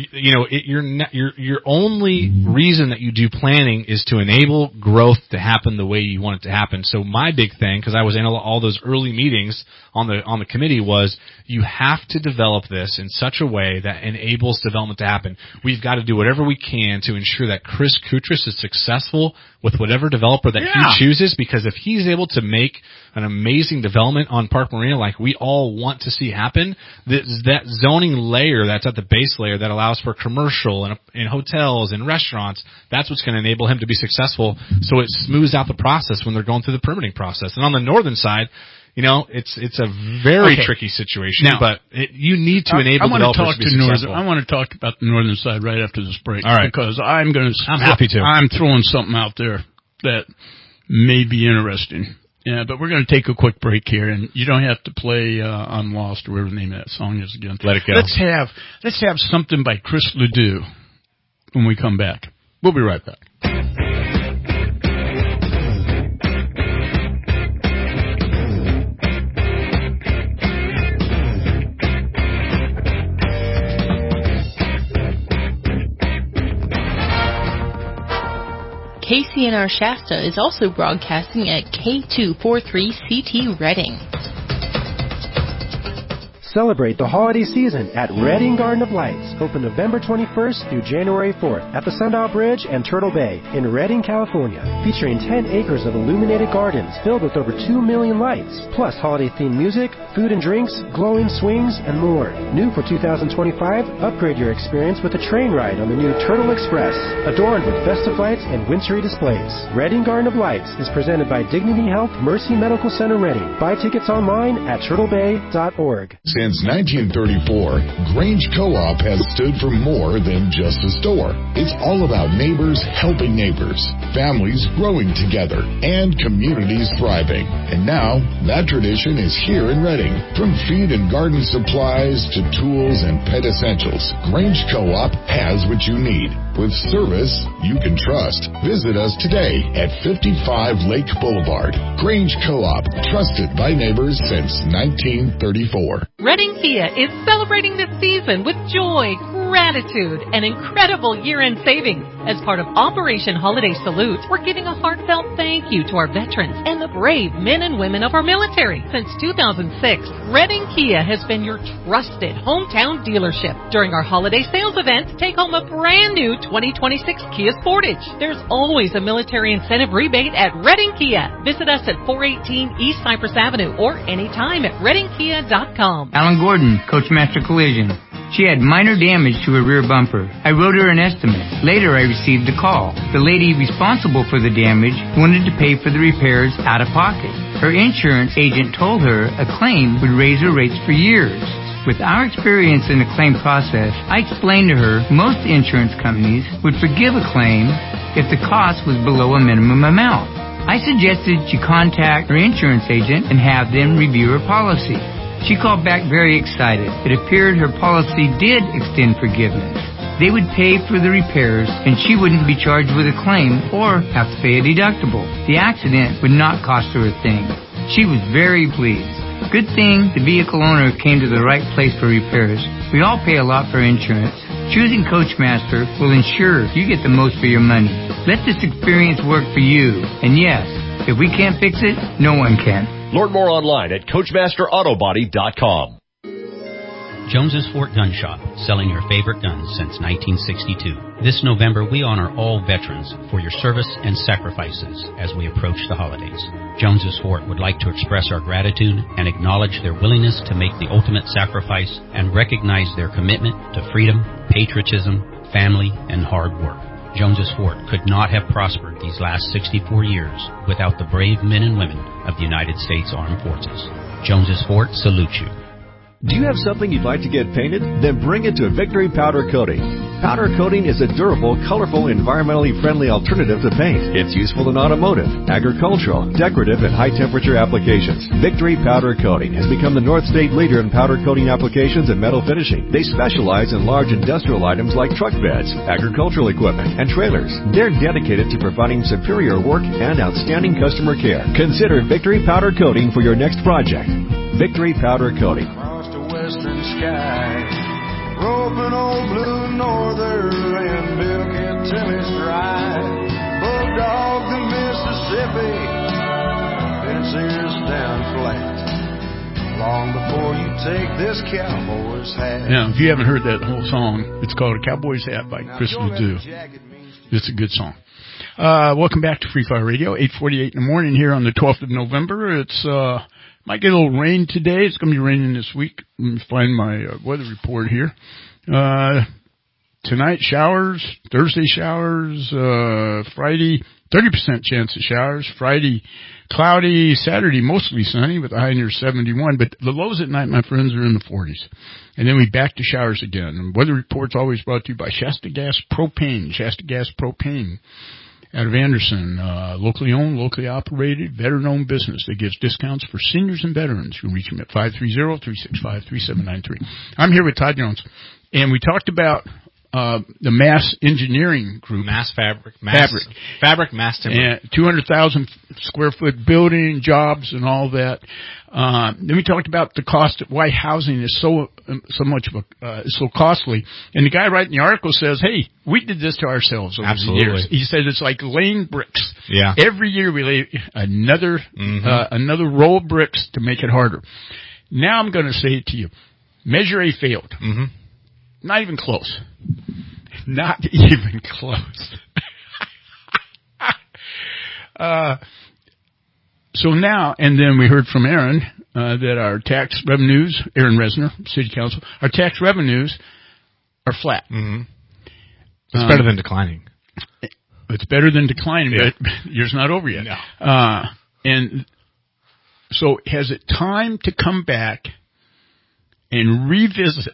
[SPEAKER 10] Your only reason that you do planning is to enable growth to happen the way you want it to happen. So my big thing, because I was in all those early meetings on the committee, was you have to develop this in such a way that enables development to happen. We've got to do whatever we can to ensure that Chris Koutras is successful with whatever developer that he chooses, because if he's able to make an amazing development on Park Marina like we all want to see happen, that zoning layer that's at the base layer that allows for commercial and hotels and restaurants, that's what's going to enable him to be successful, so it smooths out the process when they're going through the permitting process. And on the northern side, it's a very tricky situation, now, but you need to enable developers to be successful.
[SPEAKER 2] I want to talk about the northern side right after this break.
[SPEAKER 10] All right.
[SPEAKER 2] Because I'm
[SPEAKER 10] happy to.
[SPEAKER 2] I'm throwing something out there that may be interesting. Yeah, but we're going to take a quick break here, and you don't have to play I'm Lost or whatever the name of that song is again.
[SPEAKER 10] Let it go.
[SPEAKER 2] Let's have something by Chris Ledoux when we come back. We'll be right back.
[SPEAKER 13] KCNR Shasta is also broadcasting at K243CT Redding.
[SPEAKER 1] Celebrate the holiday season at Redding Garden of Lights, open November 21st through January 4th at the Sundial Bridge and Turtle Bay in Redding, California, featuring 10 acres of illuminated gardens filled with over 2 million lights, plus holiday-themed music, food and drinks, glowing swings, and more. New for 2025, upgrade your experience with a train ride on the new Turtle Express, adorned with festive lights and wintry displays. Redding Garden of Lights is presented by Dignity Health Mercy Medical Center Redding. Buy tickets online at turtlebay.org.
[SPEAKER 11] Since 1934, Grange Co-op has stood for more than just a store. It's all about neighbors helping neighbors, families growing together, and communities thriving. And now, that tradition is here in Redding. From feed and garden supplies to tools and pet essentials, Grange Co-op has what you need. With service you can trust. Visit us today at 55 Lake Boulevard. Grange Co-op, trusted by neighbors since 1934.
[SPEAKER 12] Redding Kia is celebrating this season with joy, gratitude, and incredible year-end savings. As part of Operation Holiday Salute, we're giving a heartfelt thank you to our veterans and the brave men and women of our military. Since 2006, Redding Kia has been your trusted hometown dealership. During our holiday sales event, take home a brand new 2026 Kia Sportage. There's always a military incentive rebate at Redding Kia. Visit us at 418 East Cypress Avenue or anytime at reddingkia.com.
[SPEAKER 16] Alan Gordon, Coachmaster Collision. She had minor damage to her rear bumper. I wrote her an estimate. Later, I received a call. The lady responsible for the damage wanted to pay for the repairs out of pocket. Her insurance agent told her a claim would raise her rates for years. With our experience in the claim process, I explained to her most insurance companies would forgive a claim if the cost was below a minimum amount. I suggested she contact her insurance agent and have them review her policy. She called back very excited. It appeared her policy did extend forgiveness. They would pay for the repairs, and she wouldn't be charged with a claim or have to pay a deductible. The accident would not cost her a thing. She was very pleased. Good thing the vehicle owner came to the right place for repairs. We all pay a lot for insurance. Choosing Coachmaster will ensure you get the most for your money. Let this experience work for you. And yes, if we can't fix it, no one can.
[SPEAKER 17] Learn more online at CoachmasterAutobody.com.
[SPEAKER 18] Jones's Fort Gun Shop, selling your favorite guns since 1962. This November, we honor all veterans for your service and sacrifices as we approach the holidays. Jones's Fort would like to express our gratitude and acknowledge their willingness to make the ultimate sacrifice and recognize their commitment to freedom, patriotism, family, and hard work. Jones's Fort could not have prospered these last 64 years without the brave men and women of the United States Armed Forces. Jones's Fort salutes you.
[SPEAKER 19] Do you have something you'd like to get painted? Then bring it to Victory Powder Coating. Powder coating is a durable, colorful, environmentally friendly alternative to paint. It's useful in automotive, agricultural, decorative, and high-temperature applications. Victory Powder Coating has become the North State leader in powder coating applications and metal finishing. They specialize in large industrial items like truck beds, agricultural equipment, and trailers. They're dedicated to providing superior work and outstanding customer care. Consider Victory Powder Coating for your next project. Victory Powder Coating.
[SPEAKER 20] Western sky, roping old blue northern milking Timmy's dry, bulldog the Mississippi, fence ears down flat, long before you take this cowboy's hat.
[SPEAKER 2] Now, if you haven't heard that whole song, it's called A Cowboy's Hat by Chris Ledoux. It's a good song. Welcome back to Free Fire Radio, 8:48 in the morning here on the 12th of November. It's might get a little rain today. It's going to be raining this week. Let me find my weather report here. Tonight, showers. Thursday, showers. Friday, 30% chance of showers. Friday, cloudy. Saturday, mostly sunny with a high near 71. But the lows at night, my friends, are in the 40s. And then we back to showers again. And weather report's always brought to you by Shasta Gas Propane. Shasta Gas Propane. Out of Anderson, locally owned, locally operated, veteran-owned business that gives discounts for seniors and veterans. You can reach them at 530-365-3793. I'm here with Todd Jones, and we talked about the Mass Engineering Group.
[SPEAKER 10] Fabric, Mass Timber.
[SPEAKER 2] And 200,000 square foot building, jobs, and all that. Then we talked about the cost of why housing is so much of so costly. And the guy writing the article says, "Hey, we did this to ourselves over the years." He said it's like laying bricks.
[SPEAKER 10] Yeah.
[SPEAKER 2] Every year we lay another roll of bricks to make it harder. Now I'm going to say it to you. Measure A failed.
[SPEAKER 10] Mm-hmm.
[SPEAKER 2] Not even close. Not even close. So now, and then we heard from Aaron that our tax revenues, Aaron Resner, City Council, our tax revenues are flat.
[SPEAKER 10] Mm-hmm. It's better than declining.
[SPEAKER 2] It's better than declining, but the year's not over yet.
[SPEAKER 10] No.
[SPEAKER 2] And so has it time to come back and revisit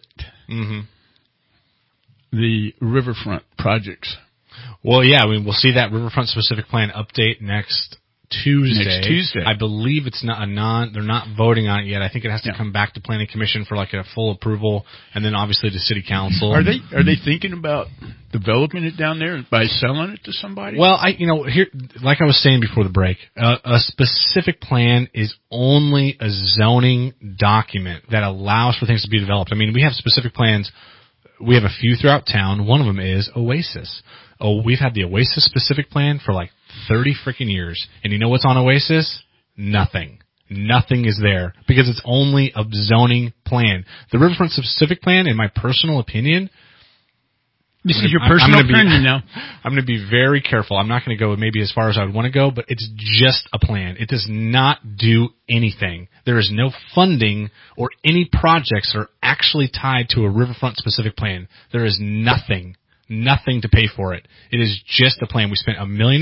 [SPEAKER 2] the riverfront projects?
[SPEAKER 10] Well, yeah, I mean, we'll see that riverfront specific plan update next Tuesday. I believe it's not they're not voting on it yet. I think it has to come back to Planning Commission for like a full approval, and then obviously to City Council.
[SPEAKER 2] Are they thinking about developing it down there by selling it to somebody?
[SPEAKER 10] Well, here, like I was saying before the break, a specific plan is only a zoning document that allows for things to be developed. I mean, we have specific plans. We have a few throughout town. One of them is Oasis. We've had the Oasis specific plan for like 30 freaking years. And you know what's on Oasis? Nothing. Nothing is there because it's only a zoning plan. The riverfront specific plan, in my personal opinion,
[SPEAKER 2] this is your personal opinion now.
[SPEAKER 10] I'm going to be very careful. I'm not going to go maybe as far as I would want to go, but it's just a plan. It does not do anything. There is no funding or any projects that are actually tied to a riverfront specific plan. There is nothing to pay for it. It is just a plan. We spent $1.5 million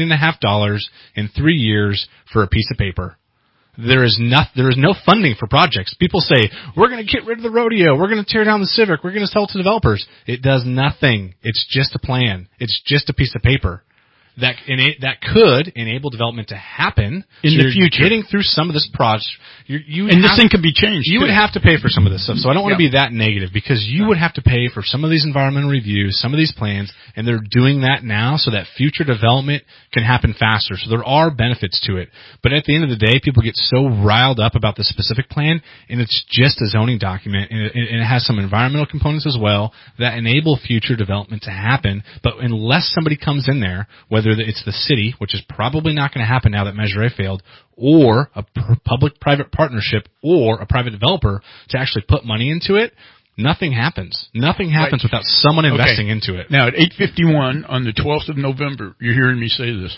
[SPEAKER 10] in 3 years for a piece of paper. There is no funding for projects. People say, we're going to get rid of the rodeo. We're going to tear down the Civic. We're going to sell it to developers. It does nothing. It's just a plan. It's just a piece of paper that could enable development to happen
[SPEAKER 2] in the future.
[SPEAKER 10] Getting through some of this project,
[SPEAKER 2] this thing could be changed.
[SPEAKER 10] You would have to pay for some of this stuff. So I don't want to be that negative because you would have to pay for some of these environmental reviews, some of these plans, and they're doing that now so that future development can happen faster. So there are benefits to it. But at the end of the day, people get so riled up about the specific plan, and it's just a zoning document, and it has some environmental components as well that enable future development to happen. But unless somebody comes in there, whether it's the city, which is probably not going to happen now that Measure A failed, or a public-private partnership, or a private developer to actually put money into it, nothing happens. Nothing happens without someone investing into it.
[SPEAKER 2] Now, at 8:51 on the 12th of November, you're hearing me say this.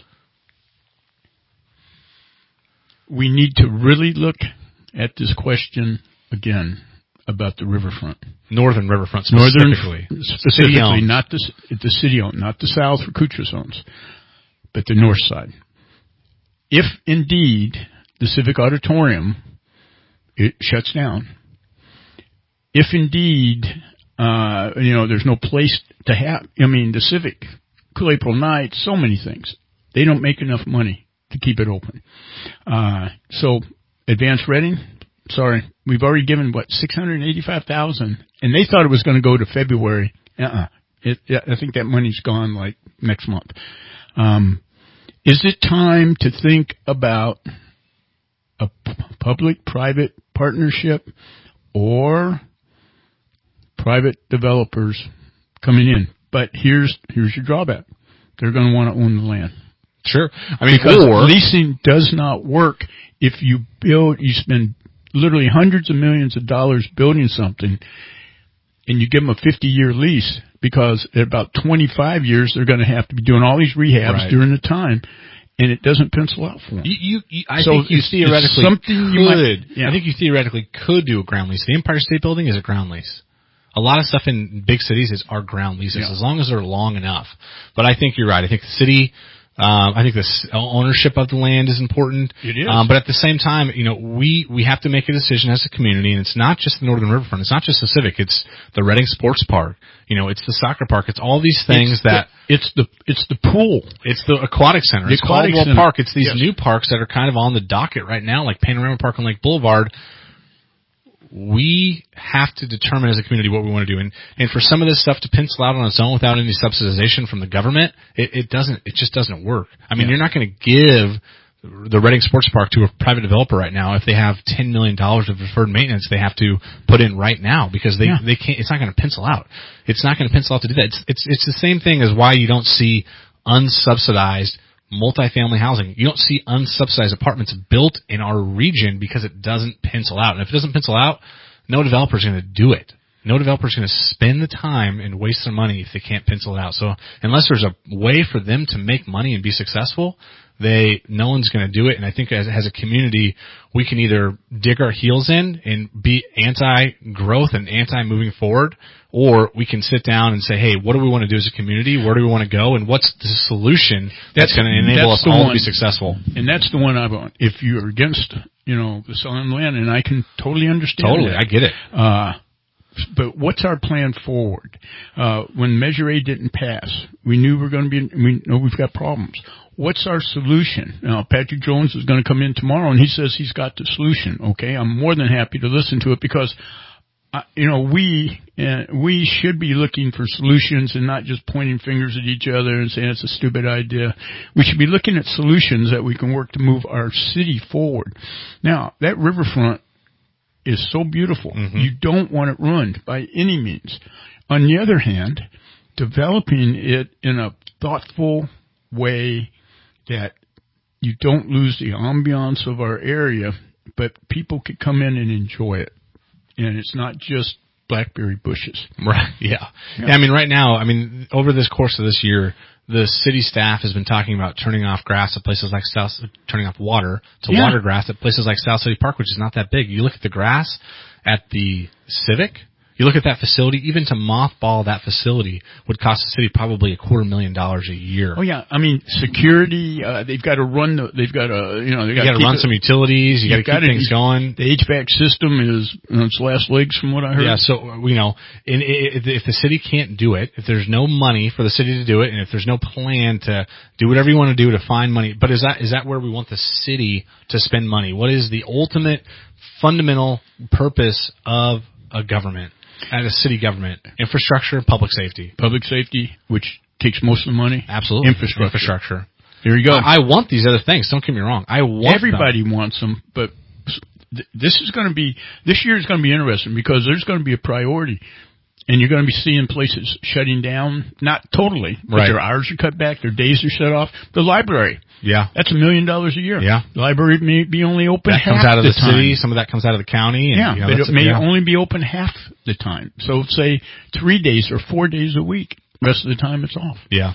[SPEAKER 2] We need to really look at this question again about the riverfront.
[SPEAKER 10] Northern riverfront specifically.
[SPEAKER 2] Specifically, not the city-owned, not the South or Kuchas owns, but the north side. If indeed the Civic Auditorium it shuts down, if indeed there's no place to have, the Civic, Cool April Night, so many things, they don't make enough money to keep it open. So Advanced Reading, sorry, we've already given $685,000, and they thought it was going to go to February. I think that money's gone like next month. Is it time to think about a public-private partnership or private developers coming in? But here's your drawback: they're going to want to own the land.
[SPEAKER 10] Sure,
[SPEAKER 2] because leasing does not work if you spend literally hundreds of millions of dollars building something, and you give them a 50-year lease, because at about 25 years they're going to have to be doing all these rehabs during the time, and it doesn't pencil out for them.
[SPEAKER 10] I think you theoretically could do a ground lease. The Empire State Building is a ground lease. A lot of stuff in big cities are ground leases, as long as they're long enough. But I think you're right. I think the city... I think the ownership of the land is important.
[SPEAKER 2] It is.
[SPEAKER 10] But at the same time, we have to make a decision as a community, and it's not just the Northern Riverfront. It's not just the Civic. It's the Reading Sports Park. It's the soccer park. It's all these things
[SPEAKER 2] it's the pool.
[SPEAKER 10] It's the aquatic center. It's Caldwell Park. It's these new parks that are kind of on the docket right now, like Panorama Park and Lake Boulevard. we have to determine as a community what we want to do. And for some of this stuff to pencil out on its own without any subsidization from the government, it just doesn't work. I mean, you're not going to give the Reading Sports Park to a private developer right now if they have $10 million of deferred maintenance they have to put in right now, because they can't. It's not going to pencil out. It's not going to pencil out to do that. It's the same thing as why you don't see unsubsidized multifamily housing. You don't see unsubsidized apartments built in our region because it doesn't pencil out. And if it doesn't pencil out, no developer is going to do it. No developer is going to spend the time and waste their money if they can't pencil it out. So unless there's a way for them to make money and be successful, no one's going to do it. And I think as a community, we can either dig our heels in and be anti-growth and anti-moving forward, or we can sit down and say, hey, what do we want to do as a community? Where do we want to go? And what's the solution that's going to enable us all to be successful?
[SPEAKER 2] And that's the one I want. If you're against, the selling land, and I can totally understand that.
[SPEAKER 10] I get it.
[SPEAKER 2] But what's our plan forward? When Measure A didn't pass, we knew we know we've got problems. What's our solution? Now, Patrick Jones is going to come in tomorrow, and he says he's got the solution. Okay, I'm more than happy to listen to it, because, we should be looking for solutions and not just pointing fingers at each other and saying it's a stupid idea. We should be looking at solutions that we can work to move our city forward. Now, that riverfront is so beautiful. Mm-hmm. You don't want it ruined by any means. On the other hand, developing it in a thoughtful way that you don't lose the ambiance of our area, but people can come in and enjoy it. And it's not just blackberry bushes.
[SPEAKER 10] Right, yeah. I mean, right now, over this course of this year, the city staff has been talking about turning off grass at places like turning off water to water grass at places like South City Park, which is not that big. You look at the grass at the Civic, you look at that facility, even to mothball that facility would cost the city probably $250,000 a year.
[SPEAKER 2] Oh yeah, security. They've got to run. They've got to, they got to
[SPEAKER 10] run some utilities. You got to keep things going.
[SPEAKER 2] The HVAC system is on its last legs, from what I heard.
[SPEAKER 10] Yeah, so if the city can't do it, if there's no money for the city to do it, and if there's no plan to do whatever you want to do to find money, but is that where we want the city to spend money? What is the ultimate fundamental purpose of a government? At a city government, infrastructure, public safety.
[SPEAKER 2] Public safety, which takes most of the money.
[SPEAKER 10] Absolutely.
[SPEAKER 2] Infrastructure. There you go.
[SPEAKER 10] I want these other things. Don't get me wrong.
[SPEAKER 2] Everybody wants them, but this year is going to be interesting, because there's going to be a priority. And you're going to be seeing places shutting down, not totally, but their hours are cut back, their days are shut off. The library.
[SPEAKER 10] Yeah.
[SPEAKER 2] That's $1 million a year.
[SPEAKER 10] Yeah.
[SPEAKER 2] The library may be only open half the time.
[SPEAKER 10] That comes out of the city, some of that comes out of the county. And,
[SPEAKER 2] but it may only be open half the time. So say 3 days or 4 days a week. The rest of the time it's off.
[SPEAKER 10] Yeah.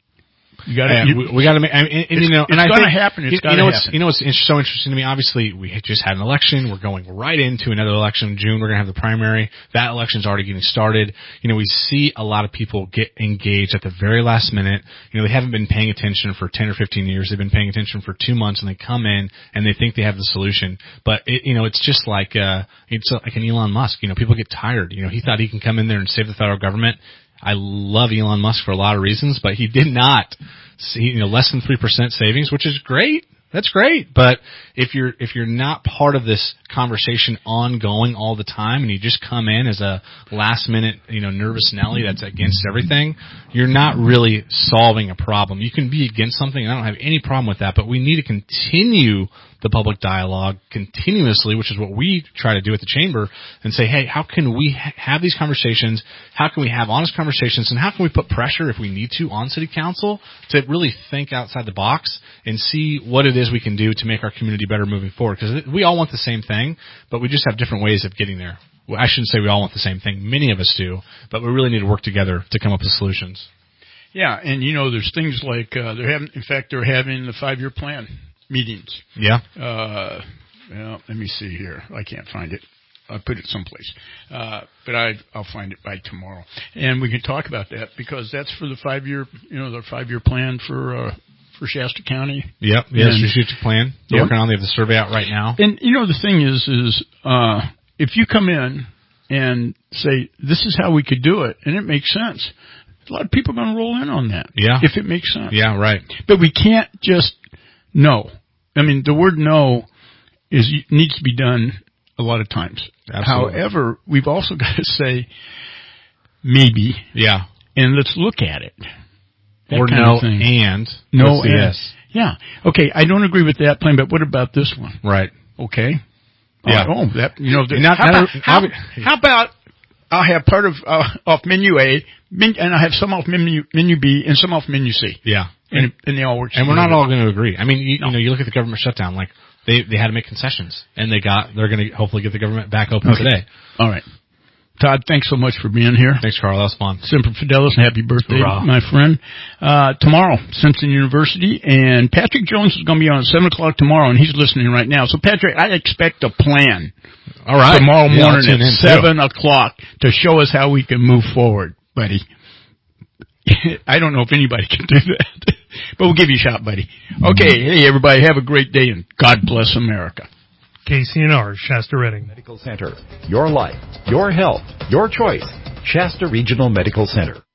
[SPEAKER 2] We got to
[SPEAKER 10] make. It's
[SPEAKER 2] going to happen. It's going to happen.
[SPEAKER 10] You know what's so interesting to me? Obviously, we just had an election. We're going right into another election in June. We're going to have the primary. That election's already getting started. We see a lot of people get engaged at the very last minute. They haven't been paying attention for 10 or 15 years. They've been paying attention for 2 months, and they come in and they think they have the solution. But it's just like it's like an Elon Musk. People get tired. He thought he can come in there and save the federal government. I love Elon Musk for a lot of reasons, but he did not see, less than 3% savings, which is great. That's great. But if you're not part of this conversation ongoing all the time, and you just come in as a last minute, nervous Nelly that's against everything, you're not really solving a problem. You can be against something, and I don't have any problem with that, but we need to continue the public dialogue continuously, which is what we try to do at the Chamber, and say, hey, how can we have these conversations? How can we have honest conversations? And how can we put pressure, if we need to, on City Council to really think outside the box and see what it is we can do to make our community better moving forward? Because we all want the same thing, but we just have different ways of getting there. Well, I shouldn't say we all want the same thing. Many of us do, but we really need to work together to come up with solutions.
[SPEAKER 2] Yeah, and there's things like they're having the 5-year plan meetings.
[SPEAKER 10] Yeah.
[SPEAKER 2] Let me see here. I can't find it. I put it someplace. But I'll find it by tomorrow. And we can talk about that, because that's for the 5-year, the 5-year plan for Shasta County.
[SPEAKER 10] Yep. Yeah, strategic plan. They're working on. They have the survey out right now.
[SPEAKER 2] And the thing is if you come in and say, this is how we could do it, and it makes sense, a lot of people are going to roll in on that.
[SPEAKER 10] Yeah.
[SPEAKER 2] If it makes sense.
[SPEAKER 10] Yeah, right.
[SPEAKER 2] But we can't just no. The word no needs to be done a lot of times.
[SPEAKER 10] Absolutely.
[SPEAKER 2] However, we've also got to say maybe.
[SPEAKER 10] Yeah.
[SPEAKER 2] And let's look at it.
[SPEAKER 10] Or no and.
[SPEAKER 2] No and.
[SPEAKER 10] Yes.
[SPEAKER 2] Yeah. Okay, I don't agree with that plan, but what about this one?
[SPEAKER 10] Right.
[SPEAKER 2] Okay.
[SPEAKER 10] Yeah.
[SPEAKER 2] How about I'll have part of off menu A, and I have some off menu B, and some off menu C.
[SPEAKER 10] Yeah.
[SPEAKER 2] And they all work.
[SPEAKER 10] And we're not all going to agree. I mean, you know, you look at the government shutdown, like they had to make concessions, and they're going to hopefully get the government back open today.
[SPEAKER 2] All right. Todd, thanks so much for being here.
[SPEAKER 10] Thanks, Carl. That was fun.
[SPEAKER 2] Semper Fidelis, and happy birthday, my friend. Tomorrow, Simpson University, and Patrick Jones is going to be on at 7 o'clock tomorrow, and he's listening right now. So, Patrick, I expect a plan.
[SPEAKER 10] All right.
[SPEAKER 2] Tomorrow morning at 7 o'clock to show us how we can move forward, buddy. I don't know if anybody can do that, but we'll give you a shot, buddy. Okay, hey, everybody, have a great day, and God bless America.
[SPEAKER 8] KCNR, Shasta Redding
[SPEAKER 19] Medical Center. Your life, your health, your choice. Shasta Regional Medical Center.